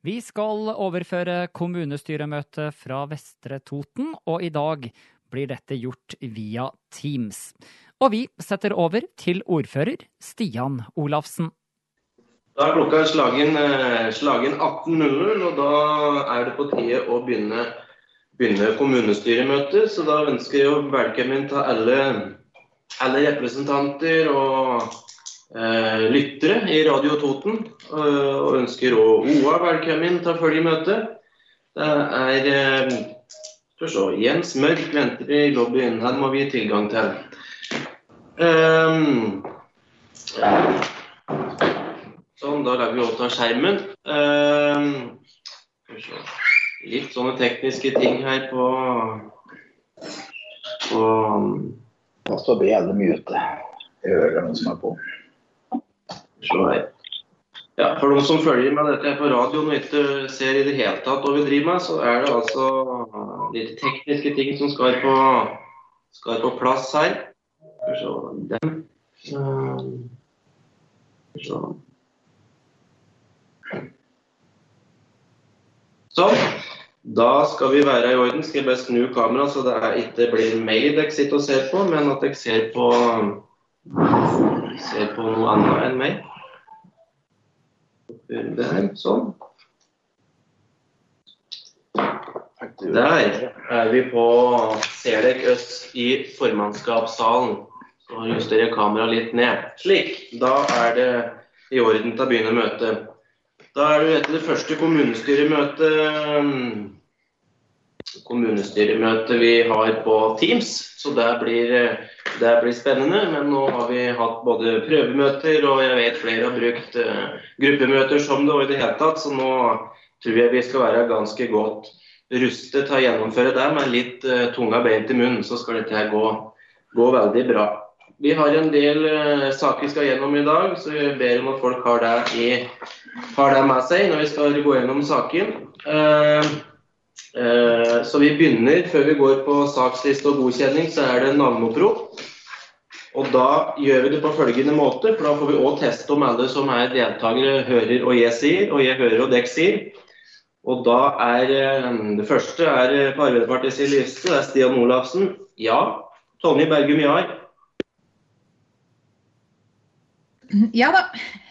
Vi skal overføre kommunestyremøte fra Vestre Toten, og I dag blir dette gjort via Teams. Og vi setter over til ordfører Stian Olafsen. Da klokka slagen 18.00, og da det på tide å begynne kommunestyremøtet, så da ønsker jeg å velkommen til alle representanter og lyttere I Radio Toten, og ønsker også OA velkommen til å følge møtet. Det skal vi se, Jens Mørk venter I lobbyen, her må vi tilgang til. Sånn, da lager vi også av skjermen. Litt sånne tekniske ting her på Da står vi alle mute. Jeg hører noen som på. Så her. Ja, for de som følger med dette på radioen og ikke ser I det hele tatt hva vi driver med, så det altså litt tekniske ting som skal på plass her. Så den. Sånn, da skal vi være I orden. Skal jeg bare snu kamera så det ikke blir meg dere sitter og ser på, men at jeg ser på noe annet enn meg. Der, sånn. Der vi på ser dere oss I formannskapssalen. Så justerer jeg kameraet litt ned. Slik, da det I orden til å begynne møtet. Da det etter det første kommunestyremøtet vi har på Teams, så det blir spennende, men nå har vi hatt både prøvemøter, og jeg vet flere har brukt gruppemøter som det og I det hele tatt, så nå tror jeg vi skal være ganske godt rustet til å gjennomføre det, med litt tunga beint I munnen, så skal dette gå veldig bra. Vi har en del saker vi skal gjennom I dag, så jeg ber om at folk har det med seg når vi skal gå gjennom saken. Så vi begynner, før vi går på saksliste og godkjenning, så det navneopprop. Og da gjør vi det på følgende måte, for da får vi også teste om alle som deltakere hører og jeg sier, og jeg hører og dere sier. Og da det første på Arbeiderpartiets liste, det Stian Olafsen. Ja. Tonje Bergum Jar. Ja da.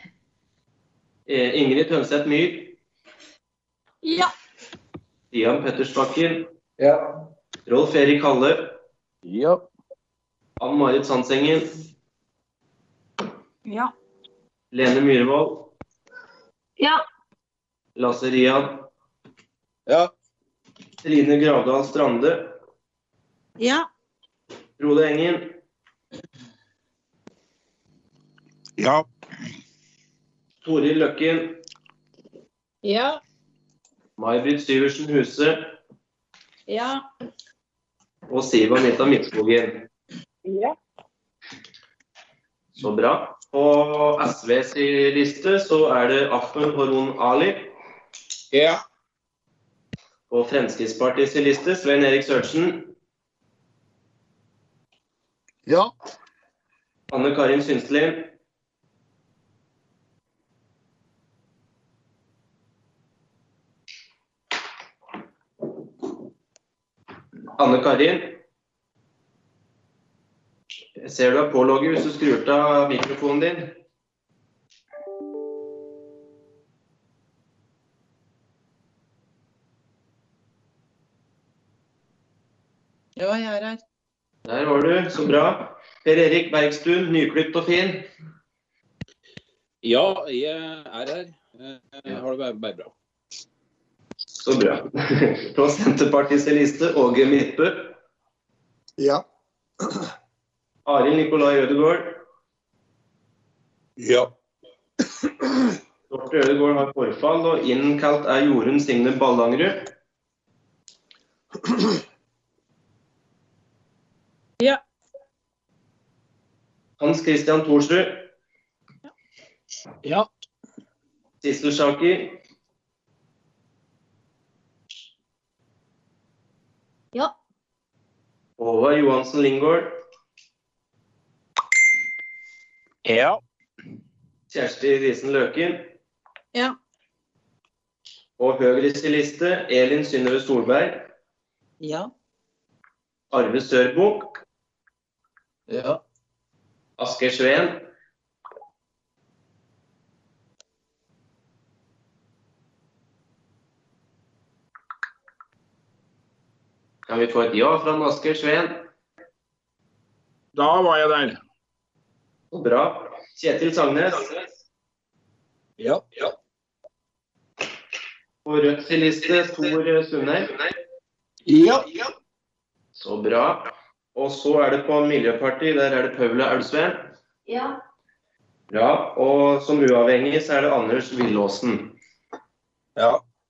Ingrid Tønseth Myhr. Ja. Stian Pettersbakken. Ja. Rolf Erik Halle. Ja. Ann-Marit Sandsengen. Ja. Lene Myhrvold. Ja. Lasse Rian. Ja. Trine Gravdal Strande. Ja. Frode Engen. Ja. Toril Løkken. Ja. May-Britt Syversen Huse. Ja. Og Siv Anita Midtskogen. Ja. Så bra. På SVs liste så det Ahmed Horon Ali. Ja. På Fremskrittspartiets liste Svein Erik Sørtsen. Ja. Anne-Karin Synslin. Anne-Karin. Jeg ser du pålogget hvis du skrur av mikrofonen din. Ja, jeg her. Der var du, så bra. Per Erik Bergstuen, nyklipt og fin. Ja, jeg her. Jeg har det bare bra. Så bra. På Senterpartiets liste, Åge Midtbø. Ja. Arild Nikolai Ødegård. Ja. Dorte Ødegård har forfall, og innkalt Jorunn Signe Ballangerud. Ja. Hans Christian Thorsrud. Ja. Sissel Sjaki. Ja. Håvard Johansen Lingård. Ja. Kjersti Risen Løken. Ja. Og Høyres liste, Elin Synnøve Solberg, Ja. Arve Sørbo, Ja. Asker Sveen, kan vi få et ja fra Asker Sveen? Da var jeg der. Så bra. Kjetil Sagnes. Ja. På Rødts liste, Tor Sundheim. Ja. Så bra. Og så det på Miljøpartiet, der det Paula Elvsveen. Ja. Bra. Og som uavhengig så det Anders Villåsen. Ja.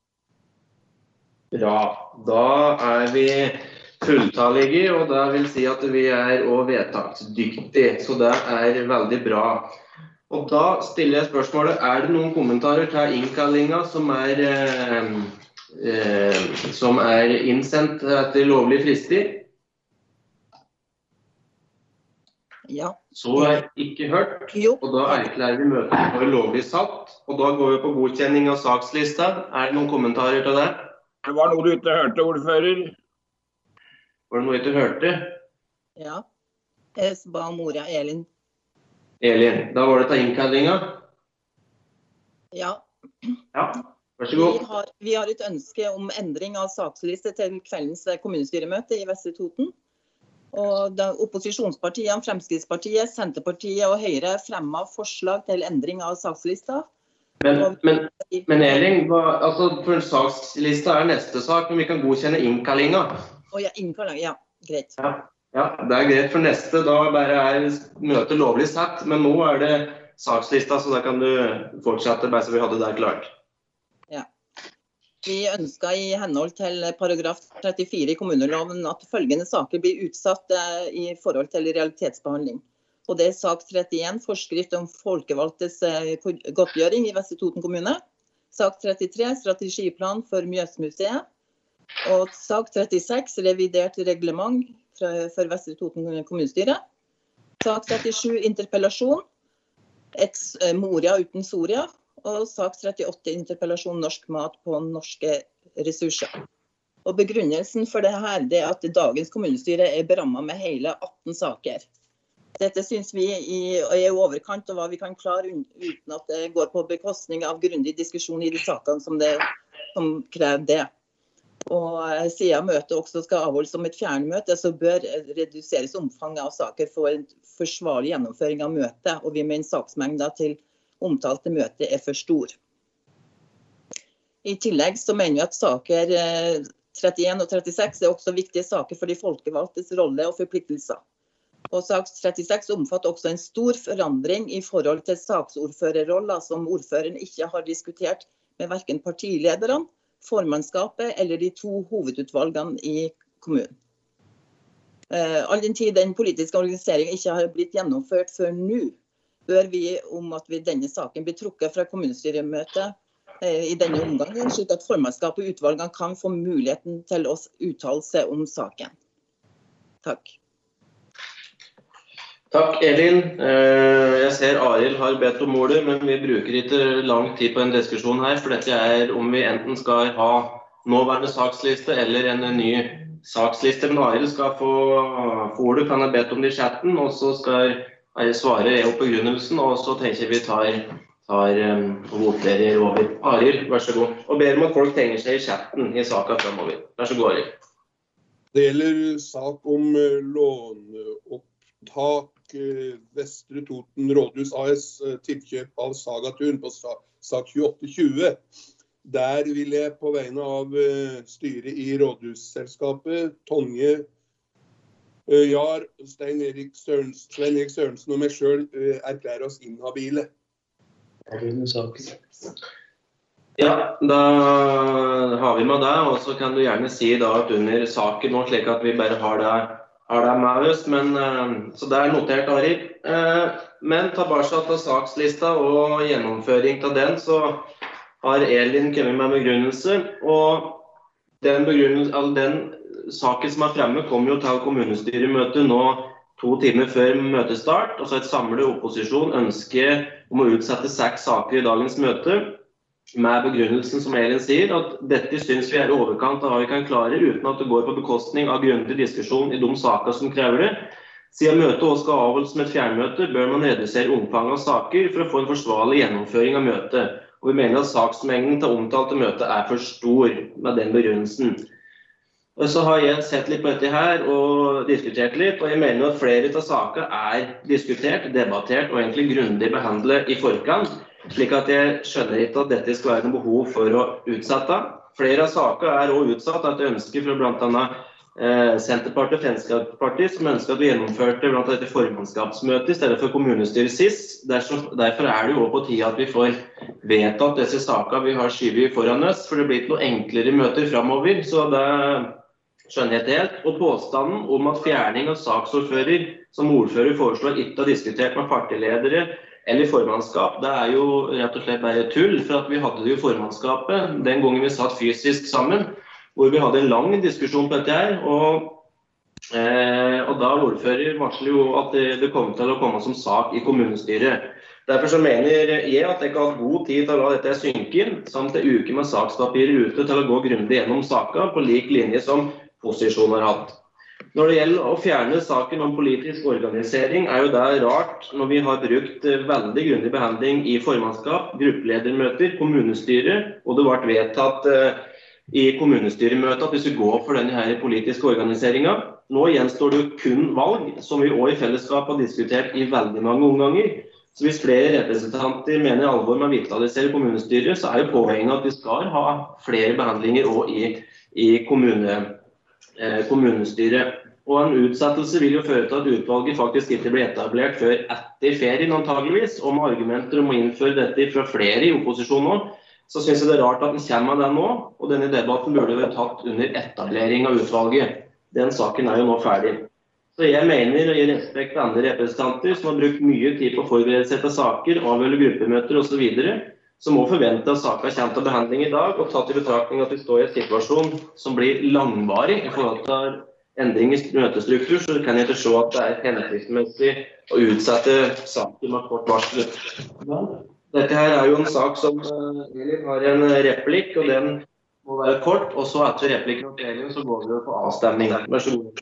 Bra. Da vi fulltallige, og det vil si at vi også vedtaksdyktige. Så det veldig bra. Og da stiller jeg spørsmålet, det noen kommentarer til innkallingen som innsendt etter lovlig fristig? Ja. Så ikke hørt, Jo. og da erklærer vi møtet for lovlig satt. Og da går vi på godkjenning av sakslista. Det noen kommentarer til det? Det var noe du ikke hørte, ordfører. Var det noe du ikke hørte? Ja. Jeg ba om ordet, Elin. Elin, da var det til innkallingen. Ja. Ja, vær så god. Vi har et ønske om endring av saksliste til kveldens kommunestyremøte i Vestre Toten. Og opposisjonspartiene, Fremskrittspartiet, Senterpartiet og Høyre fremmet forslag til endring av sakslista. Men Elin, for sakslista neste sak, men vi kan godkjenne innkallingen. Ja, innkalling, ja, greit. Ja, det greit for neste. Da bare møtet lovlig satt, men nå det sakslista, så da kan du fortsette bare så vi hadde det klart. Ja. Vi ønsker i henhold til paragraf 34 i kommuneloven at følgende saker blir utsatt i forhold til realitetsbehandling. Og det sak 31, forskrift om folkevalgtes godtgjøring i Vestre Toten kommune. Sak 33, strategiplan for Mjøsmuseet. Og sak 36, revidert reglement for Vestre Toten kommunestyre. Sak 37, interpellasjon. Moria uten Soria. Og sak 38, interpellasjon norsk mat på norske ressurser. Og begrunnelsen for det her at dagens kommunestyre berammet med hele 18 saker. Dette synes vi i overkant av hva vi kan klare uten at det går på bekostning av grundig diskusjon i de sakene som krever det. Og siden møtet også skal avholdes som et fjernmøte, så bør reduseres omfanget av saker for en forsvarlig gjennomføring av møtet, og vi mener saksmengden til omtalte møte for stor. I tillegg så mener vi at saker 31 og 36 også viktige saker for de folkevalgtes rolle og forpliktelser. Og sak 36 omfatter også en stor forandring i forhold til saksordførerroller som ordføreren ikke har diskutert med hverken partilederne, formannskapet eller de to hovedutvalgene i kommunen. All den tid den politiske organiseringen ikke har blitt gjennomført før nå, bør vi om at denne saken blir trukket fra kommunestyremøtet i denne omgangen, slik at formannskapet og utvalgene kan få muligheten til å uttale seg om saken. Takk. Takk, Elin. Jeg ser Arild har bedt om ordet, men vi bruker ikke lang tid på en diskusjon her, for dette om vi enten skal ha nåværende saksliste eller en ny saksliste. Men Arild skal få ordet, kan jeg bedt om det i chatten, og så skal jeg svare på begrunnelsen, og så tenker vi tar og voterer over. Arild, vær så god. Og ber om at folk tegner seg i chatten i saken fremover. Vær så god, Arild. Det gjelder sak om låneopptak Vestre Toten Rådhus AS tilkjøp av Sagatun på sak 2820. Der vil jeg på vegne av styret i rådhusselskapet, Tonje Jar, Sven Erik Sørensen og meg selv erklære oss inhabile. Ja, da har vi med det, og så kan du gjerne si da at under saken nå, slik at vi bare har det med oss, så det notert, Arild. Men tilbake til sakslista og gjennomføring av den, så har Elin kommet med begrunnelse, og den saken som fremme kom jo til kommunestyremøtet nå 2 timer før møtestart, og så et samlet opposisjon ønsker om å utsette 6 saker i dagens møte. med begrunnelsen som Elin sier, at dette synes vi i overkant av hva vi kan klare, uten at det går på bekostning av grundig diskusjon i de saker som krever det. Siden møtet også skal avholdes som et fjernmøte, bør man redusere omfanget av saker for å få en forsvarlig gjennomføring av møtet. Og vi mener at saksmengden til omtalte møte for stor med den begrunnelsen. Og så har jeg sett litt på dette her og diskutert litt, og jeg mener at flere av sakene diskutert, debattert og egentlig grundig behandlet i forkant, slik at jeg skjønner ikke at dette skal være noe behov for å utsette. Flere av sakene også utsatt etter ønsker fra blant annet Senterpartiet og Fremskrittspartiet, som ønsker at vi gjennomførte blant annet et formannskapsmøte i stedet for kommunestyret sist. Derfor det jo også på tide at vi får vedtatt disse sakene vi har skyvet foran oss, for det blir ikke noe enklere møter fremover, så det skjønner jeg ikke helt. Og påstanden om at fjerning av saksordfører som ordfører foreslår ikke å diskutere med partiledere eller formannskap, det jo rett og slett bare tull, for at vi hadde det jo formannskapet den gangen vi satt fysisk sammen, hvor vi hadde en lang diskusjon på dette her, og da ordfører varsler jo at det kom til å komme som sak i kommunestyret. Derfor så mener jeg at jeg kan ha god tid til å la dette synke inn, samt en uke med sakspapirer ute til å gå grundig gjennom saken på lik linje som posisjonen har hatt. Når det gjelder å fjerne saken om politisk organisering, jo det rart når vi har brukt veldig grundig behandling i formannskap, gruppeledermøter, kommunestyret, og det ble vedtatt i kommunestyremøtet at vi skulle gå for denne her politiske organiseringen. Nå gjenstår det jo kun valg, som vi også i fellesskap har diskutert i veldig mange omganger. Så hvis flere representanter mener alvor med å vitalisere kommunestyret, så jo poenget at vi skal ha flere behandlinger også i kommunestyret. Og en utsettelse vil jo føre til at utvalget faktisk ikke blir etablert før etter ferien antageligvis, og med argumenter om å innføre dette fra flere i opposisjon nå, så synes jeg det rart at den kommer med den nå, og denne debatten burde vært tatt under etablering av utvalget. Den saken jo nå ferdig. Så jeg mener, og gir respekt til andre representanter som har brukt mye tid på å forberede seg til saker, avholde gruppemøter og så videre, som må forvente at saken kommer til behandling i dag, og tatt i betraktning at vi står i en situasjon som blir langvarig i forhold til endring i møtestruktur, så kan jeg ikke se at det hensiktsmessig å utsette saker med kort varsel. Dette her jo en sak som Elin har en replikk, og den må være kort, og så etter replikken til Elin så går vi på avstemning. Vær så god.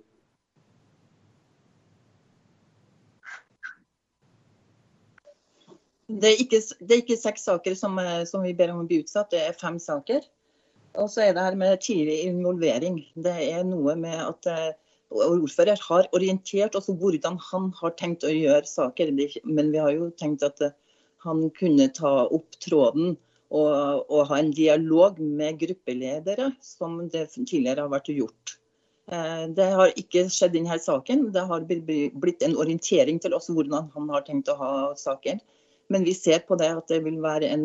Det ikke 6 saker som vi ber om å bli utsatt, det 5 saker. Og så det her med tidlig involvering. Det noe med at ordfører har orientert oss hvordan han har tenkt å gjøre saker, men vi har jo tenkt at han kunne ta opp tråden og ha en dialog med gruppeledere, som det tidligere har vært gjort. Det har ikke skjedd i denne saken. Det har blitt en orientering til oss hvordan han har tenkt å ha saker. Men vi ser på det at det vil være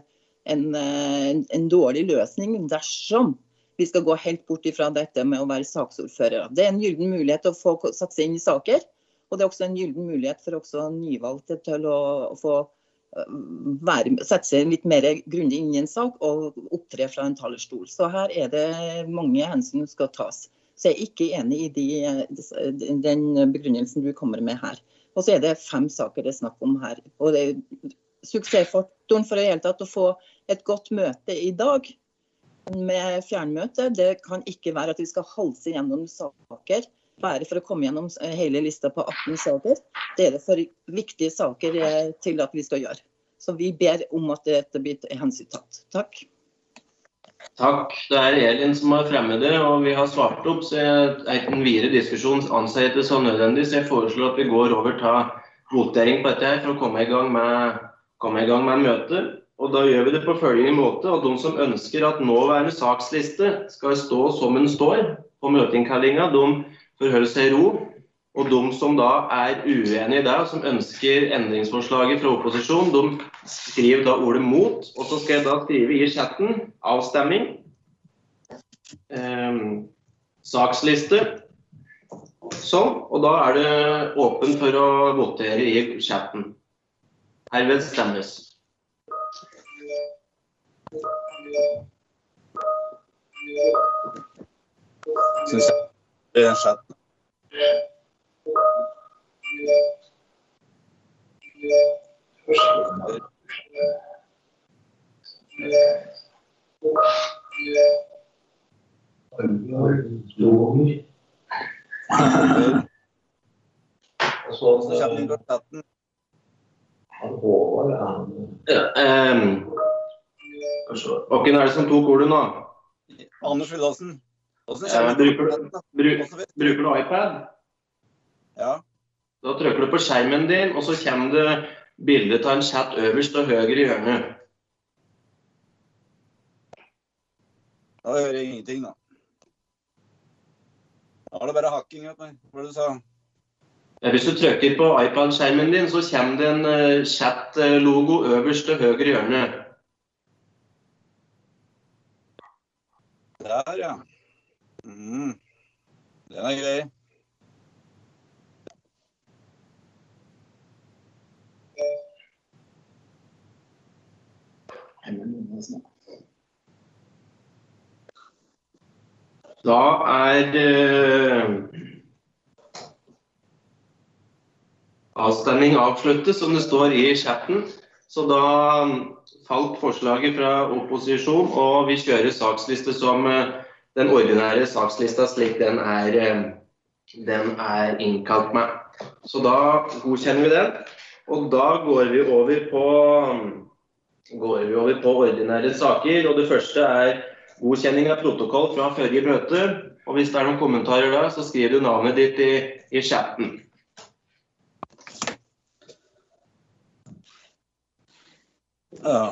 en dårlig løsning dersom vi skal gå helt bort ifra dette med å være saksordfører. Det en gylden mulighet til å få satt seg inn i saker, og det også en gylden mulighet for også nyvalgte til å få sette seg litt mer grundig inn i en sak og opptre fra en talerstol. Så her det mange hensyn som skal tas. Så jeg ikke enig i den begrunnelsen du kommer med her. Og så det 5 saker det snakk om her. Og suksessfaktoren for i hele tatt å få et godt møte i dag med fjernmøte, det kan ikke være at vi skal halse gjennom saker, bare for å komme gjennom hele lista på 18 saker. Det det for viktige saker til at vi skal gjøre. Så vi ber om at dette blir hensyntatt. Takk. Takk. Det Elin som har fremmet det, og vi har svart opp, så en videre diskusjon anser det så nødvendig, så jeg foreslår at vi går over til votering på dette her for å komme i gang med møtet. Og da gjør vi det på følgende måte, og de som ønsker at nåværende saksliste skal stå som den står på møteinnkallingen, de forholder seg i ro, og de som da uenige i det, som ønsker endringsforslaget fra opposisjon, de skriver da ordet mot, og så skal jeg da skrive i chatten avstemming, saksliste, sånn, og da det åpen for å votere i chatten. Herved stemmes. Synes jeg det chatten. Så kommer vi på chatten. Hvem det som tok ordet nå? Anders Villassen. Bruker du iPad? Ja. Da trykker du på skjermen din, og så kommer det bildet av en chat øverst og høyre i hjørnet. Da hører jeg ingenting da. Da er det bare hacking, hva du sa? Hvis du trykker på iPad-skjermen din, så kommer det en chat-logo øverst og høyre i hjørnet. Der, ja. Den er grei. Da avstemning avsluttet, som det står i chatten. Så da falt forslaget fra opposisjon, og vi kjører saksliste som den ordinære sakslista slik den er innkalt med. Så da godkjenner vi den, og da går vi over på ordinære saker, og det første godkjenning av protokoll fra forrige møte, og hvis det noen kommentarer da, så skriver du navnet ditt i chatten. Ja.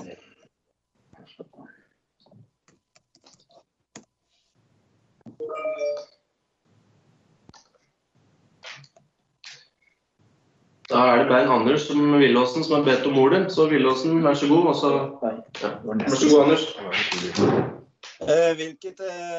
Da det bare Anders Villåsen som har bedt om ordet, så Villåsen, vær så god, og så... Vær så god, Anders. Hvilket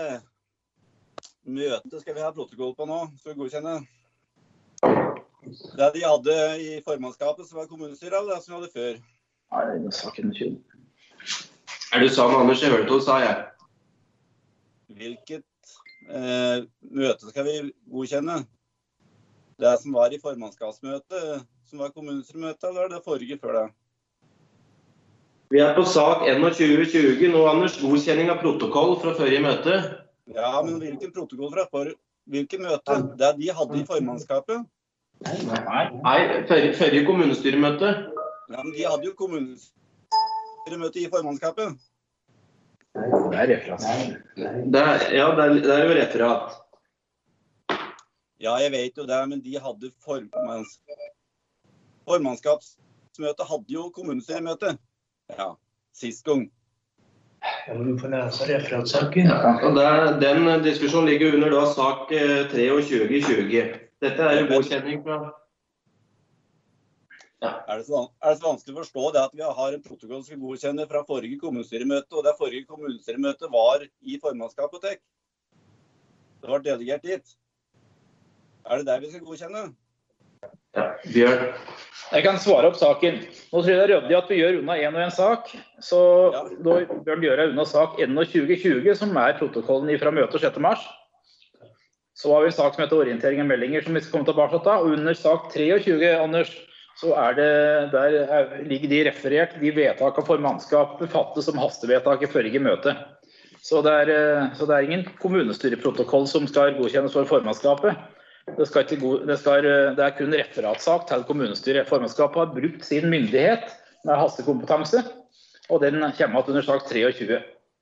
møte skal vi ha protokoll på nå, for å godkjenne? Det de hadde i formannskapet, som var kommunestyret, eller det som vi hadde før? Nei, det er saken 20. Du sa med Anders, jeg hørte hva du sa, jeg. Hvilket møte skal vi godkjenne? Det som var i formannskapsmøtet, som var kommunestyremøtet, eller det forrige før det? Vi på sak 2120 nå, Anders, godkjenning av protokoll fra forrige møte. Ja, men hvilken protokoll fra hvilken møte? Det de hadde i formannskapet? Nei, forrige kommunestyremøte. Ja, men de hadde jo kommunestyremøte i formannskapet. Det referat. Ja, det jo referat. Ja, jeg vet jo det, men de hadde formannskapsmøte hadde jo kommunestyremøte. Ja, sist gang. Ja, men du får lese referatsaken. Og den diskusjonen ligger under da sak 2320. Dette jo godkjenning fra... Ja. Det så vanskelig å forstå det at vi har en protokoll som skal godkjenne fra forrige kommunestyremøte, og det forrige kommunestyremøte var i formannskapet? Det var delegert dit. Det der vi skal godkjenne? Ja, Bjørn. Jeg kan svare opp saken. Nå tror jeg det ryddig at vi gjør unna en og en sak, så da bør vi gjøre unna sak 2120, som protokollen fra møtet 6. mars. Så har vi en sak som heter orientering av meldinger, som vi skal komme tilbake til, og under sak 23, Anders, så der ligger de referert, de vedtak av formannskap befattes som hastevedtak i forrige møte. Så det ingen kommunestyreprotokoll som skal godkjennes for formannskapet. Det kun referatsak til kommunestyret. Formannskapet har brukt sin myndighet med hastekompetanse, og den kommer under sak 23.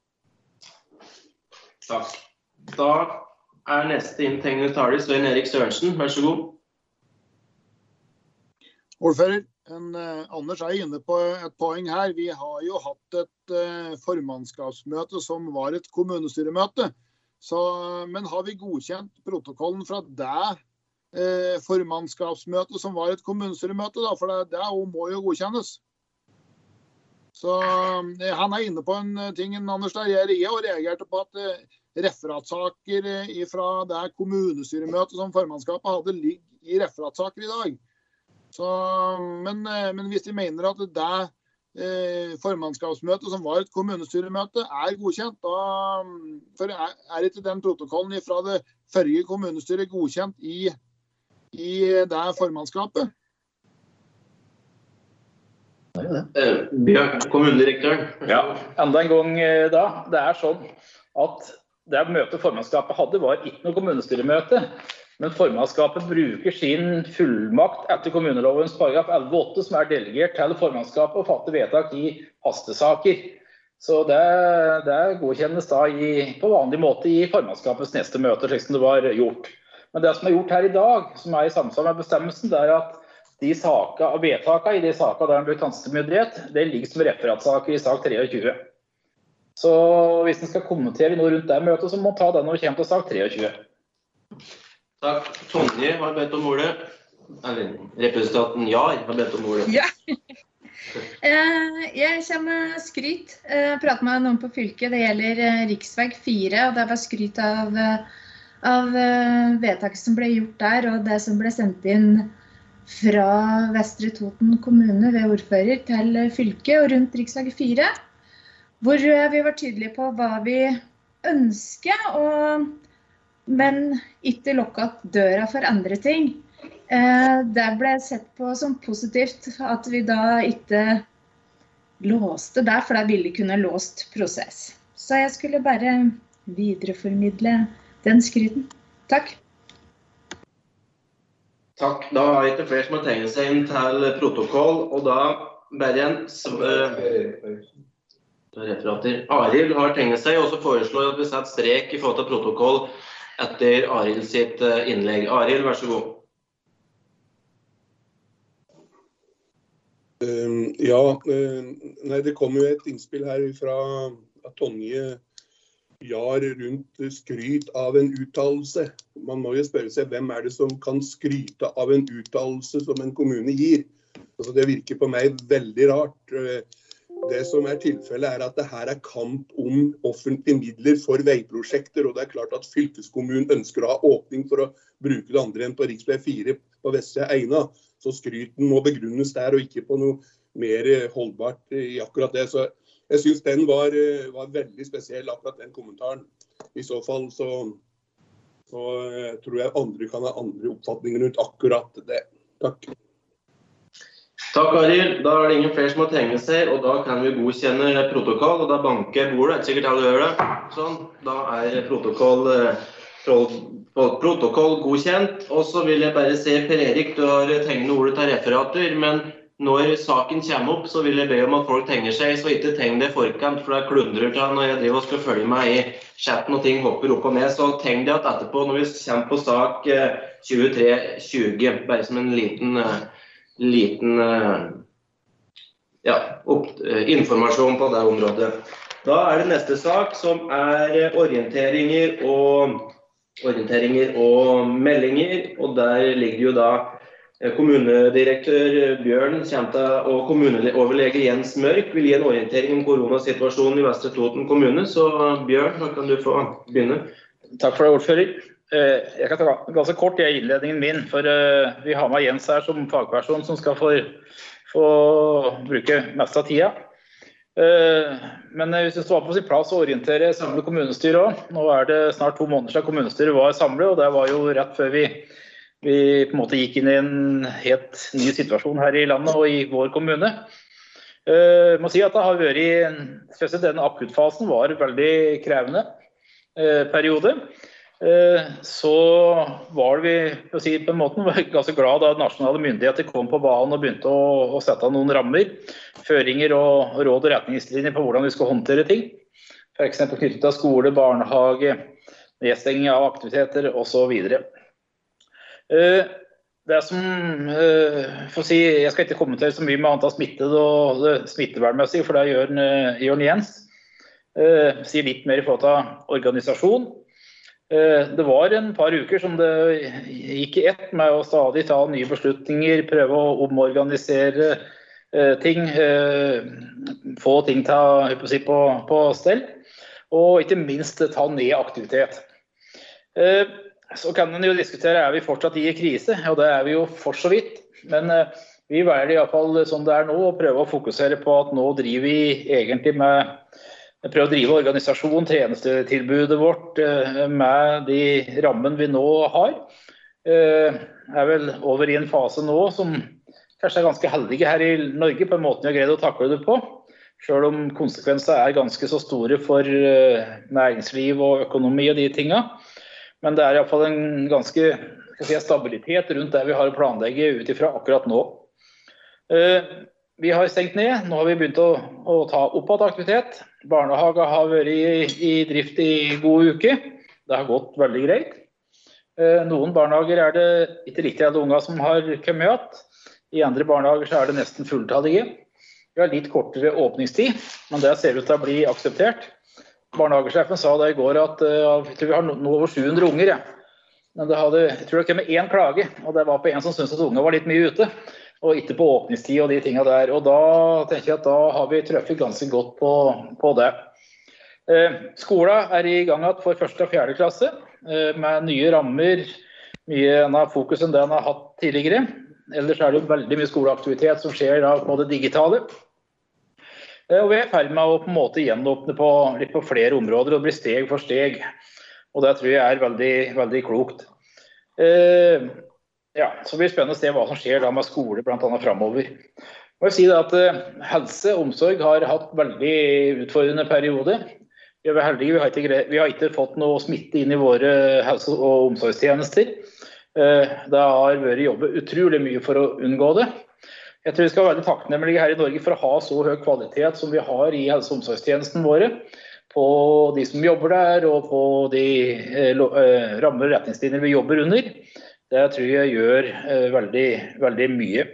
Takk. Da neste inntegnede taler Svein Erik Sørensen. Vær så god. Ordfører, Anders inne på et poeng her. Vi har jo hatt et formannskapsmøte som var et kommunestyremøte. Men har vi godkjent protokollen fra det formannskapsmøtet som var et kommunestyremøte, da? For det må jo godkjennes. Så han inne på en ting, Anders, der jeg og reagerte på at referatsaker fra det kommunestyremøtet som formannskapet hadde ligget i referatsaker i dag. Men hvis de mener at det formannskapsmøtet som var et kommunestyremøte godkjent, for ikke den protokollen fra det forrige kommunestyret godkjent i det formannskapet? Bjørn, kommunedirektøren. Ja, enda en gang da. Det sånn at det møtet formannskapet hadde var ikke noe kommunestyremøte, men formannskapet bruker sin fullmakt etter kommunelovens paragraf 11.8, som delegert til formannskapet å fatte vedtak i hastesaker. Så det godkjennes da på vanlig måte i formannskapets neste møte, slik som det var gjort. Men det som gjort her i dag, som i samsvar med bestemmelsen, det at de vedtakene i de saker der den blir kanslermyndighet, det ligger som referatsaker i sak 23. Så hvis den skal kommentere noe rundt det møtet, så må man ta den når vi kommer til sak 23. Takk. Tonje har bedt om ordet. Eller representanten Jar har bedt om ordet. Ja. Jeg kommer med skryt. Jeg prater med noen på fylket. Det gjelder riksveg 4, og det var skryt av vedtaket som ble gjort der, og det som ble sendt inn fra Vestre Toten kommune ved ordfører til fylket og rundt riksveg 4. Hvor vi var tydelige på hva vi ønsker, men ikke lukket døra for andre ting. Det ble sett på som positivt at vi da ikke låste det, for det ville kunne låst prosess. Så jeg skulle bare videreformidle den skryten. Takk. Takk. Da har jeg ikke flere som har tegnet seg inn til protokoll, og da bare referater. Arild har tegnet seg, og så foreslår jeg at vi setter strek i forhold til protokoll etter Arild sitt innlegg. Arild, vær så god. Det kom jo et innspill her fra Tonje Jar rundt skryt av en uttalelse. Man må jo spørre seg, hvem det som kan skryte av en uttalelse som en kommune gir? Altså, det virker på meg veldig rart. Det som tilfellet at det her kamp om offentlige midler for veiprosjekter, og det klart at fylkeskommunen ønsker å ha åpning for å bruke det andre enn på riksvei 4 på Vestre Eina, så skryten må begrunnes der og ikke på noe mer holdbart i akkurat det. Så jeg synes den var veldig spesiell, akkurat den kommentaren. I så fall så tror jeg andre kan ha andre oppfatninger rundt akkurat det. Takk. Takk, Arild. Da det ingen flere som har tegnet seg, og da kan vi godkjenne protokoll, og da banker bordet. Sikkert alle gjør det. Sånn, da protokoll godkjent. Og så vil jeg bare se, Per Erik, du har tegnet ordet til referater, men når saken kommer opp, så vil jeg be om at folk tegner seg, så ikke tegn det forkant, for det klundrer til når jeg driver og skal følge meg i chatten, og ting hopper opp og ned, så tegn det etterpå når vi kommer på sak 2320, bare som en liten informasjon på det området. Da det neste sak som orienteringer og meldinger, og der ligger jo da kommunedirektør Bjørn og kommuneoverlege Jens Mørk vil gi en orientering om koronasituasjonen i Vestre Toten kommune, så Bjørn, da kan du få begynne. Takk for det, ordfører. Jeg kan ta ganske kort i innledningen min, for vi har med Jens her som fagperson som skal få bruke mest av tida. Men hvis det var på sin plass å orientere samlet kommunestyre også. Nå det snart 2 måneder siden kommunestyret var samlet, og det var jo rett før vi på en måte gikk inn i en helt ny situasjon her i landet og i vår kommune. Jeg må si at det har vært, spesielt denne akuttfasen var en veldig krevende periode. Så var vi på en måte ganske glad da nasjonale myndigheter kom på banen og begynte å sette noen rammer, føringer og råd og retningslinjer på hvordan vi skal håndtere ting. For eksempel knyttet til skole, barnehage, nedstenging av aktiviteter og så videre. Det som, jeg skal ikke kommentere så mye med antall smittede og det smittevernmessige, for det gjør Jens. Sier litt mer i forhold til organisasjon. Det var en par uker som det gikk i ett med å stadig ta nye beslutninger, prøve å omorganisere ting, få ting på stell, og ikke minst ta ned aktivitet. Så kan man jo diskutere, vi fortsatt i krise, og det vi jo for så vidt, men vi velger i hvert fall som det nå, og prøve å fokusere på at nå driver vi egentlig med prøve å drive organisasjon, tjenestetilbudet vårt med de rammen vi nå har. Vel over i en fase nå som kanskje ganske heldige her i Norge på en måte vi har greid å takle det på. selv om konsekvenser ganske så store for næringsliv og økonomi og de tingene. Men det I hvert fall en ganske stabilitet rundt det vi har å planlegge ut ifra akkurat nå. Vi har stengt ned, nå har vi begynt å ta opp av aktivitet. Barnehager har vært I drift I gode uker. Det har gått veldig greit. Noen barnehager det ikke riktig alle unger som har kommet igjen. I andre barnehager så det nesten fulltallige. Vi har litt kortere åpningstid, men det ser ut til å bli akseptert. Barnehagesjefen sa det I går at jeg tror vi har nå over 700 unger. Ja. Men jeg tror det kom med én klage, og det var på en som syntes at unger var litt mye ute, og ikke på åpningstid og de tingene der. Og da tenker jeg at da har vi treffet ganske godt på det. Skolen I gang for 1. og 4. klasse, med nye rammer, mye annet fokus enn det han har hatt tidligere. Ellers det veldig mye skoleaktivitet som skjer da på det digitale. Og vi ferdig med å på en måte gjenåpne litt på flere områder, og det blir steg for steg. Og det tror jeg veldig, veldig klokt. Ja, så blir det spennende å se hva som skjer da med skole, blant annet fremover. Jeg vil si at helse og omsorg har hatt veldig utfordrende periode. Vi heldige, vi har ikke fått noe smitte inn I våre helse- og omsorgstjenester. Det har vært jobbet utrolig mye for å unngå det. Jeg tror vi skal være veldig takknemlige her I Norge for å ha så høy kvalitet som vi har I helse- og omsorgstjenesten våre, på de som jobber der, og på de rammer og retningslinjer vi jobber under. Det tror jeg gjør veldig, veldig mye.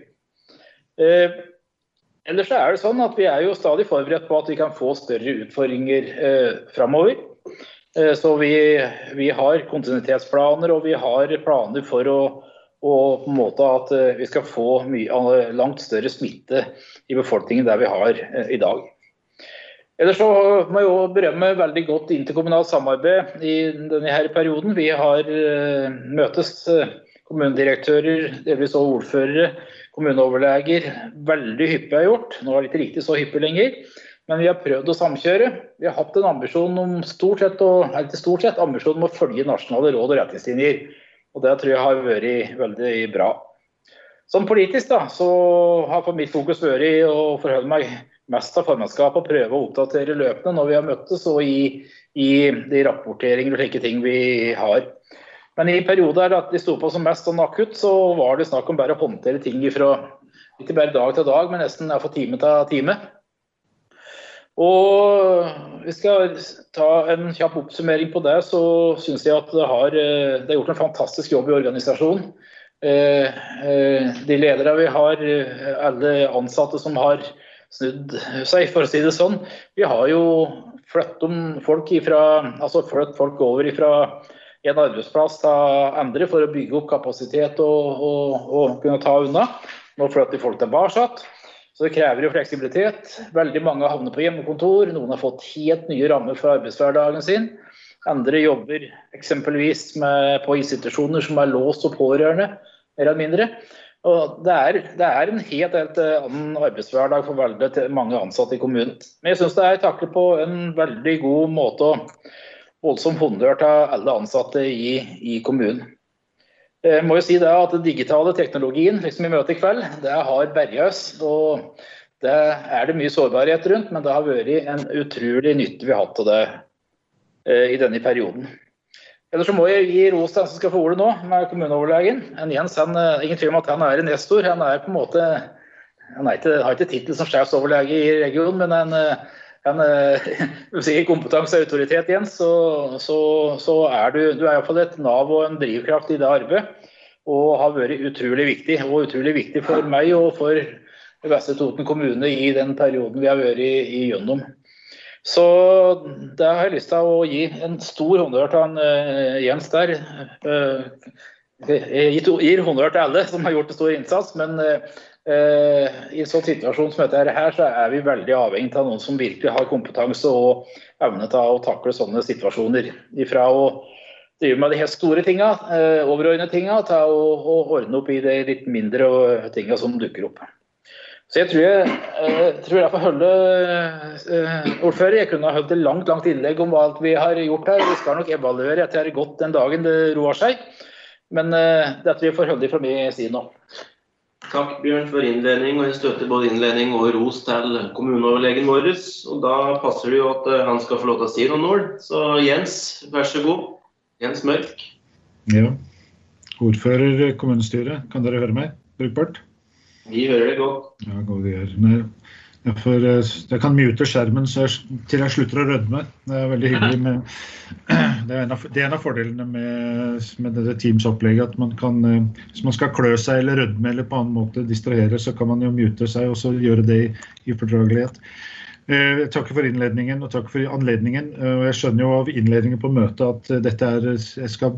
Ellers det sånn at vi jo stadig forberedt på at vi kan få større utfordringer fremover. Så vi har kontinuitetsplaner, og vi har planer for å på en måte at vi skal få langt større smitte I befolkningen der vi har I dag. Ellers så må jeg jo berømme veldig godt interkommunalt samarbeid I denne her perioden. Vi har møtes kommunedirektører, delvis også ordførere, kommuneoverleger, veldig hyppig har gjort. Nå det ikke riktig så hyppig lenger, men vi har prøvd å samkjøre. Vi har hatt en ambisjon om ambisjon om å følge nasjonale råd og retningslinjer. Og det tror jeg har vært veldig bra. Som politisk da, så har for mitt fokus vært å forholde meg mest av formannskapet og prøve å oppdatere løpende når vi har møttes og I de rapporteringer og slike ting vi har. Men I perioder at de stod på som mest sånn akutt, så var det snakk om bare å håndtere ting fra ikke bare dag til dag, men nesten fra time til time. Og vi skal ta en kjapp oppsummering på det, så synes jeg at det har gjort en fantastisk jobb I organisasjonen. De ledere vi har, alle ansatte som har snudd seg, for å si det sånn. Vi har jo flyttet folk over fra en arbeidsplass til andre for å bygge opp kapasitet og kunne ta unna. Nå flytter folk tilbake. Så det krever jo fleksibilitet. Veldig mange har havnet på hjemmekontor. Noen har fått helt nye rammer for arbeidshverdagen sin. Andre jobber eksempelvis på institusjoner som låst og pårørende, mer eller mindre. Og det en helt annen arbeidshverdag for veldig mange ansatte I kommunen. Men jeg synes det taklet på en veldig god måte og voldsomt honnør til alle ansatte I kommunen. Jeg må jo si det at den digitale teknologien, liksom vi møter I kveld, det har berget oss, og det det mye sårbarhet rundt, men det har vært en utrolig nytte vi har hatt av det I denne perioden. Ellers så må jeg gi ros til han som skal få ordet nå, med kommuneoverlegen. Jens, ingen tvil om at han en nestor, han på en måte, han har ikke titel som sjefsoverlege I regionen, men han sikkert kompetanse og autoritet igjen, så du I hvert fall et nav og en drivkraft I det arbeidet, og har vært utrolig viktig for meg og for Vestre Toten kommune I den perioden vi har vært I gjennom. Så det har jeg lyst til å gi en stor honnør til han Jens der. Jeg gir honnør til alle som har gjort en stor innsats, men I en sånn situasjon som dette her, så vi veldig avhengig av noen som virkelig har kompetanse og evne til å takle sånne situasjoner. Ifra å drive med de helt store tingene, overordnede tingene, til å ordne opp I de litt mindre tingene som dukker opp. Så jeg tror jeg får holde ordfører. Jeg kunne ha holdt et langt innlegg om hva alt vi har gjort her. Vi skal nok evaluere etter det har gått den dagen det roer seg. Men dette vi får holde fra min side nå. Takk Bjørn for innledning, og jeg støtter både innledning og ros til kommuneoverlegen vår. Og da passer det jo at han skal få lov til å si noen ord. Så Jens, vær så god. Jens Mørk. Ja, ordfører kommunestyret, kan dere høre meg? Brukbart? Vi hører det godt. Ja, godt det gjør. Nei, for jeg kan mute skjermen til jeg slutter å rødme. Det veldig hyggelig med, det en av fordelene med det Teams-opplegget, at man kan, hvis man skal klø seg eller rødme eller på annen måte distrahere, så kan man jo mute seg og så gjøre det i fordragelighet. Jeg takker for innledningen og takk for anledningen. Jeg skjønner jo av innledningen på møtet at dette jeg skal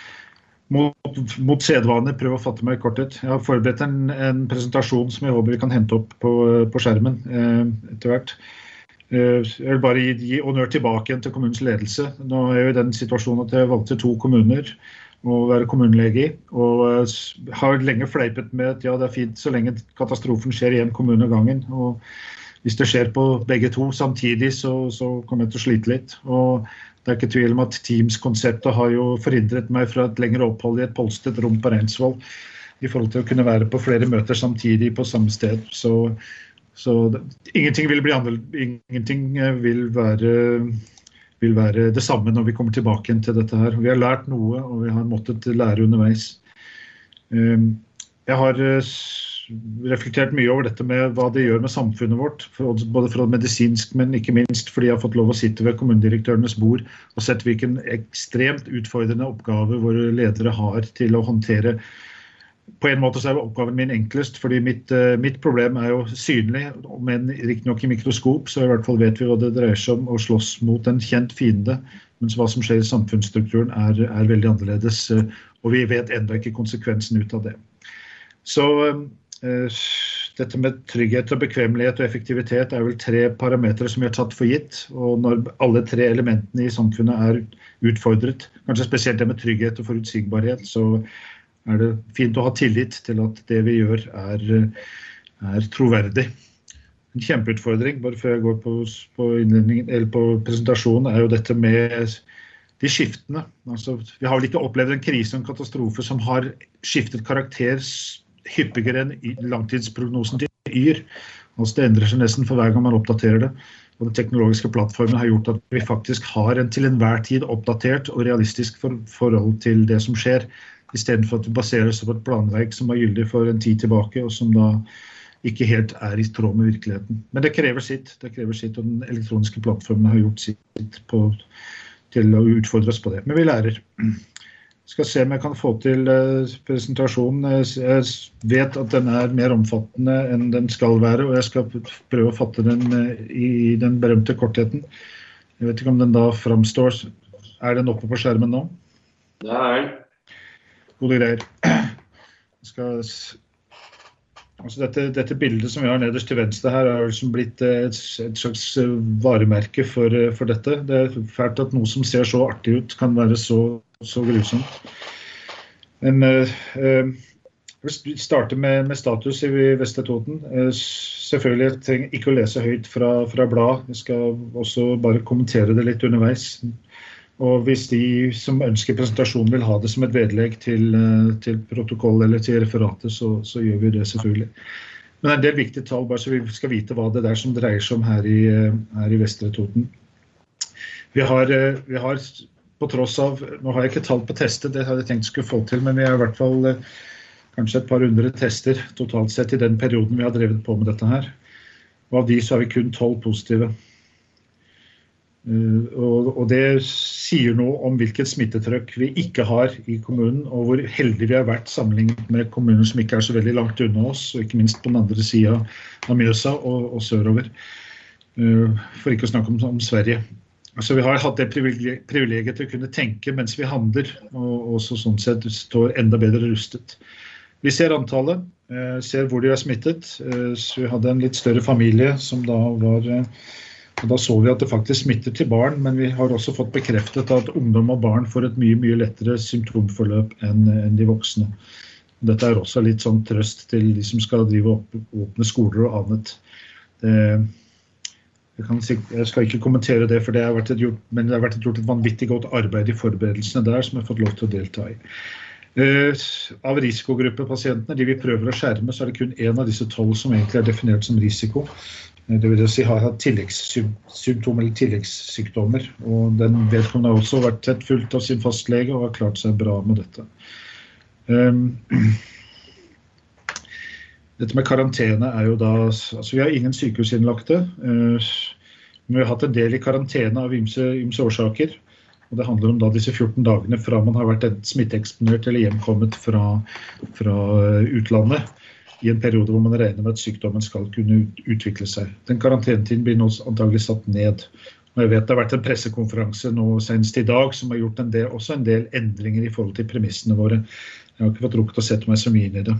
mot sedvane prøve å fatte meg i korthet. Jeg har forberedt en presentasjon som jeg håper vi kan hente opp på skjermen etter hvert. Jeg vil bare gi honnør tilbake igjen til kommunens ledelse. Nå er jeg i den situasjonen at jeg valgte 2 kommuner å være kommunelege i, og har lenge fleipet med at ja, det er fint så lenge katastrofen skjer i en kommune av gangen, og hvis det skjer på begge 2 samtidig, så kommer jeg til å slite litt. Og det er ikke tvil om at Teams-konseptet har jo forhindret meg fra et lengre opphold i et polstret rom på Reinsvoll i forhold til å kunne være på flere møter samtidig på samme sted. Så ingenting vil bli annerledes, ingenting vil være det samme når vi kommer tilbake til dette her. Vi har lært noe, og vi har måttet lære underveis. Jeg har reflektert mye over dette med hva det gjør med samfunnet vårt, både fra medisinsk, men ikke minst fordi jeg har fått lov å sitte ved kommunedirektørenes bord og sett hvilken ekstremt utfordrende oppgave våre ledere har til å håndtere. På en måte så er oppgaven min enklest, fordi mitt problem er jo synlig, men riktig nok i mikroskop, så i hvert fall vet vi hva det dreier seg om å slåss mot en kjent fiende, mens hva som skjer i samfunnsstrukturen er veldig annerledes, og vi vet enda ikke konsekvensen ut av det. Så dette med trygghet og bekvemmelighet og effektivitet er vel 3 parametre som vi har tatt for gitt, og når alle 3 elementene i samfunnet er utfordret, kanskje spesielt det med trygghet og forutsigbarhet, så er det fint å ha tillit til at det vi gjør er troverdig. En kjempeutfordring, bare før jeg går på innledningen, eller på presentasjonen, er jo dette med de skiftene. Altså, vi har vel ikke opplevd en krise og en katastrofe som har skiftet karakter hyppigere enn langtidsprognosen til YR. Altså det endrer seg nesten for hver gang man oppdaterer det. Og den teknologiske plattformen har gjort at vi faktisk har en til enhver tid oppdatert og realistisk forhold til det som skjer, i stedet for at det baserer seg på et planverk som var gyldig for en tid tilbake, og som da ikke helt er i tråd med virkeligheten. Men det krever sitt, og den elektroniske plattformen har gjort sitt til å utfordre oss på det. Men vi lærer. Jeg skal se om jeg kan få til presentasjonen. Jeg vet at den er mer omfattende enn den skal være, og jeg skal prøve å fatte den i den berømte kortheten. Jeg vet ikke om den da framstår. Er den oppe på skjermen nå? Det er den. Gode greier. Altså dette bildet som vi har nederst til venstre her er liksom blitt et slags varemerke for dette. Det er fælt at noe som ser så artig ut kan være så grusomt. Men vi starter med status i Vestre Toten. Selvfølgelig jeg trenger ikke å lese høyt fra blad. Jeg skal også bare kommentere det litt underveis. Og hvis de som ønsker presentasjonen vil ha det som et vedlegg til protokoll eller til referatet, så gjør vi det selvfølgelig. Men det er en del viktige tall, bare så vi skal vite hva det er som dreier seg om her i Vestre Toten. Vi har på tross av, nå har jeg ikke tall på tester, det hadde jeg tenkt skulle få til, men vi har i hvert fall kanskje et par 100 tester totalt sett i den perioden vi har drevet på med dette her. Og av de så har vi kun 12 positive. Og det sier noe om hvilket smittetrykk vi ikke har i kommunen, og hvor heldige vi har vært sammenlignet med kommuner som ikke er så veldig langt unna oss, og ikke minst på den andre siden av Mjøsa og sørover. For ikke å snakke om Sverige. Altså vi har hatt det privilegiet til å kunne tenke mens vi handler, og også sånn sett står enda bedre rustet. Vi ser antallet, ser hvor de er smittet. Så vi hadde en litt større familie som da var, og da så vi at det faktisk smitter til barn, men vi har også fått bekreftet at ungdom og barn får et mye lettere symptomforløp enn de voksne. Dette er også litt sånn trøst til de som skal drive åpne skoler og annet. Jeg skal ikke kommentere det, for det har vært gjort et vanvittig godt arbeid i forberedelsene der, som jeg har fått lov til å delta i. Av risikogruppepasientene, de vi prøver å skjerme, så det kun en av disse 12 som egentlig definert som risiko. Det vil si har hatt tilleggssymptomer eller tilleggssykdommer, og den vedkommende har også vært tett fulgt av sin fastlege og har klart seg bra med dette. Dette med karantene jo da, altså vi har ingen sykehusinnlagte, men vi har hatt en del i karantene av ymse årsaker, og det handler om da disse 14 dagene fra man har vært smitteeksponert eller hjemkommet fra utlandet i en periode hvor man regner med at sykdommen skal kunne utvikle seg. Den karantenetiden blir nå antagelig satt ned. Og jeg vet det har vært en pressekonferanse nå senest i dag som har gjort også en del endringer i forhold til premissene våre. Jeg har ikke fått rukket å sette meg så mye inn i det.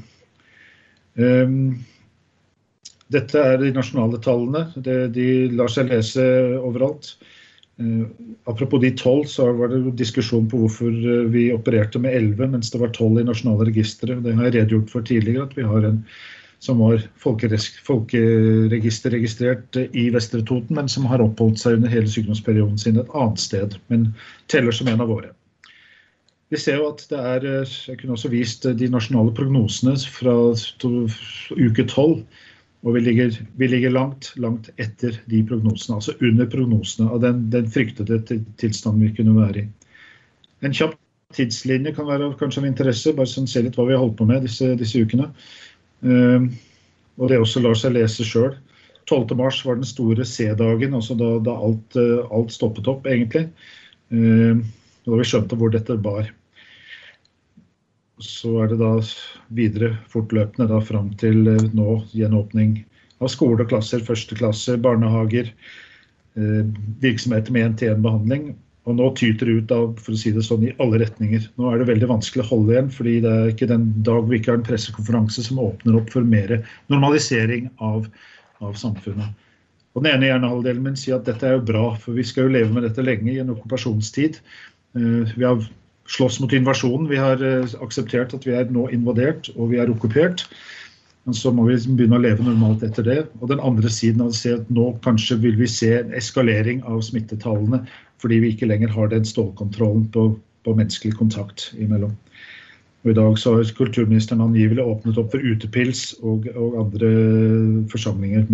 Dette de nasjonale tallene. De lar seg lese overalt. Apropos de 12, så var det diskusjon på hvorfor vi opererte med 11, mens det var 12 i nasjonale registre. Det har jeg redegjort for tidligere, at vi har en som var folkeregisterregistrert i Vestre Toten, men som har oppholdt seg under hele sykdomsperioden sin et annet sted, men teller som en av våre. Vi ser jo at jeg kunne også vist de nasjonale prognosene fra uke 12, og vi ligger langt etter de prognosene, altså under prognosene av den fryktede tilstanden vi kunne være i. En kjapp tidslinje kan være kanskje av interesse, bare sånn se litt hva vi har holdt på med disse ukene. Og det også lar seg lese selv. 12. mars var den store C-dagen, altså da alt stoppet opp egentlig. Da vi skjønte hvor dette bar. Så det da videre fortløpende da frem til nå gjenåpning av skole og klasser, første klasse, barnehager, virksomheter med 1-til-1-behandling. Og nå tyter det ut av, for å si det sånn, i alle retninger. Nå det veldig vanskelig å holde igjen, fordi det ikke den dag vi ikke har en pressekonferanse som åpner opp for mer normalisering av samfunnet. Og den ene hjernehalvdelen min sier at dette jo bra, for vi skal jo leve med dette lenge i en okkupasjonstid. Vi har slåss mot invasjonen, vi har akseptert at vi nå invadert og vi okkupert, men så må vi begynne å leve normalt etter det. Og den andre siden av å se at nå kanskje vil vi se en eskalering av smittetallene, fordi vi ikke lenger har den stålkontrollen på menneskelig kontakt imellom. Og i dag så har kulturministeren angivelig åpnet opp for utepils og andre forsamlinger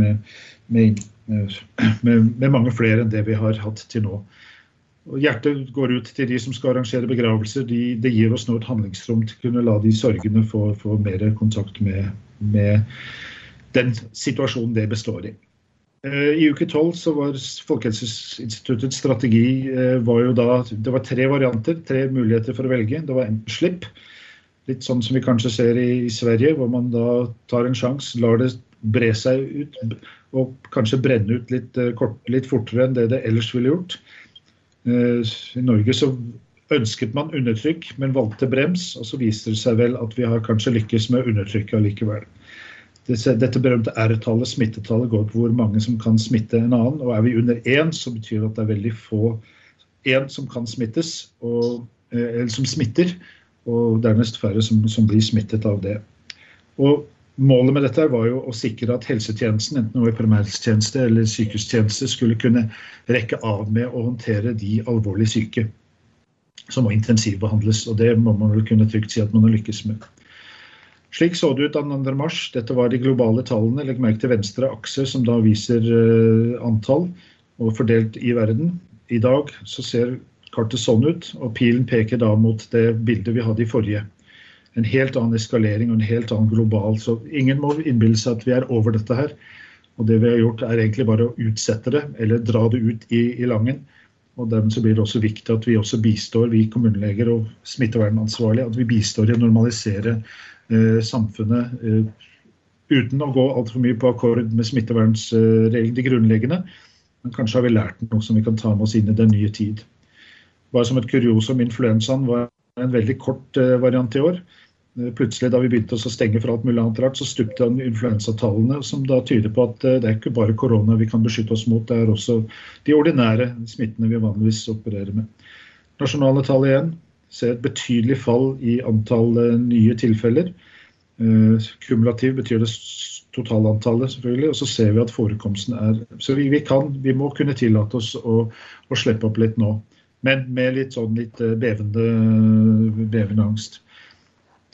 med mange flere enn det vi har hatt til nå. Og hjertet går ut til de som skal arrangere begravelser. Det gir oss nå et handlingsrom til å kunne la de sorgene få mer kontakt med den situasjonen det består i. I uke 12 så var Folkehelseinstituttets strategi var jo da, det var 3 varianter, 3 muligheter for å velge. Det var enten slipp, litt sånn som vi kanskje ser i Sverige, hvor man da tar en sjans, lar det bre seg ut, og kanskje brenne ut litt fortere enn det ellers ville gjort. I Norge så ønsket man undertrykk, men valgte brems, og så viser det seg vel at vi har kanskje lykkes med undertrykket likevel. Dette berømte R-tallet, smittetallet, går på hvor mange som kan smitte en annen, og vi under 1, så betyr det at det veldig få 1 som kan smittes, eller som smitter, og dernest færre som blir smittet av det. Og målet med dette var jo å sikre at helsetjenesten, enten det var primærtjeneste eller sykehustjeneste, skulle kunne rekke av med å håndtere de alvorlig syke som må intensivbehandles, og det må man vel kunne trygt si at man har lykkes med. Slik så det ut 2. mars. Dette var de globale tallene. Legg merke til venstre akse som da viser antall og fordelt i verden. I dag så ser kartet sånn ut, og pilen peker da mot det bildet vi hadde i forrige. En helt annen eskalering og en helt annen global, så ingen må innbille seg at vi over dette her. Og det vi har gjort egentlig bare å utsette det, eller dra det ut i langen. Og dermed så blir det også viktig at vi også bistår, vi kommuneleger og smittevernansvarlige, at vi bistår i å normalisere samfunnet uten å gå alt for mye på akkord med smittevernsregler, de grunnleggende. Men kanskje har vi lært noe som vi kan ta med oss inn i den nye tid. Bare som et kuriosum, influensaen var en veldig kort variant i år. Plutselig da vi begynte å stenge for alt mulig annet rart, så stupte influensatallene, som da tyder på at det ikke bare korona vi kan beskytte oss mot, det også de ordinære smittene vi vanligvis opererer med. Nasjonale tall igjen ser et betydelig fall i antall nye tilfeller. Kumulativ betyr det totalantallet selvfølgelig, og så ser vi at forekomsten så vi må kunne tillate oss å slippe opp litt nå, men med litt bevende angst.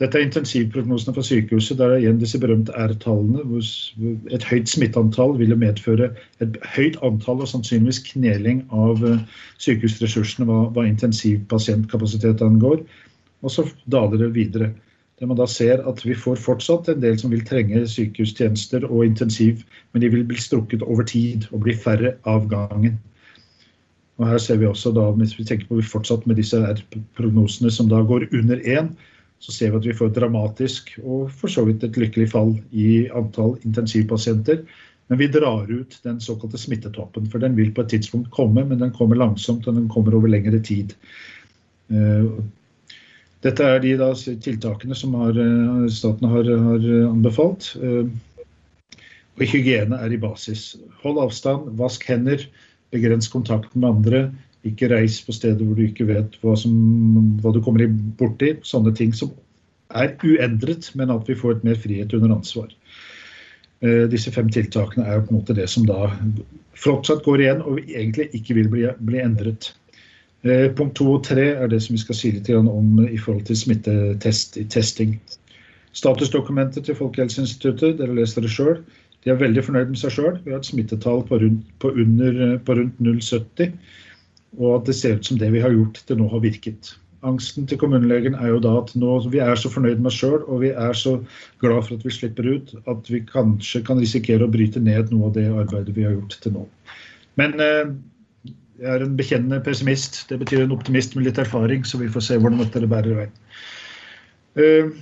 Dette intensivprognosene for sykehuset, der igjen disse berømte R-tallene, hvor et høyt smitteantall ville medføre et høyt antall og sannsynligvis kneling av sykehusressursene hva intensivpasientkapasitet angår, og så daler det videre. Det man da ser at vi får fortsatt en del som vil trenge sykehustjenester og intensiv, men de vil bli strukket over tid og bli færre av gangen. Og her ser vi også da, hvis vi tenker på vi fortsatt med disse prognosene som da går under 1, så ser vi at vi får et dramatisk og for så vidt et lykkelig fall i antall intensivpasienter, men vi drar ut den såkalte smittetoppen, for den vil på et tidspunkt komme, men den kommer langsomt og den kommer over lengre tid. Dette er de da tiltakene som staten har anbefalt, og hygiene er i basis. Hold avstand, vask hender, begrens kontakten med andre, ikke reis på steder hvor du ikke vet hva du kommer borti, sånne ting som er uendret, men at vi får et mer frihet under ansvar. Disse 5 tiltakene er på en måte det som da fortsatt går igjen, og egentlig ikke vil bli endret. Punkt 2 og 3 er det som vi skal si litt om i forhold til smittetesting. Statusdokumentet til Folkehelseinstituttet, dere leser det selv, de er veldig fornøyd med seg selv. Vi har et smittetall på rundt 0,70, og at det ser ut som det vi har gjort til nå har virket. Angsten til kommunelegen er jo da at nå vi er så fornøyd med oss selv, og vi er så glad for at vi slipper ut, at vi kanskje kan risikere å bryte ned noe av det arbeidet vi har gjort til nå. Men jeg er en bekjennende pessimist, det betyr en optimist med litt erfaring, så vi får se hvordan dette bærer veien.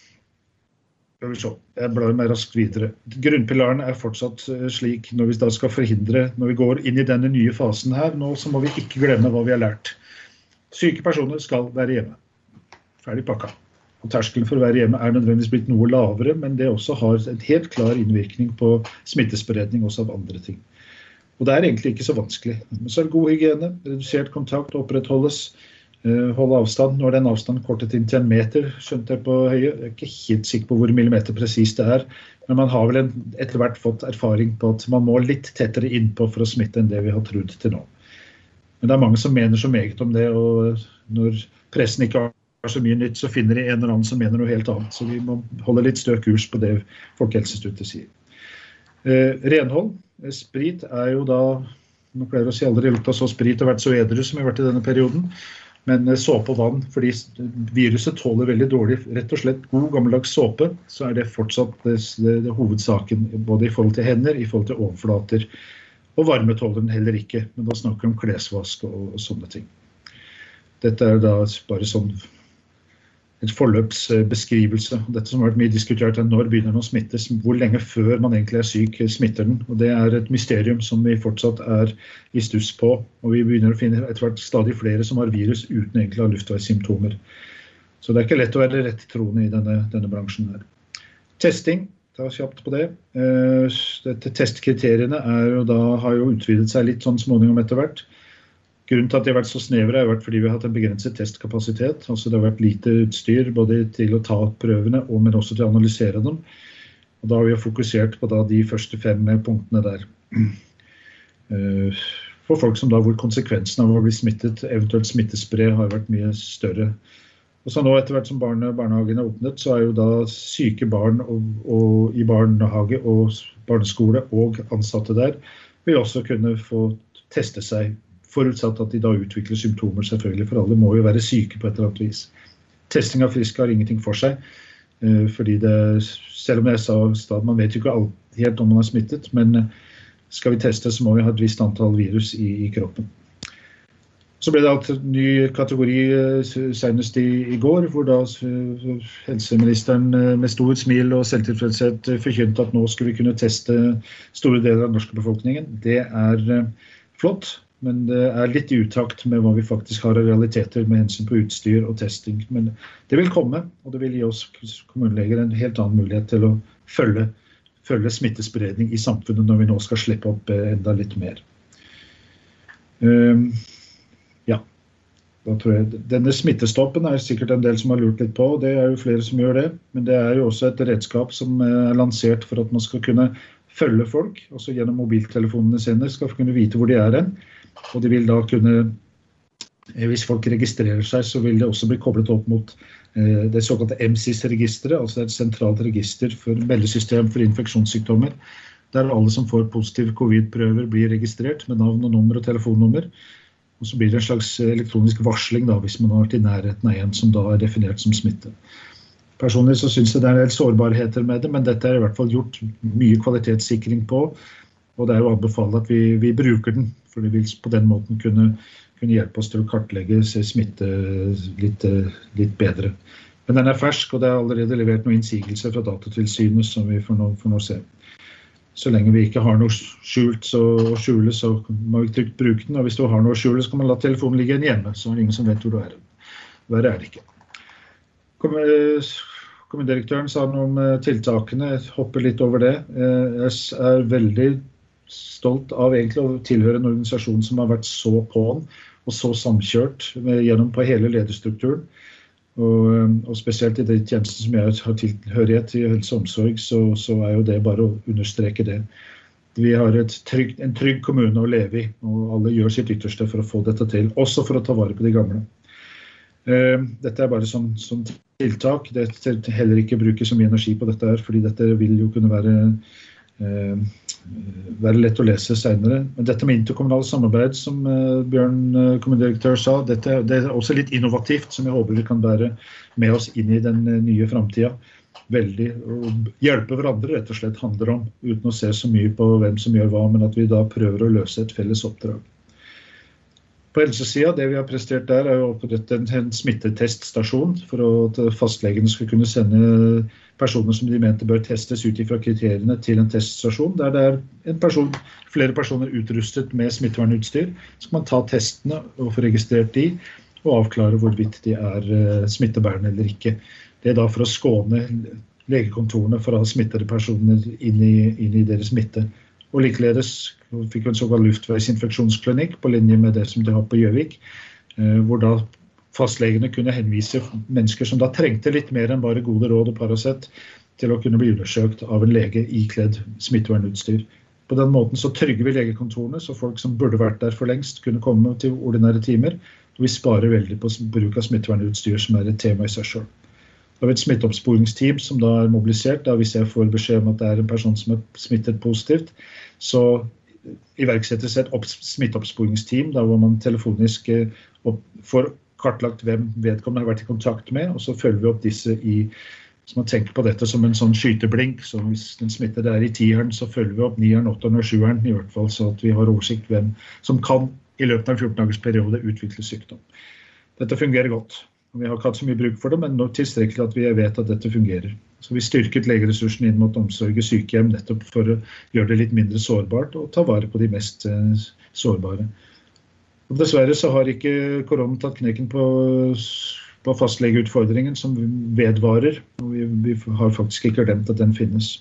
Jeg blar meg raskt videre. Grunnpilaren er fortsatt slik når vi da skal forhindre, når vi går inn i denne nye fasen her, nå så må vi ikke glemme hva vi har lært. Syke personer skal være hjemme. Ferdig pakka. Og terskelen for å være hjemme er nødvendigvis blitt noe lavere, men det også har en helt klar innvirkning på smittespredning også av andre ting. Og det er egentlig ikke så vanskelig. Men så er det god hygiene, redusert kontakt opprettholdes, holde avstand. Nå er den avstanden kortet inn til 1 meter, skjønte jeg på høye. Jeg er ikke helt sikker på hvor millimeter presis det er, men man har vel etter hvert fått erfaring på at man må litt tettere innpå for å smitte enn det vi har trodd til nå. Men det er mange som mener så meget om det, og når pressen ikke har så mye nytt, så finner de en eller annen som mener noe helt annet. Så vi må holde litt stø kurs på det Folkehelseinstituttet sier. Renhold, sprit er jo da, man pleier å si aldri lukta så sprit og vært så edru som vi har vært i denne perioden, men såpe og vann, fordi viruset tåler veldig dårlig, rett og slett god gammeldags såpe, så er det fortsatt det hovedsaken, både i forhold til hender, i forhold til overflater, og varme tåler den heller ikke, men da snakker vi om klesvask og sånne ting. Dette er da bare sånn et forløpsbeskrivelse. Dette som har vært mye diskutert er når begynner den å smittes, hvor lenge før man egentlig er syk smitter den. Og det er et mysterium som vi fortsatt er i stuss på. Og vi begynner å finne etter hvert stadig flere som har virus uten egentlig å ha luftveissymptomer. Så det er ikke lett å være rett troende i denne bransjen her. Testing, ta kjapt på det. Dette testkriteriene har jo utvidet seg litt sånn småningom etter hvert. Grunnen til at de har vært så snevre har vært fordi vi har hatt en begrenset testkapasitet. Altså det har vært lite utstyr både til å ta prøvene, men også til å analysere dem. Og da har vi fokusert på de første 5 punktene der. For folk som hvor konsekvensen av å bli smittet, eventuelt smittespre, har vært mye større. Og så nå etter hvert som barnehagen er åpnet, så er jo da syke barn og i barnehage og barneskole og ansatte der vil også kunne få teste seg, forutsatt at de da utvikler symptomer selvfølgelig, for alle må jo være syke på et eller annet vis. Testing av friske har ingenting for seg, fordi selv om jeg sa at man vet jo ikke helt om man er smittet, men skal vi teste så må vi ha et visst antall virus i kroppen. Så ble det en ny kategori senest i går, hvor da helseministeren med stor smil og selvtilfredshet forkynte at nå skulle vi kunne teste store deler av den norske befolkningen. Det er flott. Men det er litt i utakt med hva vi faktisk har av realiteter med hensyn på utstyr og testing. Men det vil komme, og det vil gi oss kommuneleger en helt annen mulighet til å følge smittespredning i samfunnet når vi nå skal slippe opp enda litt mer. Da tror jeg denne smittestoppen er sikkert en del som har lurt litt på, og det er jo flere som gjør det. Men det er jo også et redskap som er lansert for at man skal kunne følge folk, også gjennom mobiltelefonene sine, skal kunne vite hvor de er hen. Og de vil da kunne Hvis folk registrerer seg, så vil det også bli koblet opp mot det såkalte MSIS-registeret, altså et sentralt register for meldesystem for infeksjonssykdommer, der alle som får positive covid-prøver blir registrert med navn og nummer og telefonnummer. Og så blir det en slags elektronisk varsling da, hvis man har vært i nærheten av en som da er definert som smitte. Personlig så synes jeg det er en del sårbarheter med det, men dette er i hvert fall gjort mye kvalitetssikring på, og det er jo anbefalt at vi bruker den, for det vil på den måten kunne hjelpe oss til å kartlegge smitte litt bedre. Men den er fersk, og det er allerede levert noen innsigelser fra Datatilsynet som vi får nå se. Så lenge vi ikke har noe skjult å skjule, så må vi trygt bruke den, og hvis du har noe å skjule, så kan man la telefonen ligge igjen hjemme, så er det ingen som vet hvor du er. Verre er det ikke. Kommunedirektøren sa noe om tiltakene, jeg hopper litt over det. Jeg er veldig stolt av egentlig å tilhøre en organisasjon som har vært så på'n og så samkjørt gjennom på hele lederstrukturen. Og spesielt i de tjenestene som jeg har tilhørighet i helse og omsorg, så er jo det bare å understreke det. Vi har en trygg kommune å leve i, og alle gjør sitt ytterste for å få dette til, også for å ta vare på de gamle. Dette er bare som tiltak. Det er heller ikke bruke så mye energi på dette her, fordi dette vil jo kunne være lett å lese senere. Men dette med interkommunalt samarbeid, som Bjørn, kommunedirektør, sa, det er også litt innovativt, som jeg håper vi kan bære med oss inn i den nye fremtiden. Veldig å hjelpe hverandre, rett og slett, handler om, uten å se så mye på hvem som gjør hva, men at vi da prøver å løse et felles oppdrag. På helsesiden, det vi har prestert der, er å opprette en smitteteststasjon for at fastlegene skal kunne sende personer som de mente bør testes ut fra kriteriene til en teststasjon, der det er flere personer utrustet med smittevernutstyr. Så kan man ta testene og få registrert de, og avklare hvorvidt de er smittebærende eller ikke. Det er da for å skåne legekontorene for å ha smittede personer inn i deres smitte. Og likeledes fikk vi en såkalt luftveisinfeksjonsklinikk på linje med det som de har på Gjøvik, hvor da fastlegene kunne henvise mennesker som da trengte litt mer enn bare gode råd og Paracet til å kunne bli undersøkt av en lege ikledd smittevernutstyr. På den måten så trygger vi legekontorene, så folk som burde vært der for lengst kunne komme til ordinære timer, og vi sparer veldig på bruk av smittevernutstyr som er et tema i seg selv. Da har vi et smitteoppsporingsteam som da er mobilisert, da hvis jeg får beskjed om at det er en person som er smittet positivt, så iverksettes et smitteoppsporingsteam, da hvor man telefonisk får kartlagt hvem vedkommende har vært i kontakt med, og så følger vi opp disse så man tenker på dette som en sånn skyteblink, så hvis den smittede er i 10-eren, så følger vi opp 9-eren, 8-eren og 7-eren, i hvert fall, så at vi har oversikt hvem som kan i løpet av en 14-dagers periode utvikle sykdom. Dette fungerer godt. Vi har ikke hatt så mye bruk for det, men nok tilstrekkelig at vi vet at dette fungerer. Så vi styrket legeressursen inn mot omsorg og sykehjem nettopp for å gjøre det litt mindre sårbart og ta vare på de mest sårbare. Og dessverre så har ikke koronaen tatt knekken på fastlegeutfordringen som vedvarer, og vi har faktisk ikke glemt at den finnes.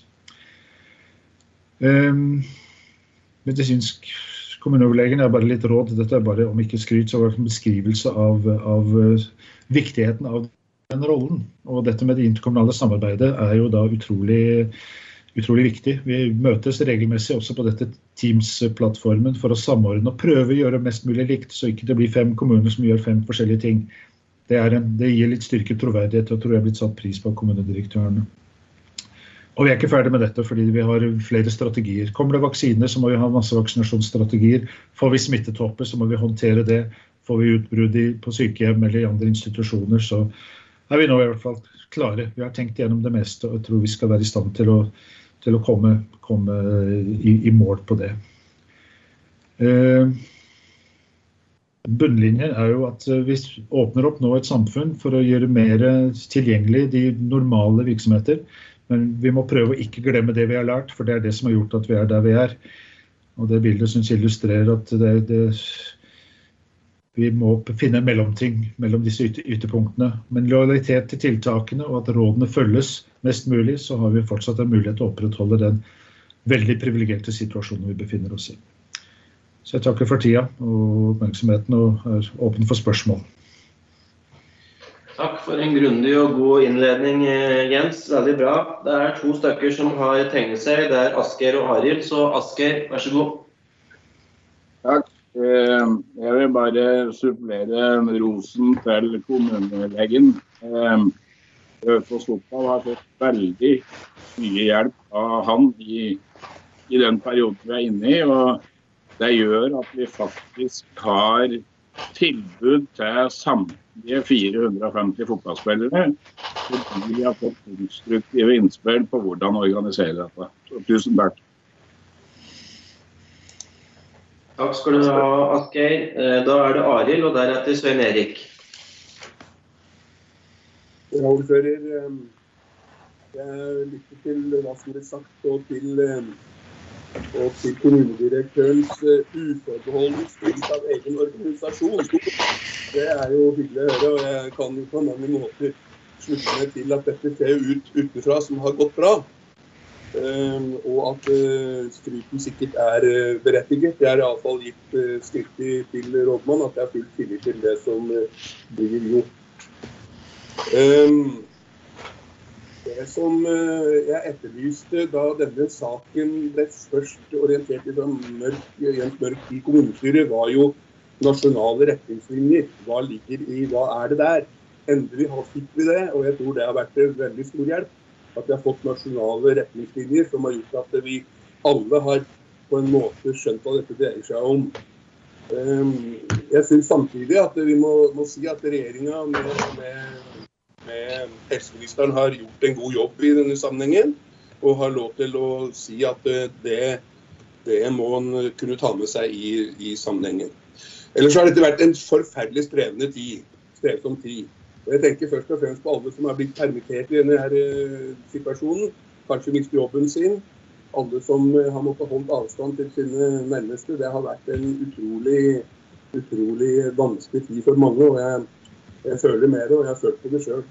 Medisinsk kommuneoverlegen er bare litt råd, dette er bare, om ikke skryt, så var det en beskrivelse av viktigheten av den rollen. Og dette med det interkommunale samarbeidet er jo da utrolig viktig. Vi møtes regelmessig også på dette Teams-plattformen for å samordne og prøve å gjøre mest mulig likt, så ikke det blir 5 kommuner som gjør 5 forskjellige ting. Det gir litt styrket troverdighet, og tror jeg har blitt satt pris på kommunedirektørene. Og vi er ikke ferdig med dette, fordi vi har flere strategier. Kommer det vaksiner, så må vi ha masse vaksinasjonsstrategier. Får vi smittetopper, så må vi håndtere det. Får vi utbrudd på sykehjem eller i andre institusjoner, så er vi nå i hvert fall klare. Vi har tenkt gjennom det meste, og jeg tror vi skal være i stand til å komme i mål på det. Bunnlinjen er jo at vi åpner opp nå et samfunn for å gjøre mer tilgjengelig de normale virksomheter, men vi må prøve å ikke glemme det vi har lært, for det er det som har gjort at vi er der vi er. Og det bildet synes jeg illustrerer at vi må finne en mellomting mellom disse ytterpunktene. Men lojalitet til tiltakene og at rådene følges mest mulig, så har vi fortsatt en mulighet til å opprettholde den veldig privilegerte situasjonen vi befinner oss i. Så jeg takker for tida og oppmerksomheten og er åpen for spørsmål. Takk for en grundig og god innledning, Jens. Veldig bra. Det er 2 stykker som har tegnet seg. Det er Asgeir og Arild. Så Asgeir, vær så god. Takk. Jeg vil bare supplere rosen til kommunelegen. Raufoss Fotball har fått veldig mye hjelp av han i den perioden vi er inne i, og det gjør at vi faktisk har tilbud til samtlige 450 fotballspillere, fordi vi har fått konstruktive innspill på hvordan organisere dette. Så tusen takk. Takk skal du ha, Asgeir. Da er det Arild, og deretter Svein Erik. Ordfører, jeg lytter til hva som ble sagt, og til kommunedirektørens uforbeholdne skryt av egen organisasjon. Det er jo hyggelig å høre, og jeg kan jo på mange måter slutte meg til at dette ser ut utenfra som har gått bra. Og at skryten sikkert er berettiget. Jeg har i alle fall gitt skriftlig til rådmann at jeg har fullt tillit til det som blir gjort. Det som jeg etterlyste da denne saken ble først orientert i Jens Mørk i kommunestyret, var jo nasjonale retningslinjer. Hva ligger i, hva er det der? Endelig fikk vi det, og jeg tror det har vært en veldig stor hjelp. At vi har fått nasjonale retningslinjer som har gjort at vi alle har på en måte skjønt hva dette dreier seg om. Jeg synes samtidig at vi må si at regjeringen med helseministeren har gjort en god jobb i denne sammenhengen, og har lov til å si at det må man kunne ta med seg i sammenhengen. Ellers har dette vært en forferdelig strevsom tid. Og jeg tenker først og fremst på alle som har blitt permittert i denne her situasjonen, kanskje mistet jobben sin, alle som har måttet holde avstand til sine nærmeste. Det har vært en utrolig vanskelig tid for mange, og jeg føler med det, og jeg har følt på det selv.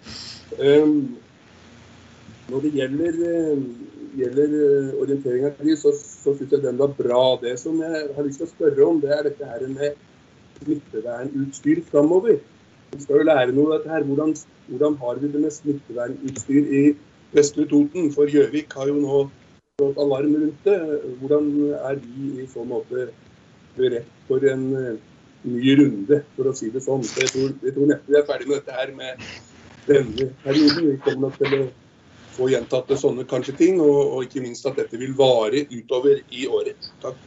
Når det gjelder orienteringen til, så synes jeg den var bra. Det som jeg har lyst til å spørre om, det er dette her med smittevernutstyr fremover. Vi skal jo lære noe av dette her. Hvordan har vi det med smittevernutstyr i Vestre Toten? For Gjøvik har jo nå fått alarm rundt det. Hvordan er vi i så måte beredt for en ny runde, for å si det sånn? Så jeg tror neppe vi er ferdig med dette her med denne perioden. Vi kommer nok til å få gjentatt sånne kanskje ting, og ikke minst at dette vil vare utover i året. Takk.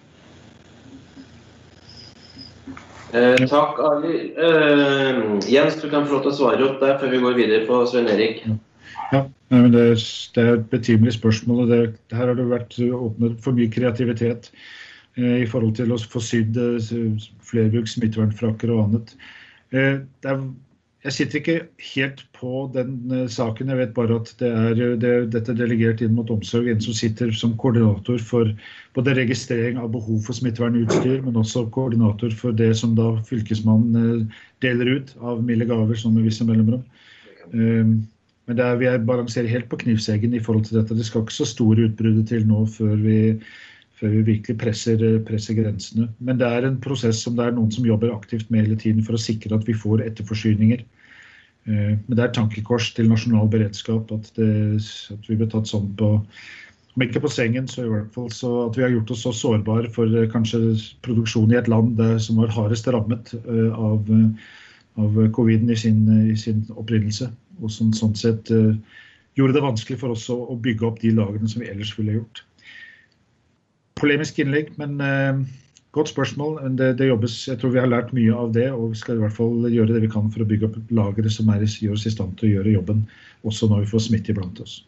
Takk, Ali. Jens, du kan få lov til å svare opp der før vi går videre på Svein Erik. Ja, men det er et betimelig spørsmål, og her har det vært åpnet for mye kreativitet i forhold til å få sydd flerbruks smittevernfrakker og annet. Jeg sitter ikke helt på den saken. Jeg vet bare at dette er delegert inn mot omsorg, en som sitter som koordinator for både registrering av behov for smittevernutstyr, men også koordinator for det som da fylkesmannen deler ut av milde gaver, sånn med visse mellomrom. Men vi balanserer helt på knivseggen i forhold til dette. Det skal ikke så store utbruddet til nå før vi virkelig presser grensene. Men det er en prosess som det er noen som jobber aktivt med hele tiden for å sikre at vi får etterforsyninger. Men det er tankekors til nasjonal beredskap at vi blir tatt sånn på, om ikke på sengen, så i hvert fall så at vi har gjort oss så sårbare for kanskje produksjon i et land som var hardest rammet av covid-en i sin opprinnelse, og som sånn sett gjorde det vanskelig for oss å bygge opp de lagene som vi ellers ville gjort. Polemisk innlegg, men godt spørsmål. Det jobbes, jeg tror vi har lært mye av det, og vi skal i hvert fall gjøre det vi kan for å bygge opp lagere som gjør oss i stand til å gjøre jobben, også når vi får smitte blant oss.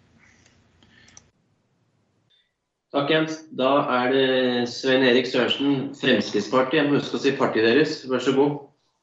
Takk, Jens. Da er det Svein Erik Sørensen, Fremskrittspartiet. Jeg må huske å si partiet deres. Vær så god.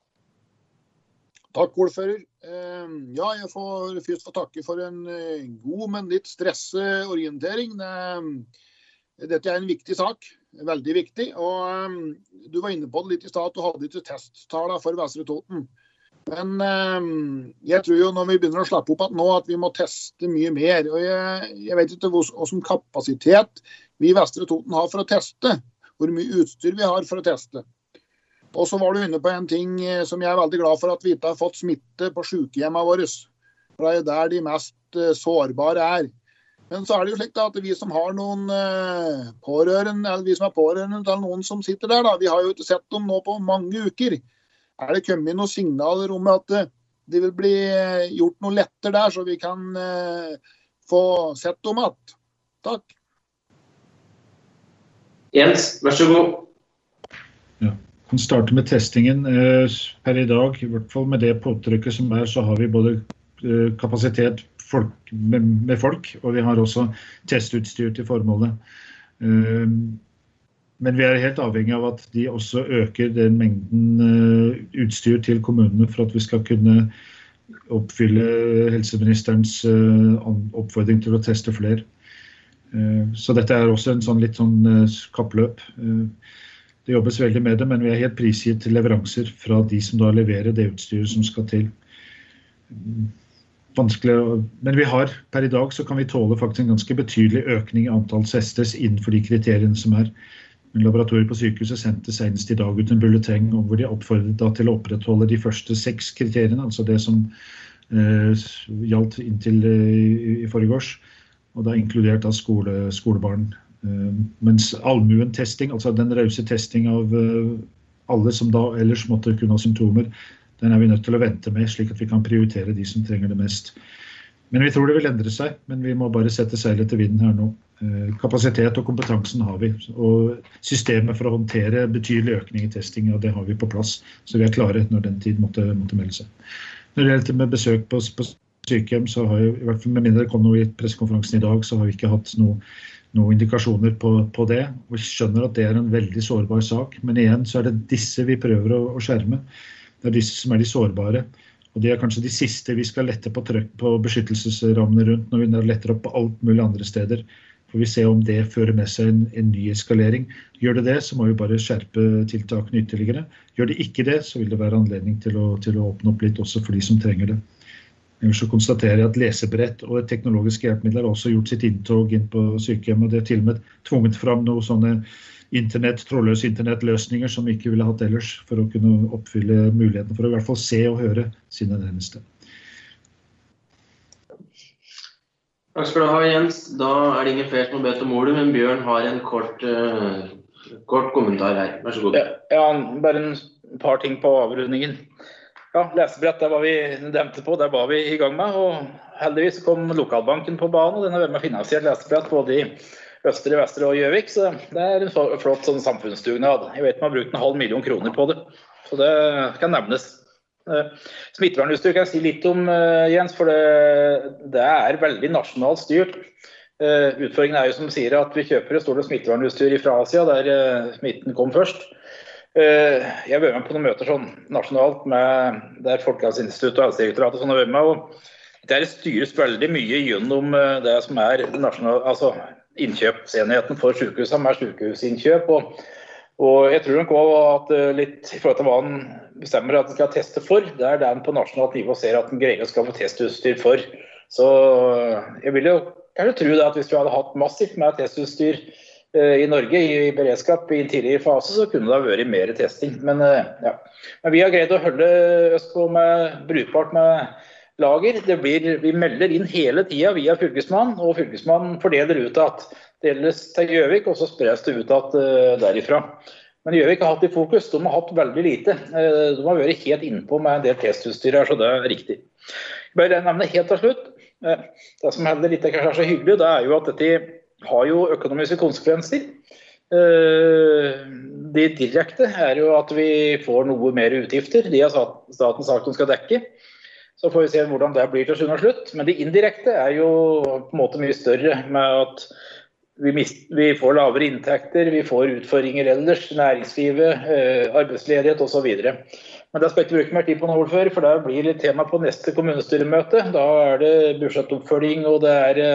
Takk, ordfører. Ja, jeg får først få takke for en god, men litt stresset orientering. Dette er en viktig sak, veldig viktig, og du var inne på det litt i stad at du hadde ikke testtaler for Vestre Toten. Men jeg tror jo når vi begynner å slappe opp at vi må teste mye mer, og jeg vet ikke hvilken kapasitet vi i Vestre Toten har for å teste, hvor mye utstyr vi har for å teste. Og så var du inne på en ting som jeg er veldig glad for, at vi ikke har fått smitte på sykehjemmene våre, for det er der de mest sårbare er. Men så det jo slik da, at vi som har noen pårørende, eller vi som pårørende til noen som sitter der, da, vi har jo ikke sett dem nå på mange uker. Det kommet noen signaler om at det vil bli gjort noe lettere der, så vi kan få sett dem att? Takk. Jens, vær så god. Ja, kan starte med testingen. Per i dag, i hvert fall med det påtrykket som så har vi både kapasitet med folk, og vi har også testutstyr til formålet. Men vi helt avhengig av at de også øker den mengden utstyr til kommunene for at vi skal kunne oppfylle helseministerens oppfordring til å teste flere. Så dette også en sånn litt sånn kappløp. Det jobbes veldig med det, men vi helt prisgitt leveranser fra de som da leverer det utstyret som skal til. Vanskelig, men vi har per i dag så kan vi tåle faktisk en ganske betydelig økning i antall testes innenfor de kriteriene som Laboratoriet på sykehuset sendte senest i dag ut en bulleteng hvor de oppfordret da til å opprettholde de første 6 kriteriene, altså det som gjaldt inntil i forgårs, og da inkludert av skolebarn. Mens allmuen-testing, altså den rause testing av alle som da ellers måtte kunne ha symptomer, den vi nødt til å vente med, slik at vi kan prioritere de som trenger det mest. Men vi tror det vil endre seg, men vi må bare sette seilet til vinden her nå. Kapasitet og kompetansen har vi, og systemet for å håndtere betydelig økning i testing, og det har vi på plass, så vi klare når den tid måtte melde seg. Når det gjelder med besøk på sykehjem, så har jeg, i hvert fall med mindre det kom noe i pressekonferansen i dag, så har vi ikke hatt noen indikasjoner på det, og vi skjønner at det en veldig sårbar sak, men igjen så det disse vi prøver å skjerme. Det disse som de sårbare, og det kanskje de siste vi skal lette på trykk på beskyttelsesrammene rundt når vi letter opp på alt mulig andre steder. For vi ser om det fører med seg en ny eskalering. Gjør det, så må vi bare skjerpe tiltakene ytterligere. Gjør det ikke det, så vil det være anledning til å åpne opp litt også for de som trenger det. Ellers så konstaterer jeg at lesebrett og teknologiske hjelpemidler har også gjort sitt inntog inn på sykehjem, og det til og med tvunget fram noen sånne trådløse internettløsninger som vi ikke ville hatt ellers for å kunne oppfylle muligheten for å i hvert fall se og høre sine nærmeste. Takk skal du ha, Jens. Da det ingen flere som har bedt om ordet, men Bjørn har en kort kommentar her. Vær så god. Ja, bare en par ting på avrundingen. Ja, lesebrett, det var vi nevnte på, det var vi i gang med, og heldigvis kom Lokalbanken på banen, og den har vært med finansiert lesebrett både i Østre, Vestre og Gjøvik, så det en flott sånn samfunnsdugnad. Jeg vet man har brukt 500 000 kroner på det, så det kan nevnes. Smittevernutstyr kan jeg si litt om, Jens, for det veldig nasjonalt styrt. Utfordringen jo som sier at vi kjøper et stort smittevernutstyr fra Asia, der smitten kom først. Jeg har vært med på noen møter sånn nasjonalt der Folkehelseinstituttet og Helsedirektoratet sånn har vært med, og det styres veldig mye gjennom det som nasjonal, altså innkjøpsenheten for sykehusene med sykehusinnkjøp, og jeg tror nok også at litt i forhold til hva han bestemmer at han skal teste for, det det han på nasjonalt nivå ser at han greier å skaffe testutstyr for. Så jeg vil jo kanskje tro det at hvis vi hadde hatt massivt med testutstyr i Norge i beredskap i en tidligere fase, så kunne det ha vært mer testing. Men vi har greid å holde oss på med brukbart med lager. Vi melder inn hele tiden via fylkesmannen, og fylkesmannen fordeler ut at det deles til Gjøvik, og så spres det ut at derifra. Men Gjøvik har hatt i fokus, de har hatt veldig lite. De har vært helt innpå med en del testutstyr her, så det riktig. Jeg bare nevner helt til slutt. Det som heller litt kanskje så hyggelig, det jo at dette har jo økonomiske konsekvenser. Det direkte jo at vi får noe mer utgifter. De har staten sagt de skal dekke. Så får vi se hvordan det blir til syvende og slutt. Men det indirekte jo på en måte mye større med at vi får lavere inntekter, vi får utfordringer ellers, næringslivet, arbeidsledighet og så videre. Men det skal jeg ikke bruke mer tid på noe før, for det blir litt tema på neste kommunestyremøte. Da det budsjettoppfølging, og det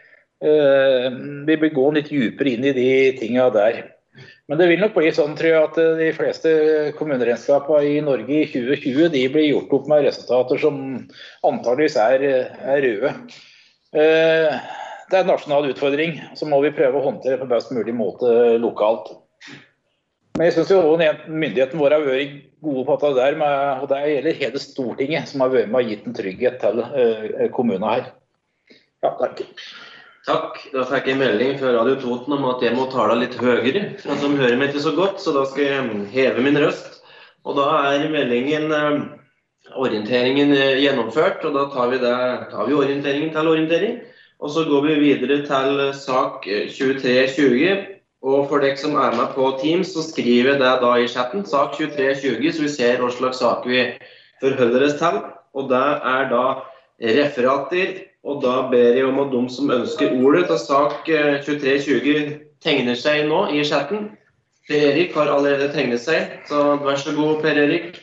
vi vil gå litt dypere inn i de tingene der. Men det vil nok bli sånn, tror jeg, at de fleste kommuneregnskapene i Norge i 2020, de blir gjort opp med resultater som antageligvis røde. Det en nasjonal utfordring, så må vi prøve å håndtere på best mulig måte lokalt. Men jeg synes jo også myndigheten vår har vært gode på det der, og det gjelder hele Stortinget som har vært med og gitt en trygghet til kommunene her. Ja, takk. Takk. Da fikk jeg melding fra Radio Toten om at jeg må tale litt høyere, for at de hører meg ikke så godt, så da skal jeg heve min røst. Og da meldingen, orienteringen gjennomført, og da tar vi orienteringen til orientering. Og så går vi videre til sak 2320, og for dere som med på Teams, så skriver jeg det da i chatten, sak 2320, så vi ser hva slags sak vi forholder oss til. Og det da referater. Og da ber jeg om at de som ønsker ordet til sak 2320 tegner seg nå i chatten. Per Erik har allerede tegnet seg, så vær så god, Per Erik.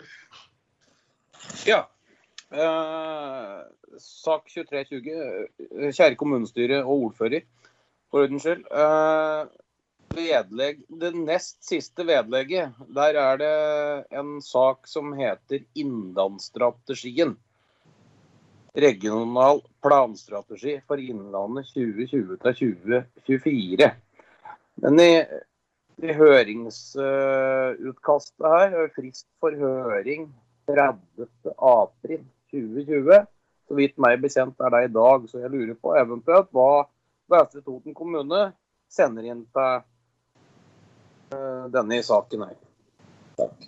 Ja, sak 2320, kjære kommunestyre og ordfører, for ordens skyld. Det nest siste vedlegget, der det en sak som heter Innlandsstrategien. Regional planstrategi for Innlandet 2020-2024. Men i høringsutkastet her frist for høring 30. april 2020. Så vidt meg bekjent det i dag, så jeg lurer på eventuelt hva Vestre Toten kommune sender inn til denne saken her. Takk.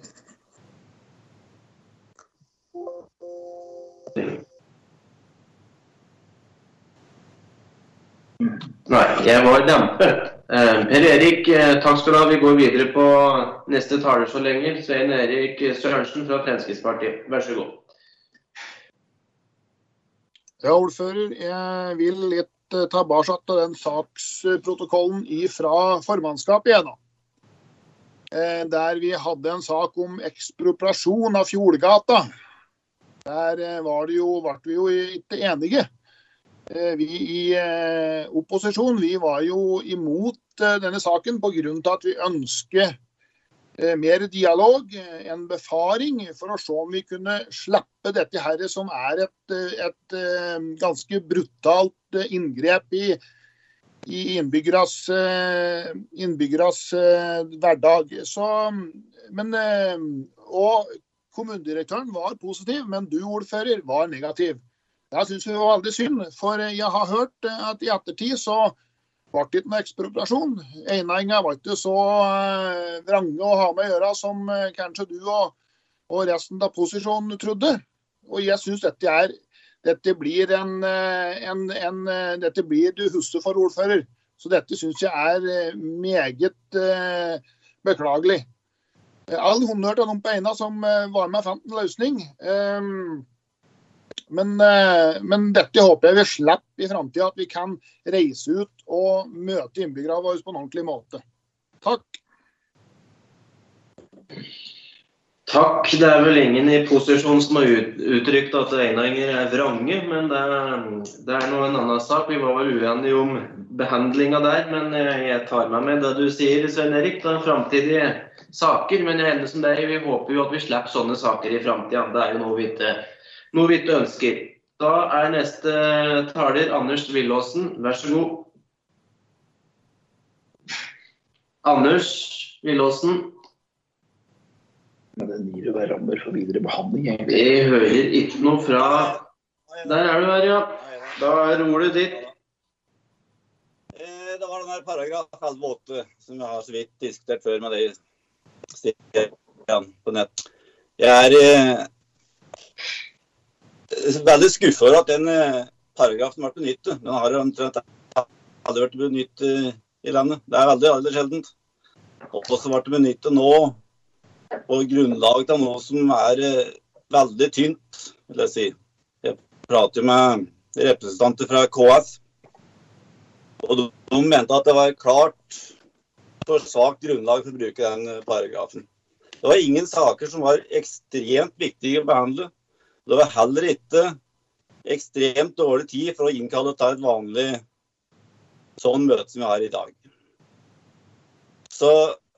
Nei, jeg var dempet. Per Erik, takk skal du ha. Vi går videre på neste taler så lenge. Svein Erik Sørensen fra Fremskrittspartiet. Vær så god. Ja, ordfører, jeg vil litt tilbake til den saksprotokollen fra formannskapet igjen. Der vi hadde en sak om ekspropriasjon av Fjordgata. Der ble vi jo ikke enige. Vi i opposisjon, vi var jo imot denne saken på grunn av at vi ønsker mer dialog, en befaring for å se om vi kunne slippe dette her som et ganske brutalt inngrep i innbyggeres hverdag. Og kommunedirektøren var positiv, men du, ordfører, var negativ. Det synes vi var veldig synd, for jeg har hørt at i ettertid så ble det ikke noe ekspropriasjon. Einenga var ikke så vrange å ha med å gjøre som kanskje du og resten av posisjonen trodde. Og jeg synes dette blir du husker for ordfører. Så dette synes jeg meget beklagelig. All honnør til noen på Eina som var med og fant en løsning. Men dette håper jeg vi slipper i fremtiden, at vi kan reise ut og møte innbyggere våre på en ordentlig måte. Takk. Takk. Det vel ingen i posisjon som har uttrykt at eiendommer vrange, men det noe en annen sak. Vi var vel uenige om behandlingen der, men jeg tar med meg det du sier, Svein Erik. Det fremtidige saker, men jeg som deg, vi håper jo at vi slipper sånne saker i fremtiden. Det jo noe vi ikke ønsker. Da neste taler Anders Villåsen. Vær så god. Anders Villåsen. Men den gir jo hver rammer for videre behandling, egentlig. Vi hører ikke noe fra... Der du her, ja. Da ordet ditt. Det var den her paragraf 11.8 som jeg har så vidt diskutert før med deg på nett. Jeg veldig skuffet over at den paragrafen ble benyttet. Den har omtrent aldri vært benyttet i landet. Det veldig sjeldent. Og så ble det benyttet nå på grunnlag av noe som veldig tynt, vil jeg si. Jeg prater med representanter fra KS, og de mente at det var klart for svagt grunnlag for å bruke den paragrafen. Det var ingen saker som var ekstremt viktige å behandle. Det var heller ikke ekstremt dårlig tid for å innkalle til et vanlig sånn møte som vi har i dag. Så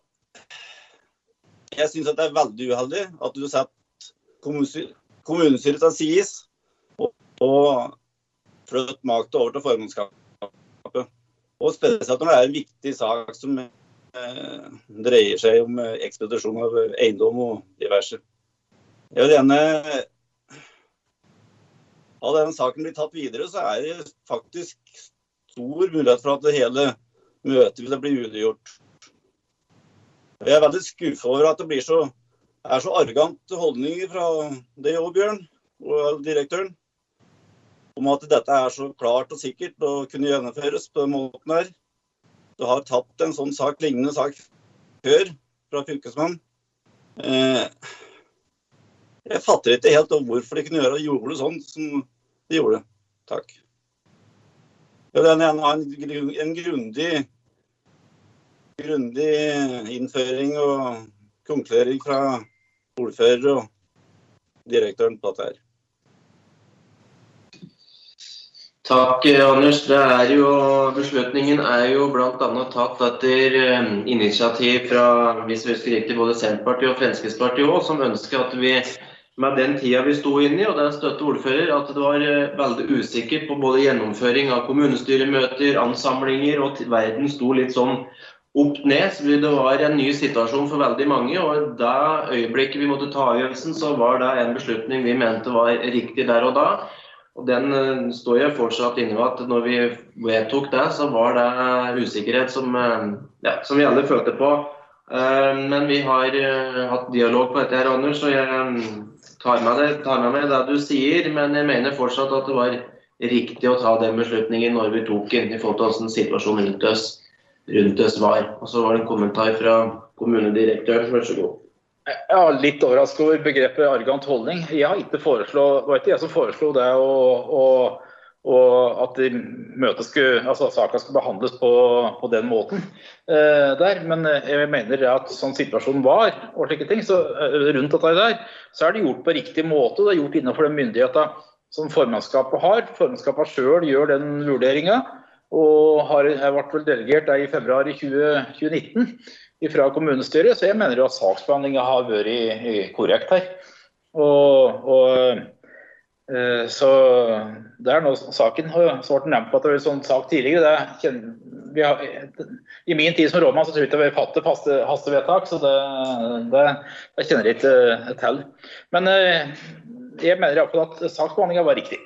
jeg synes at det veldig uheldig at du setter kommunestyret til sides og flytter makt over til formannskapet. Og spesielt når det en viktig sak som dreier seg om ekspedisjon av eiendom og diverse. Jeg vil gjerne Av denne saken blir tatt videre, så det faktisk stor mulighet for at det hele møtet ville bli udegjort. Jeg veldig skuffet over at det blir så arrogant holdninger fra deg og Bjørn, og direktøren, om at dette så klart og sikkert å kunne gjennomføres på den måten her. Du har tatt en sånn sak, lignende sak før fra fylkesmannen. Jeg fatter ikke helt hvorfor de kunne gjøre det sånn som de gjorde. Takk. Ja, det en grundig innføring og konkludering fra ordfører og direktøren på dette her. Takk, Anders. Beslutningen jo blant annet tatt etter initiativ fra, hvis vi husker riktig, både Senterpartiet og Fremskrittspartiet også, som ønsker at vi, med den tida vi stod inne i, og den støtte ordfører, at det var veldig usikkert på både gjennomføring av kommunestyremøter, ansamlinger, og verden stod litt sånn opp ned, så det var en ny situasjon for veldig mange, og da øyeblikket vi måtte ta avgjørelsen, så var det en beslutning vi mente var riktig der og da. Og den står jeg fortsatt inne ved at når vi vedtok det, så var det usikkerhet som vi alle følte på. Men vi har hatt dialog på dette her, Anders, og jeg tar med meg det du sier, men jeg mener fortsatt at det var riktig å ta den beslutningen når vi tok den i forhold til hvordan situasjonen rundt oss var. Og så var det en kommentar fra kommunedirektøren, vær så god. Litt overrasket over begrepet arrogant holdning. Det var ikke jeg som foreslo det, og at saken skulle behandles på den måten der. Men jeg mener at sånn situasjonen var, og slike ting, så rundt dette der, så det gjort på riktig måte. Det gjort innenfor den myndigheten som formannskapet har. Formannskapet selv gjør den vurderingen, og jeg ble vel delegert i februar i 2019 fra kommunestyret, så jeg mener at saksbehandlingen har vært korrekt her. Så det nå saken, så ble det nevnt på at det var en sånn sak tidligere. I min tid som rådmann så tror jeg ikke vi fattet hastevedtak, så det kjenner jeg ikke til. Men jeg mener i hvert fall at saksbehandlingen var riktig.